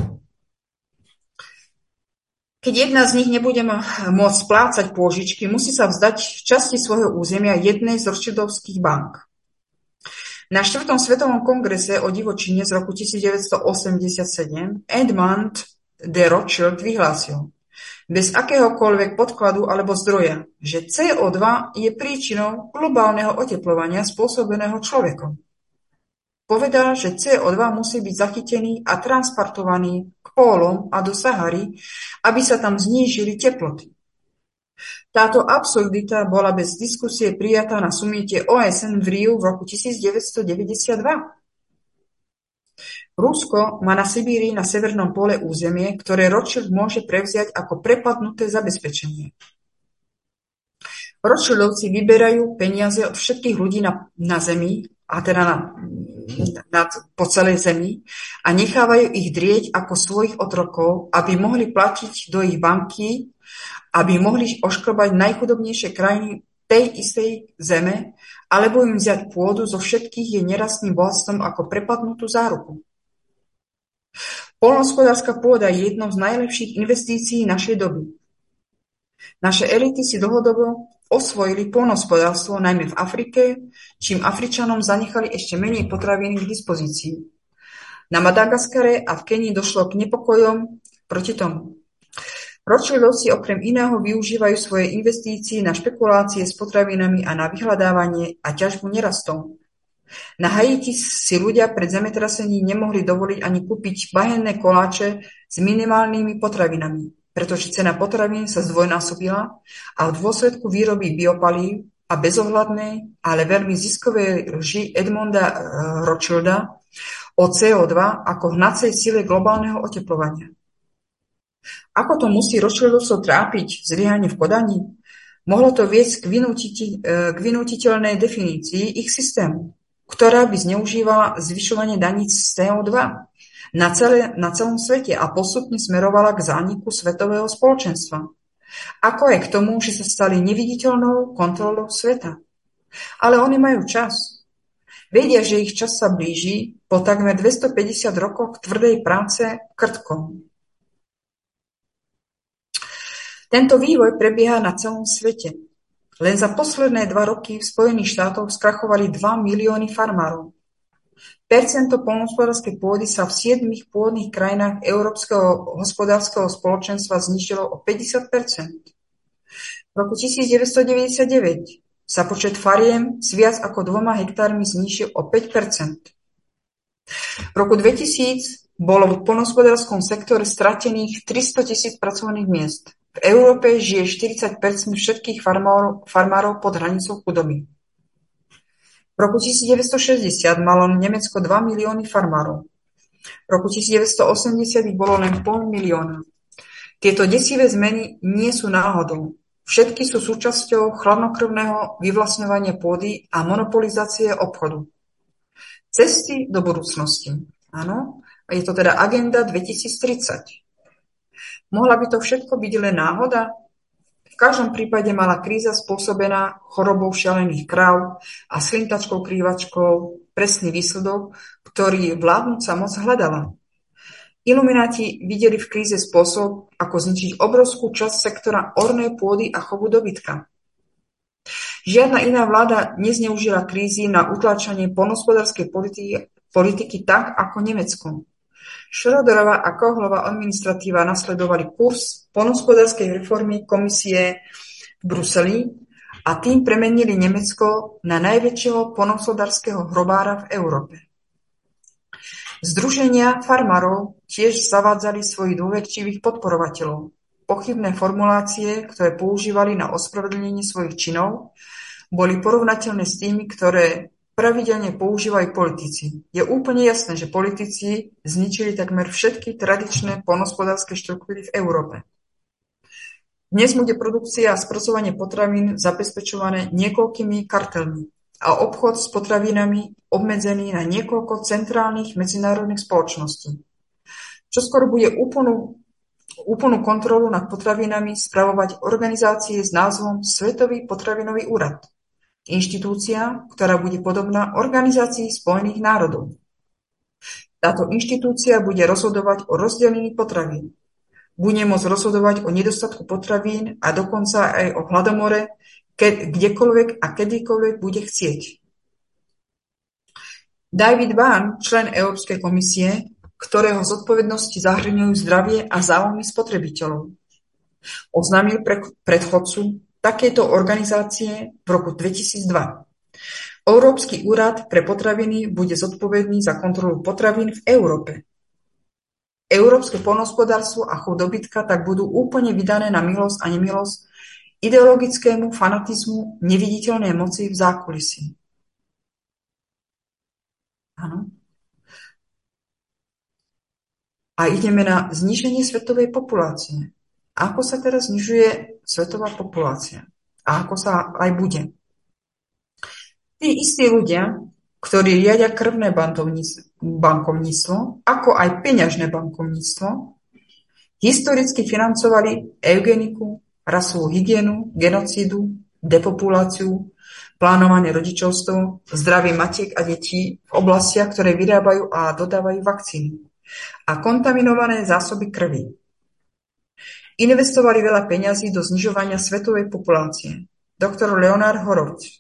Keď jedna z nich nebude môcť splácať pôžičky, musí sa vzdať časti svojho územia jednej z rothschildovských bank. Na 4. svetovom kongrese o divočine z roku 1987 Edmund de Rothschild vyhlásil bez akéhokoľvek podkladu alebo zdroja, že CO2 je príčinou globálneho oteplovania spôsobeného človekom. Povedal, že CO2 musí byť zachytený a transportovaný k pólom a do Sahary, aby sa tam znížili teploty. Táto absurdita bola bez diskusie prijatá na sumite OSN v Riu v roku 1992. Rusko má na Sibíri na severnom pole územie, ktoré Rothschild môže prevziať ako prepadnuté zabezpečenie. Rothschildovci vyberajú peniaze od všetkých ľudí na Zemi, a teda po celej Zemi, a nechávajú ich drieť ako svojich otrokov, aby mohli platiť do ich banky, aby mohli ošklbať najchudobnejšie krajiny tej istej zeme, alebo im vziať pôdu zo všetkých jej nerastným bohatstvom ako prepadnutú záruku. Poľnohospodárska pôda je jednou z najlepších investícií našej doby. Naše elity si dlhodobo osvojili poľnohospodárstvo najmä v Afrike, čím Afričanom zanechali ešte menej potravín k dispozícii. Na Madagaskare a v Kenii došlo k nepokojom proti tomu. Rothschildovci okrem iného využívajú svoje investície na špekulácie s potravinami a na vyhľadávanie a ťažbu nerastov. Na Haiti si ľudia pred zemetrasením nemohli dovoliť ani kúpiť bahenné koláče s minimálnymi potravinami, pretože cena potravín sa zdvojnásobila a v dôsledku výroby biopalív a bezohľadnej, ale veľmi ziskovej lži Edmunda Rothschilda o CO2 ako hnacej sile globálneho oteplovania. Ako to musí Rothschildovcov trápiť zlyhanie v Kodani? Mohlo to viesť k vynútiteľnej definícii ich systému, ktorá by zneužívala zvyšovanie daní z CO2 na celom svete a postupne smerovala k zániku svetového spoločenstva. Ako aj k tomu, že sa stali neviditeľnou kontrolou sveta. Ale oni majú čas. Vedia, že ich čas sa blíži po takmer 250 rokoch tvrdej práce krtkom. Tento vývoj prebieha na celom svete. Len za posledné 2 roky v Spojených štátoch skrachovali 2 milióny farmárov. Percento poľnohospodárskej pôdy sa v 7 pôdnych krajinách Európskeho hospodárskeho spoločenstva znížilo o 50%. V roku 1999 sa počet fariem s viac ako 2 hektármi znížil o 5%. V roku 2000 bolo v poľnohospodárskom sektore stratených 300 000 pracovných miest. V Európe žije 40% všetkých farmárov pod hranicou chudoby. V roku 1960 malo Nemecko 2 milióny farmárov. V roku 1980 ich bolo len 500 000. Tieto desivé zmeny nie sú náhodou. Všetky sú súčasťou chladnokrvného vyvlastňovania pôdy a monopolizácie obchodu. Cesty do budúcnosti. Áno, je to teda agenda 2030. Mohla by to všetko byť len náhoda? V každom prípade mala kríza spôsobená chorobou šialených kráv a slintačkou krývačkou presný výsledok, ktorý vládnúca moc hľadala. Ilumináti videli v kríze spôsob, ako zničiť obrovskú časť sektora ornej pôdy a chovu dobytka. Žiadna iná vláda nezneužila krízy na utláčanie poľnohospodárskej politiky tak ako Nemecko. Schröderová a Kohlová administratíva nasledovali kurz poľnohospodárskej reformy komisie v Bruseli a tým premenili Nemecko na najväčšieho poľnohospodárskeho hrobára v Európe. Združenia farmárov tiež zavádzali svojich dôverčivých podporovateľov. Pochybné formulácie, ktoré používali na ospravedlnenie svojich činov, boli porovnateľné s tými, ktoré pravidelne používajú politici. Je úplne jasné, že politici zničili takmer všetky tradičné poľnohospodárske štruktúry v Európe. Dnes bude produkcia a spracovanie potravín zabezpečované niekoľkými kartelmi a obchod s potravinami obmedzený na niekoľko centrálnych medzinárodných spoločností. Čoskoro bude úplnú kontrolu nad potravinami spravovať organizácie s názvom Svetový potravinový úrad. Inštitúcia, ktorá bude podobná Organizácii Spojených národov. Táto inštitúcia bude rozhodovať o rozdelení potravín. Bude môcť rozhodovať o nedostatku potravín a dokonca aj o hladomore, kdekoľvek a kedykoľvek bude chcieť. David Ban, člen Európskej komisie, ktorého zodpovednosti zahrňujú zdravie a záujmy spotrebiteľov, oznámil predchodcu takejto organizácie v roku 2002. Európsky úrad pre potraviny bude zodpovedný za kontrolu potravín v Európe. Európske poľnohospodárstvo a chov dobytka tak budú úplne vydané na milosť a nemilosť ideologickému fanatizmu neviditeľnej moci v zákulisí. Áno. A ideme na zníženie svetovej populácie. Ako sa teraz znižuje svetová populácia? A ako sa aj bude? Tí istí ľudia, ktorí riadia krvné bankovníctvo, ako aj peňažné bankovníctvo, historicky financovali eugeniku, rasovú hygienu, genocídu, depopuláciu, plánovanie rodičovstvo, zdravie matiek a detí v oblastiach, ktoré vyrábajú a dodávajú vakcíny a kontaminované zásoby krvi. Investovali veľa peňazí do znižovania svetovej populácie. Doktor Leonard Horowitz.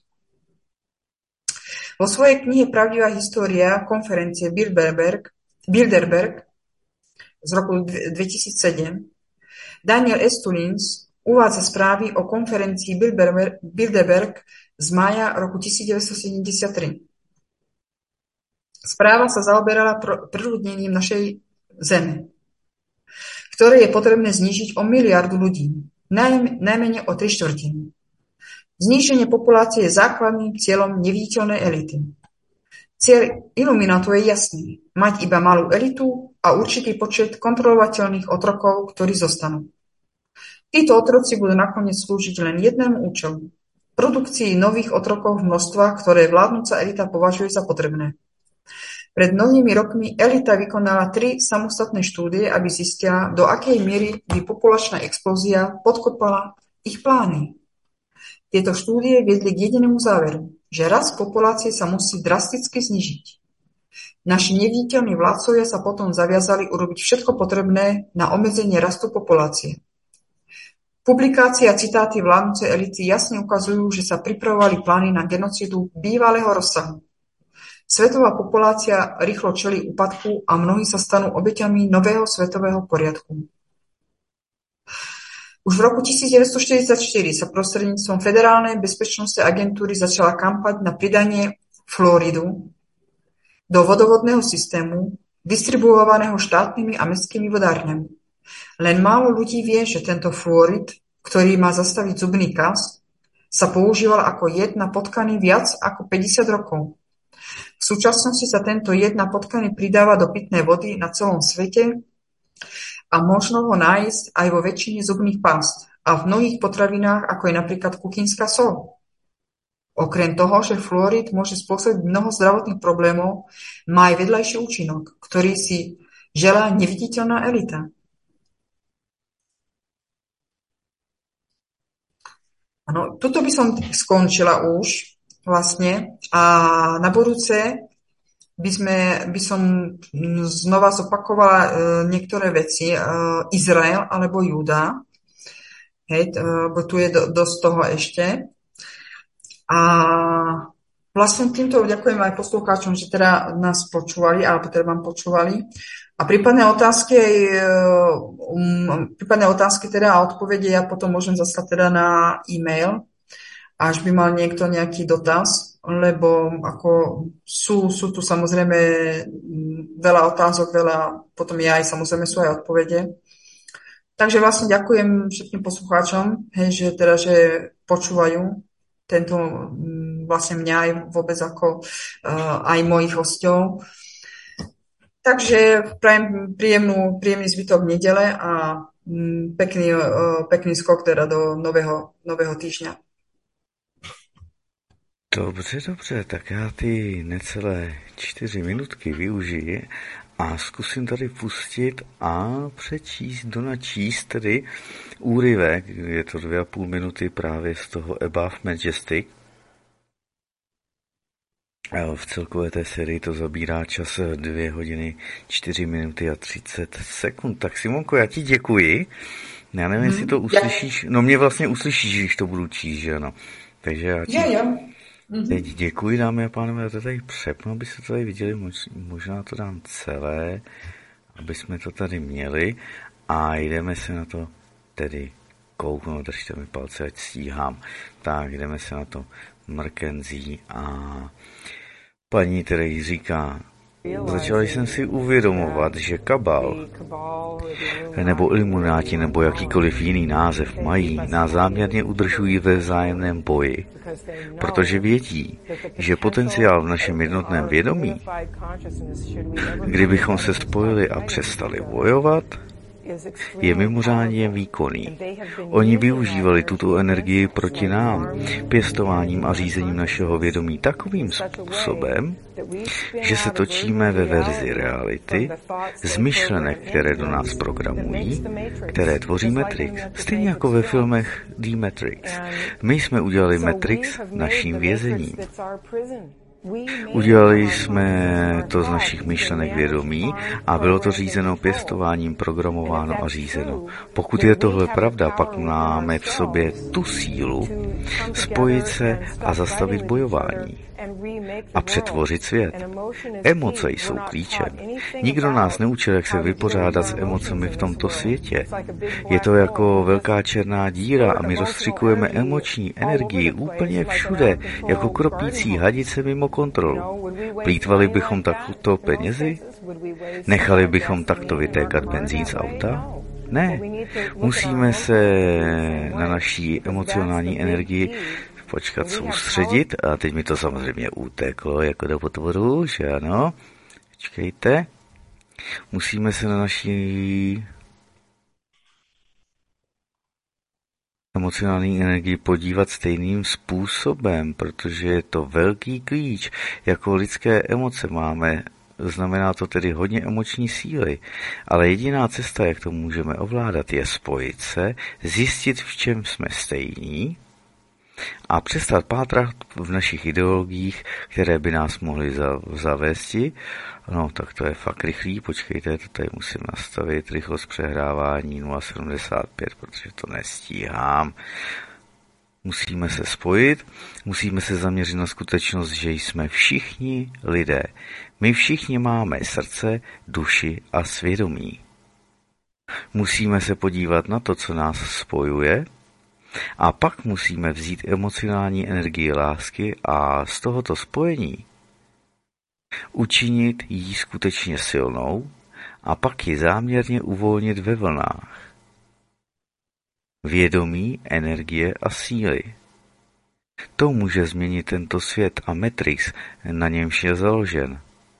Vo svojej knihe Pravdivá história konferencie Bilderberg z roku 2007 Daniel Estulins uvádza správy o konferencii Bilderberg z mája roku 1973. Správa sa zaoberala preľudnením našej Zeme, ktoré je potrebné znížiť o 1 miliardu ľudí, najmenej o 3/4. Zníženie populácie je základným cieľom neviditeľnej elity. Cieľ iluminátov je jasný. Mať iba malú elitu a určitý počet kontrolovateľných otrokov, ktorí zostanú. Títo otroci budú nakoniec slúžiť len jednému účelu. Produkcii nových otrokov v množstvách, ktoré vládnúca elita považuje za potrebné. Pred mnohými rokmi elita vykonala 3 samostatné štúdie, aby zistila, do akej miery by populačná explózia podkopala ich plány. Tieto štúdie viedli k jedinému záveru, že rast populácie sa musí drasticky znižiť. Naši neviditeľní vládcovia sa potom zaviazali urobiť všetko potrebné na obmedzenie rastu populácie. Publikácie a citáty vládnucej elity jasne ukazujú, že sa pripravovali plány na genocídu bývalého rozsahu. Svetová populácia rýchlo čelí úpadku a mnohí sa stanú obeťami nového svetového poriadku. Už v roku 1944 sa prostredníctvom Federálnej bezpečnostnej agentúry začala kampaň na pridanie fluoridu do vodovodného systému, distribuovaného štátnymi a mestskými vodárňami. Len málo ľudí vie, že tento fluorid, ktorý má zastaviť zubný kaz, sa používal ako jed na potkany viac ako 50 rokov. V súčasnosti sa tento jed na potkany pridáva do pitnej vody na celom svete a možno ho nájsť aj vo väčšine zubných pást a v mnohých potravinách, ako je napríklad kuchynská soľ. Okrem toho, že fluorid môže spôsobiť mnoho zdravotných problémov, má aj vedľajší účinok, ktorý si želá neviditeľná elita. Áno, tuto by som skončila už vlastne a na budúce by som znova zopakovala niektoré veci. Izrael alebo Júda. Hej, bo tu je dosť toho ešte. A vlastne týmto ďakujem aj poslucháčom, že teda nás počúvali, alebo teda vám počúvali. A prípadné otázky teda a odpovede ja potom môžem zaslať teda na e-mail, až by mal niekto nejaký dotaz, lebo ako sú tu samozrejme veľa otázok, potom aj samozrejme sú aj odpovede. Takže vlastne ďakujem všetkým poslucháčom, že počúvajú tento vlastne mňa aj vôbec ako aj mojich hostov. Takže prajem príjemný zbytok nedele a pekný skok teda do nového týždňa. Dobře, tak já ty necelé 4 minutky využiji a zkusím tady pustit a donačíst tedy úryvek, je to 2,5 minuty právě z toho Above Majestic. V celkové té sérii to zabírá čas 2 hodiny, 4 minuty a 30 sekund. Tak Simonko, já ti děkuji. Já nevím, jestli to uslyšíš. No mě vlastně uslyšíš, když to budu číst, že ano. Takže já ti teď děkuji, dámy a pánové, já to tady přepnu, aby se to tady viděli, možná to dám celé, aby jsme to tady měli a jdeme se na to tedy kouknout, držte mi palce, ať stíhám. Tak, jdeme se na to Mackenzie a paní Terry říká, začal jsem si uvědomovat, že kabal nebo ilumináti nebo jakýkoliv jiný název mají, nás záměrně udržují ve vzájemném boji, protože vědí, že potenciál v našem jednotném vědomí, kdybychom se spojili a přestali bojovat, je mimořádně výkonný. Oni využívali tuto energii proti nám, pěstováním a řízením našeho vědomí takovým způsobem, že se točíme ve verzi reality z myšlenek, které do nás programují, které tvoří Matrix. Stejně jako ve filmech The Matrix. My jsme udělali Matrix naším vězením. Udělali jsme to z našich myšlenek vědomí a bylo to řízeno pěstováním, programováno a řízeno. Pokud je tohle pravda, pak máme v sobě tu sílu spojit se a zastavit bojování a přetvořit svět. Emoce jsou klíčem. Nikdo nás neučil, jak se vypořádat s emocemi v tomto světě. Je to jako velká černá díra a my rozstřikujeme emoční energii úplně všude, jako kropící hadice mimo kontrolu. Plýtvali bychom takto penězi? Nechali bychom takto vytékat benzín z auta? Ne. Musíme se na naší emocionální energii soustředit a teď mi to samozřejmě uteklo jako do potvoru, že ano. Počkejte. Musíme se na naší emocionální energii podívat stejným způsobem, protože je to velký klíč. Jako lidské emoce máme, znamená to tedy hodně emoční síly, ale jediná cesta, jak to můžeme ovládat, je spojit se, zjistit, v čem jsme stejní a přestat pátrat v našich ideologiích, které by nás mohly zavésti. No, tak to je fakt rychlý, počkejte, to tady musím nastavit, rychlost přehrávání 0,75, protože to nestíhám. Musíme se spojit, musíme se zaměřit na skutečnost, že jsme všichni lidé. My všichni máme srdce, duši a svědomí. Musíme se podívat na to, co nás spojuje, a pak musíme vzít emocionální energii lásky a z tohoto spojení učinit ji skutečně silnou a pak ji záměrně uvolnit ve vlnách. Vědomí, energie a síly. To může změnit tento svět a Matrix, na němž je založen.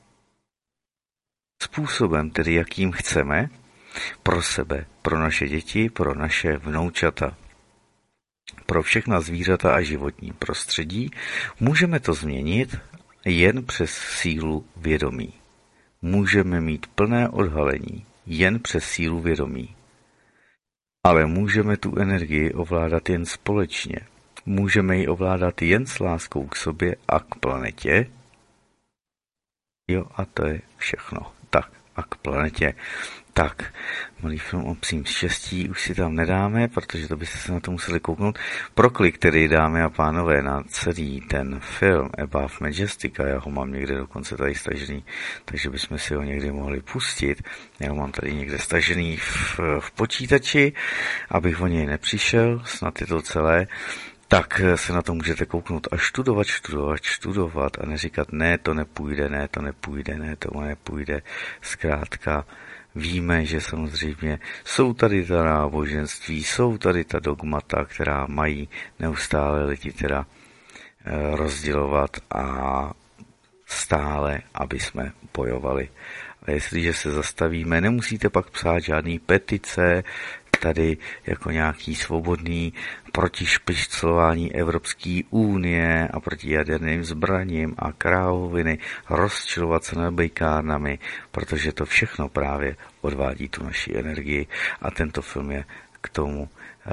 Způsobem, tedy jakým chceme, pro sebe, pro naše děti, pro naše vnoučata. Pro všechna zvířata a životní prostředí můžeme to změnit jen přes sílu vědomí. Můžeme mít plné odhalení jen přes sílu vědomí. Ale můžeme tu energii ovládat jen společně. Můžeme ji ovládat jen s láskou k sobě a k planetě. Jo, a to je všechno. Tak, a k planetě. Tak, malý film o psím štěstí už si tam nedáme, protože to byste se na to museli kouknout. Proklik, který, dámy a pánové, na celý ten film Above Majestic, já ho mám někde dokonce tady stažený, takže bychom si ho někdy mohli pustit. Já ho mám tady někde stažený v počítači, abych o něj nepřišel, snad je to celé. Tak se na to můžete kouknout a studovat a neříkat ne, to nepůjde, to nepůjde. Zkrátka víme, že samozřejmě jsou tady ta náboženství, jsou tady ta dogmata, která mají neustále lidi teda rozdělovat a stále, aby jsme bojovali. A jestliže se zastavíme, nemusíte pak psát žádný petice, tady jako nějaký svobodný proti špičcování Evropské unie a proti jaderným zbraním a krávoviny, rozčilovat se nad bejkárnami, protože to všechno právě odvádí tu naši energii a tento film je k tomu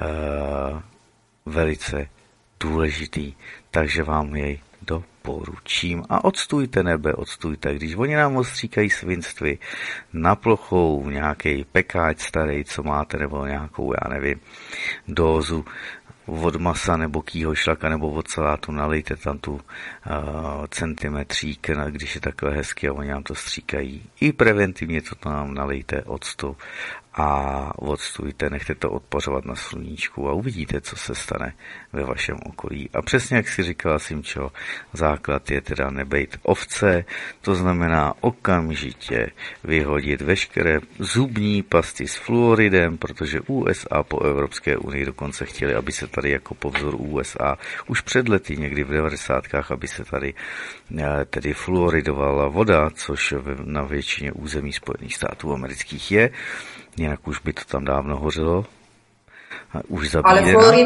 velice důležitý, takže vám jej doporučím. A odstůjte nebe, odstůjte, když oni nám ostříkají svinství na plochou, nějaký pekáč starý, co máte, nebo nějakou, já nevím, dózu od masa nebo kýho šlaka nebo od salátu, nalejte tam tu centimetřík, když je takhle hezky a oni nám to stříkají. I preventivně to nám nalejte octu a odstůjte, nechte to odpařovat na sluníčku a uvidíte, co se stane ve vašem okolí. A přesně jak si říkala Simčo, základ je teda nebejt ovce, to znamená okamžitě vyhodit veškeré zubní pasty s fluoridem, protože USA po Evropské unii dokonce chtěli, aby se tady jako po vzoru USA už před lety, někdy v 90kách, aby se tady tedy fluoridovala voda, což na většině území Spojených států amerických je. Jinak už by to tam dávno hořelo. Už zabíjená. Ale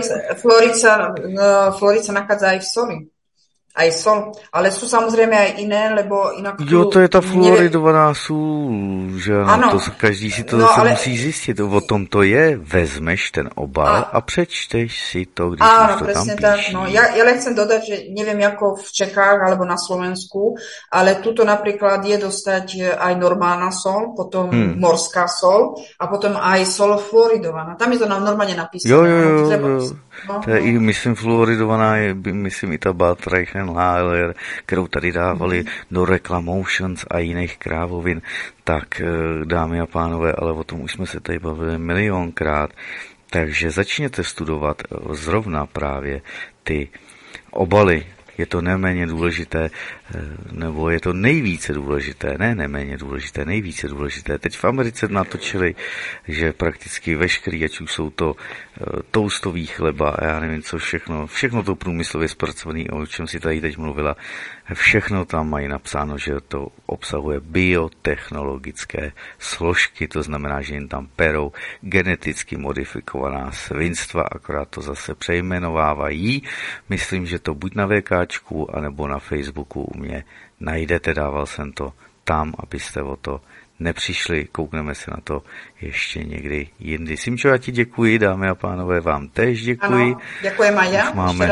fluorid sa nachádza aj v soli. Aj sol. Ale sú samozrejme aj iné, lebo inak... Jo, to je ta fluoridovaná sůl, že ano, to každý si to zase musí zjistit. O tom to je, vezmeš ten obal a přečteš si to, když už to tam píši. Tak. No, ja len chcem dodať, že neviem ako v Čechách alebo na Slovensku, ale tuto napríklad je dostať aj normálna sol, potom morská sol a potom aj sol fluoridovaná. Tam je to normálne napísané. Jo. To je i, myslím, fluoridovaná je, myslím, i ta Baltreichen-Lahler, kterou tady dávali do Reclamotions a jiných krávovin. Tak, dámy a pánové, ale o tom už jsme se tady bavili milionkrát. Takže začněte studovat zrovna právě ty obaly. Je to neméně důležité, nebo je to nejvíce důležité, ne neméně důležité, nejvíce důležité. Teď v Americe natočili, že prakticky veškerý, ať už jsou to toastový chleba a já nevím co všechno to průmyslově zpracované, o čem si tady teď mluvila, všechno tam mají napsáno, že to obsahuje biotechnologické složky, to znamená, že jim tam perou geneticky modifikovaná svinstva, akorát to zase přejmenovávají. Myslím, že to buď na VKčku, anebo na Facebooku u mě najdete, dával jsem to tam, abyste o to nepřišli, koukneme se na to ještě někdy jindy. Simčo, já ti děkuji, dámy a pánové, vám též děkuji. Ano, děkujeme a já, máme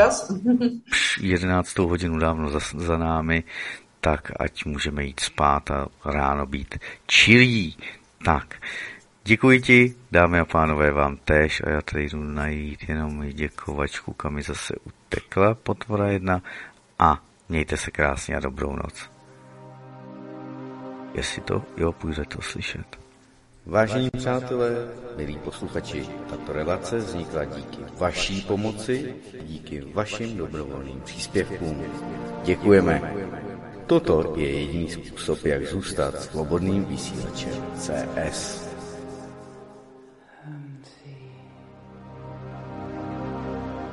11. hodinu dávno za námi, tak ať můžeme jít spát a ráno být čilí. Tak, děkuji ti, dámy a pánové, vám též a já tady jdu najít jenom děkovačku, kam mi zase utekla potvora jedna a mějte se krásně a dobrou noc. Jestli to, půjde to slyšet. Vážení přátelé, milí posluchači, tato relace vznikla díky vaší pomoci, díky vašim dobrovolným příspěvkům. Děkujeme. Toto je jediný způsob, jak zůstat svobodným vysílačem CS.